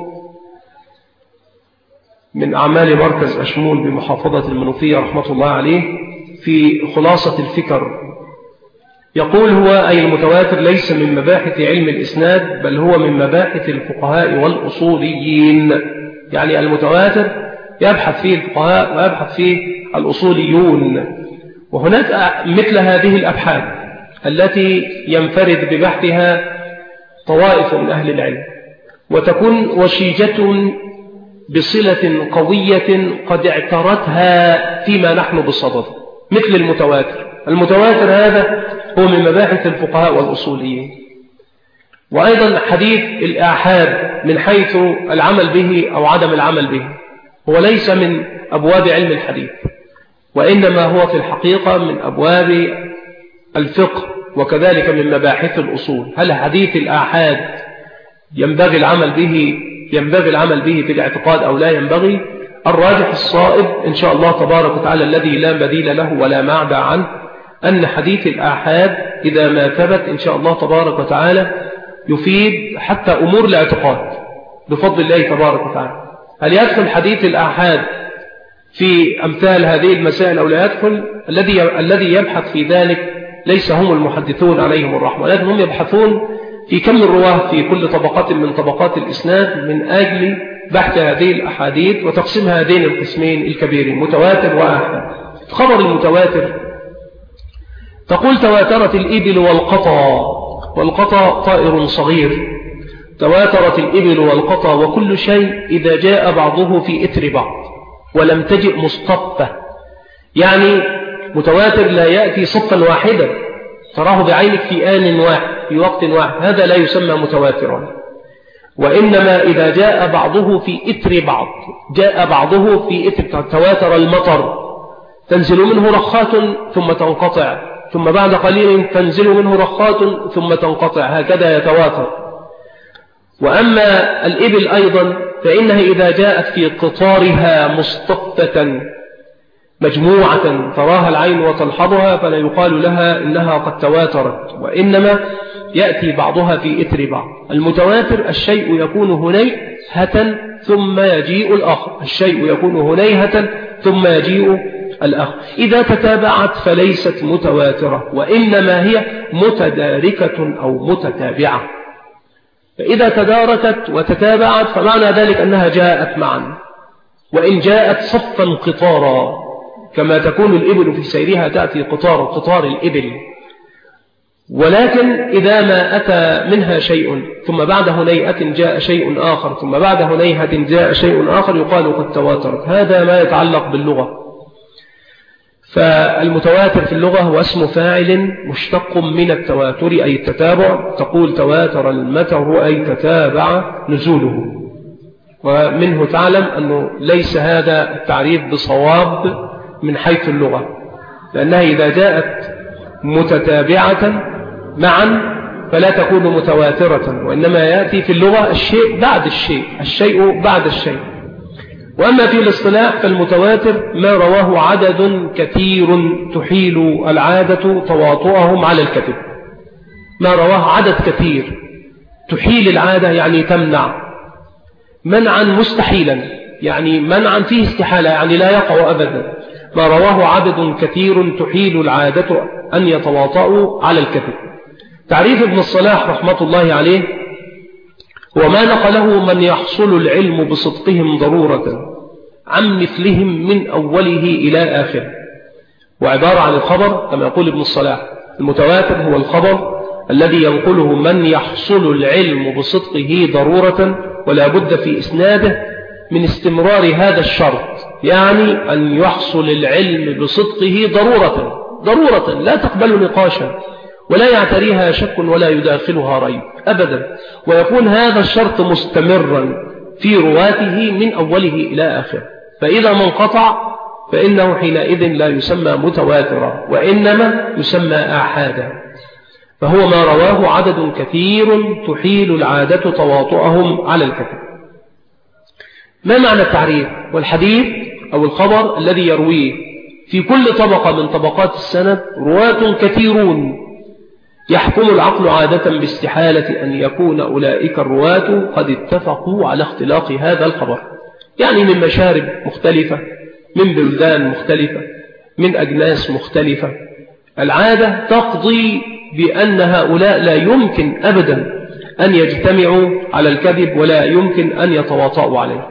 من أعمال مركز أشمول بمحافظة المنوفية رحمة الله عليه، في خلاصة الفكر يقول: هو أي المتواتر ليس من مباحث علم الإسناد، بل هو من مباحث الفقهاء والأصوليين. يعني المتواتر يبحث فيه الفقهاء ويبحث فيه الأصوليون. وهناك مثل هذه الأبحاث التي ينفرد ببحثها طوائف من أهل العلم، وتكون وشيجة بصلة قوية قد اعترتها فيما نحن بصدد، مثل المتواتر. المتواتر هذا هو من مباحث الفقهاء والأصوليين. وأيضا حديث الآحاد من حيث العمل به أو عدم العمل به، هو ليس من أبواب علم الحديث، وإنما هو في الحقيقة من أبواب الفقه، وكذلك من مباحث الأصول. هل حديث الآحاد ينبغي العمل به في الاعتقاد أو لا ينبغي؟ الراجح الصائب إن شاء الله تبارك وتعالى الذي لا بديل له ولا معدى عنه، أن حديث الآحاد إذا ما ثبت إن شاء الله تبارك وتعالى يفيد حتى أمور الاعتقاد بفضل الله تبارك وتعالى. هل يدخل حديث الآحاد في أمثال هذه المسائل أو لا يدخل؟ الذي يبحث في ذلك ليس هم المحدثون عليهم الرحمة، لكن هم يبحثون في كم الرواه في كل طبقات من طبقات الإسناد من أجل بحث هذه الأحاديث وتقسيم هذين القسمين الكبيرين متواتر وآحاد. خبر المتواتر تقول تواترت الإبل والقطى، والقطى طائر صغير، تواترت الإبل والقطى وكل شيء إذا جاء بعضه في إثر بعض ولم تجئ مصطفة. يعني متواتر لا يأتي صفا واحدا تراه بعينك في آن واحد في وقت واحد، هذا لا يسمى متواترا. وإنما إذا جاء بعضه في إثر بعض، جاء بعضه في إثر. تواتر المطر، تنزل منه رخات ثم تنقطع، ثم بعد قليل تنزل منه رخات ثم تنقطع، هكذا يتواتر. وأما الإبل أيضا فإنها إذا جاءت في قطارها مصطفة مجموعة تراها العين وتلحظها فلا يقال لها إنها قد تواترت، وإنما يأتي بعضها في إثر بعض. المتواتر الشيء يكون هنيهة ثم يجيء الآخر، الشيء يكون هنيهة ثم يجيء الآخر. إذا تتابعت فليست متواترة، وإنما هي متداركة أو متتابعة. فإذا تداركت وتتابعت فمعنى ذلك أنها جاءت معا، وإن جاءت صفا قطارا كما تكون الإبل في سيرها تأتي قطار الإبل. ولكن إذا ما أتى منها شيء ثم بعد هنيئة جاء شيء آخر ثم بعد هنيئة جاء شيء آخر يقال قد تواترت. هذا ما يتعلق باللغة. فالمتواتر في اللغة هو اسم فاعل مشتق من التواتر أي التتابع، تقول تواتر المطر أي تتابع نزوله. ومنه تعلم أنه ليس هذا التعريف بصواب من حيث اللغة، لأنها إذا جاءت متتابعة معا فلا تكون متواترة، وإنما يأتي في اللغة الشيء بعد الشيء بعد الشيء. وأما في الاصطلاح فالمتواتر ما رواه عدد كثير تحيل العادة تواطؤهم على الكذب. ما رواه عدد كثير تحيل العادة يعني تمنع منعا مستحيلا، يعني منعا فيه استحالة يعني لا يقع أبدا. ما رواه عدد كثير تحيل العادة أن يتواطؤوا على الكذب. تعريف ابن الصلاح رحمة الله عليه هو ما نقله من يحصل العلم بصدقهم ضرورة عن مثلهم من أوله إلى آخره، وعبارة عن الخبر كما يقول ابن الصلاح. المتواتر هو الخبر الذي ينقله من يحصل العلم بصدقه ضرورة ولا بد في إسناده من استمرار هذا الشرط، يعني أن يحصل العلم بصدقه ضرورة لا تقبل نقاشا ولا يعتريها شك ولا يداخلها ريب أبدا، ويكون هذا الشرط مستمرا في رواته من أوله إلى آخره. فإذا ما انقطع فإنه حينئذ لا يسمى متواترا وإنما يسمى آحادا. فهو ما رواه عدد كثير تحيل العادة تواطؤهم على الكذب. ما معنى التعريف؟ والحديث أو الخبر الذي يرويه في كل طبقة من طبقات السند رواة كثيرون يحكم العقل عادة باستحالة أن يكون أولئك الرواة قد اتفقوا على اختلاق هذا الخبر، يعني من مشارب مختلفة، من بلدان مختلفة، من أجناس مختلفة. العادة تقضي بأن هؤلاء لا يمكن أبدا أن يجتمعوا على الكذب ولا يمكن أن يتواطؤوا عليه.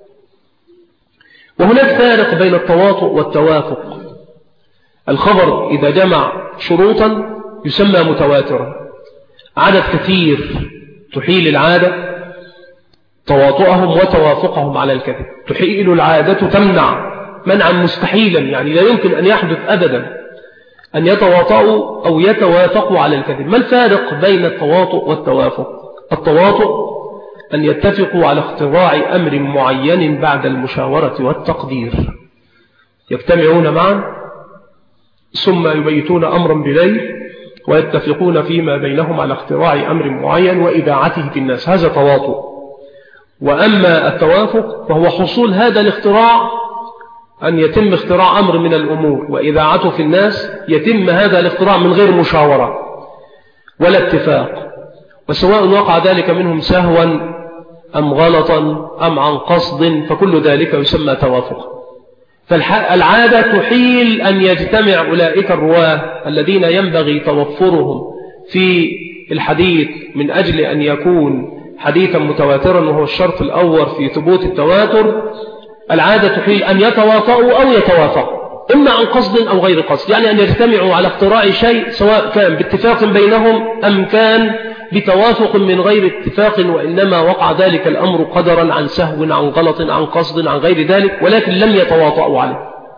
وهناك فارق بين التواطؤ والتوافق. الخبر إذا جمع شروطا يسمى متواترا، عدد كثير تحيل العادة تواطؤهم وتوافقهم على الكذب. تحيل العادة تمنع منعا مستحيلا، يعني لا يمكن أن يحدث أبدا أن يتواطؤوا أو يتوافقوا على الكذب. ما الفارق بين التواطؤ والتوافق؟ التواطؤ أن يتفقوا على اختراع أمر معين بعد المشاورة والتقدير، يجتمعون معا ثم يبيتون أمرا بليل ويتفقون فيما بينهم على اختراع أمر معين وإذاعته في الناس، هذا تواطؤ. وأما التوافق فهو حصول هذا الاختراع، أن يتم اختراع أمر من الأمور وإذاعته في الناس، يتم هذا الاختراع من غير مشاورة، ولا اتفاق، وسواء وقع ذلك منهم سهوا أم غلطا أم عن قصد فكل ذلك يسمى توافقا. فالعادة تحيل أن يجتمع أولئك الرواة الذين ينبغي توفرهم في الحديث من أجل أن يكون حديثا متواترا، وهو الشرط الأول في ثبوت التواتر. العادة تحيل أن يتواطؤوا أو يتوافقوا، إما عن قصد أو غير قصد، يعني أن يجتمعوا على اختراع شيء سواء كان باتفاق بينهم أم كان بتوافق من غير اتفاق، وإنما وقع ذلك الأمر قدرا عن سهو عن غلط عن قصد عن غير ذلك، ولكن لم يتواطؤوا عليه.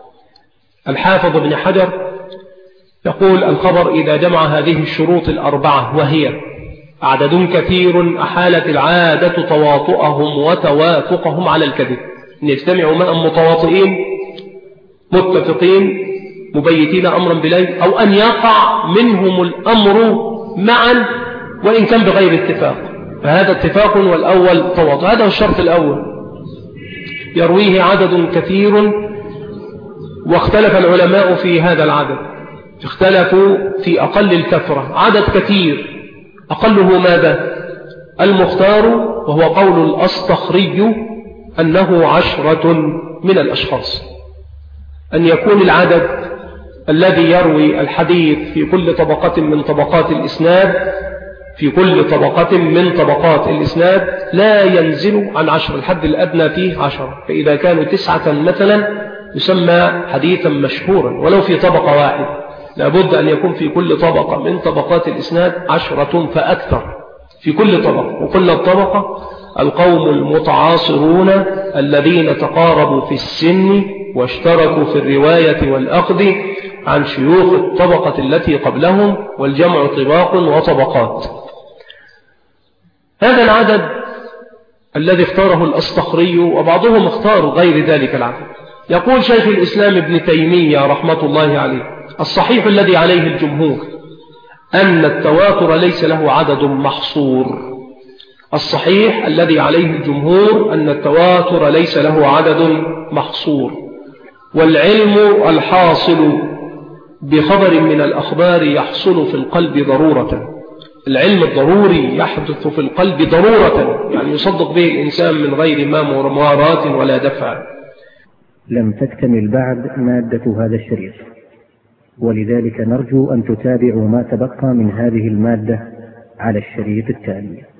الحافظ ابن حجر يقول: الخبر إذا جمع هذه الشروط الأربعة، وهي عدد كثير أحالت العادة تواطؤهم وتوافقهم على الكذب، أن يجتمعوا معا متواطئين متفقين مبيتين أمرا بليل، أو أن يقع منهم الأمر معا وإن كان بغير اتفاق، فهذا اتفاق والأول تواطؤ. هذا هو الشرط الأول. يرويه عدد كثير، واختلف العلماء في هذا العدد، اختلفوا في أقل الكثرة. عدد كثير أقله ماذا؟ المختار، وهو قول الأصطخري أنه 10 من الأشخاص، أن يكون العدد الذي يروي الحديث في كل طبقة من طبقات الإسناد، في كل طبقة من طبقات الإسناد لا ينزل عن 10، الحد الأدنى فيه 10. فإذا كانوا 9 مثلا يسمى حديثا مشهورا ولو في طبقة واحدة. لابد أن يكون في كل طبقة من طبقات الإسناد 10 فأكثر في كل طبقة. وكل الطبقة القوم المتعاصرون الذين تقاربوا في السن واشتركوا في الرواية والأخذ عن شيوخ الطبقة التي قبلهم، والجمع طباق وطبقات. هذا العدد الذي اختاره الأصطخري، وبعضهم اختار غير ذلك العدد. يقول شيخ الإسلام ابن تيمية رحمة الله عليه: الصحيح الذي عليه الجمهور أن التواتر ليس له عدد محصور. الصحيح الذي عليه الجمهور أن التواتر ليس له عدد محصور، والعلم الحاصل بخبر من الأخبار يحصل في القلب ضرورة. العلم الضروري يحدث في القلب ضرورة، يعني يصدق به الإنسان من غير ما مواراة ولا دفع. لم تكتمل بعد مادة هذا الشريط، ولذلك نرجو أن تتابعوا ما تبقى من هذه المادة على الشريط التالي.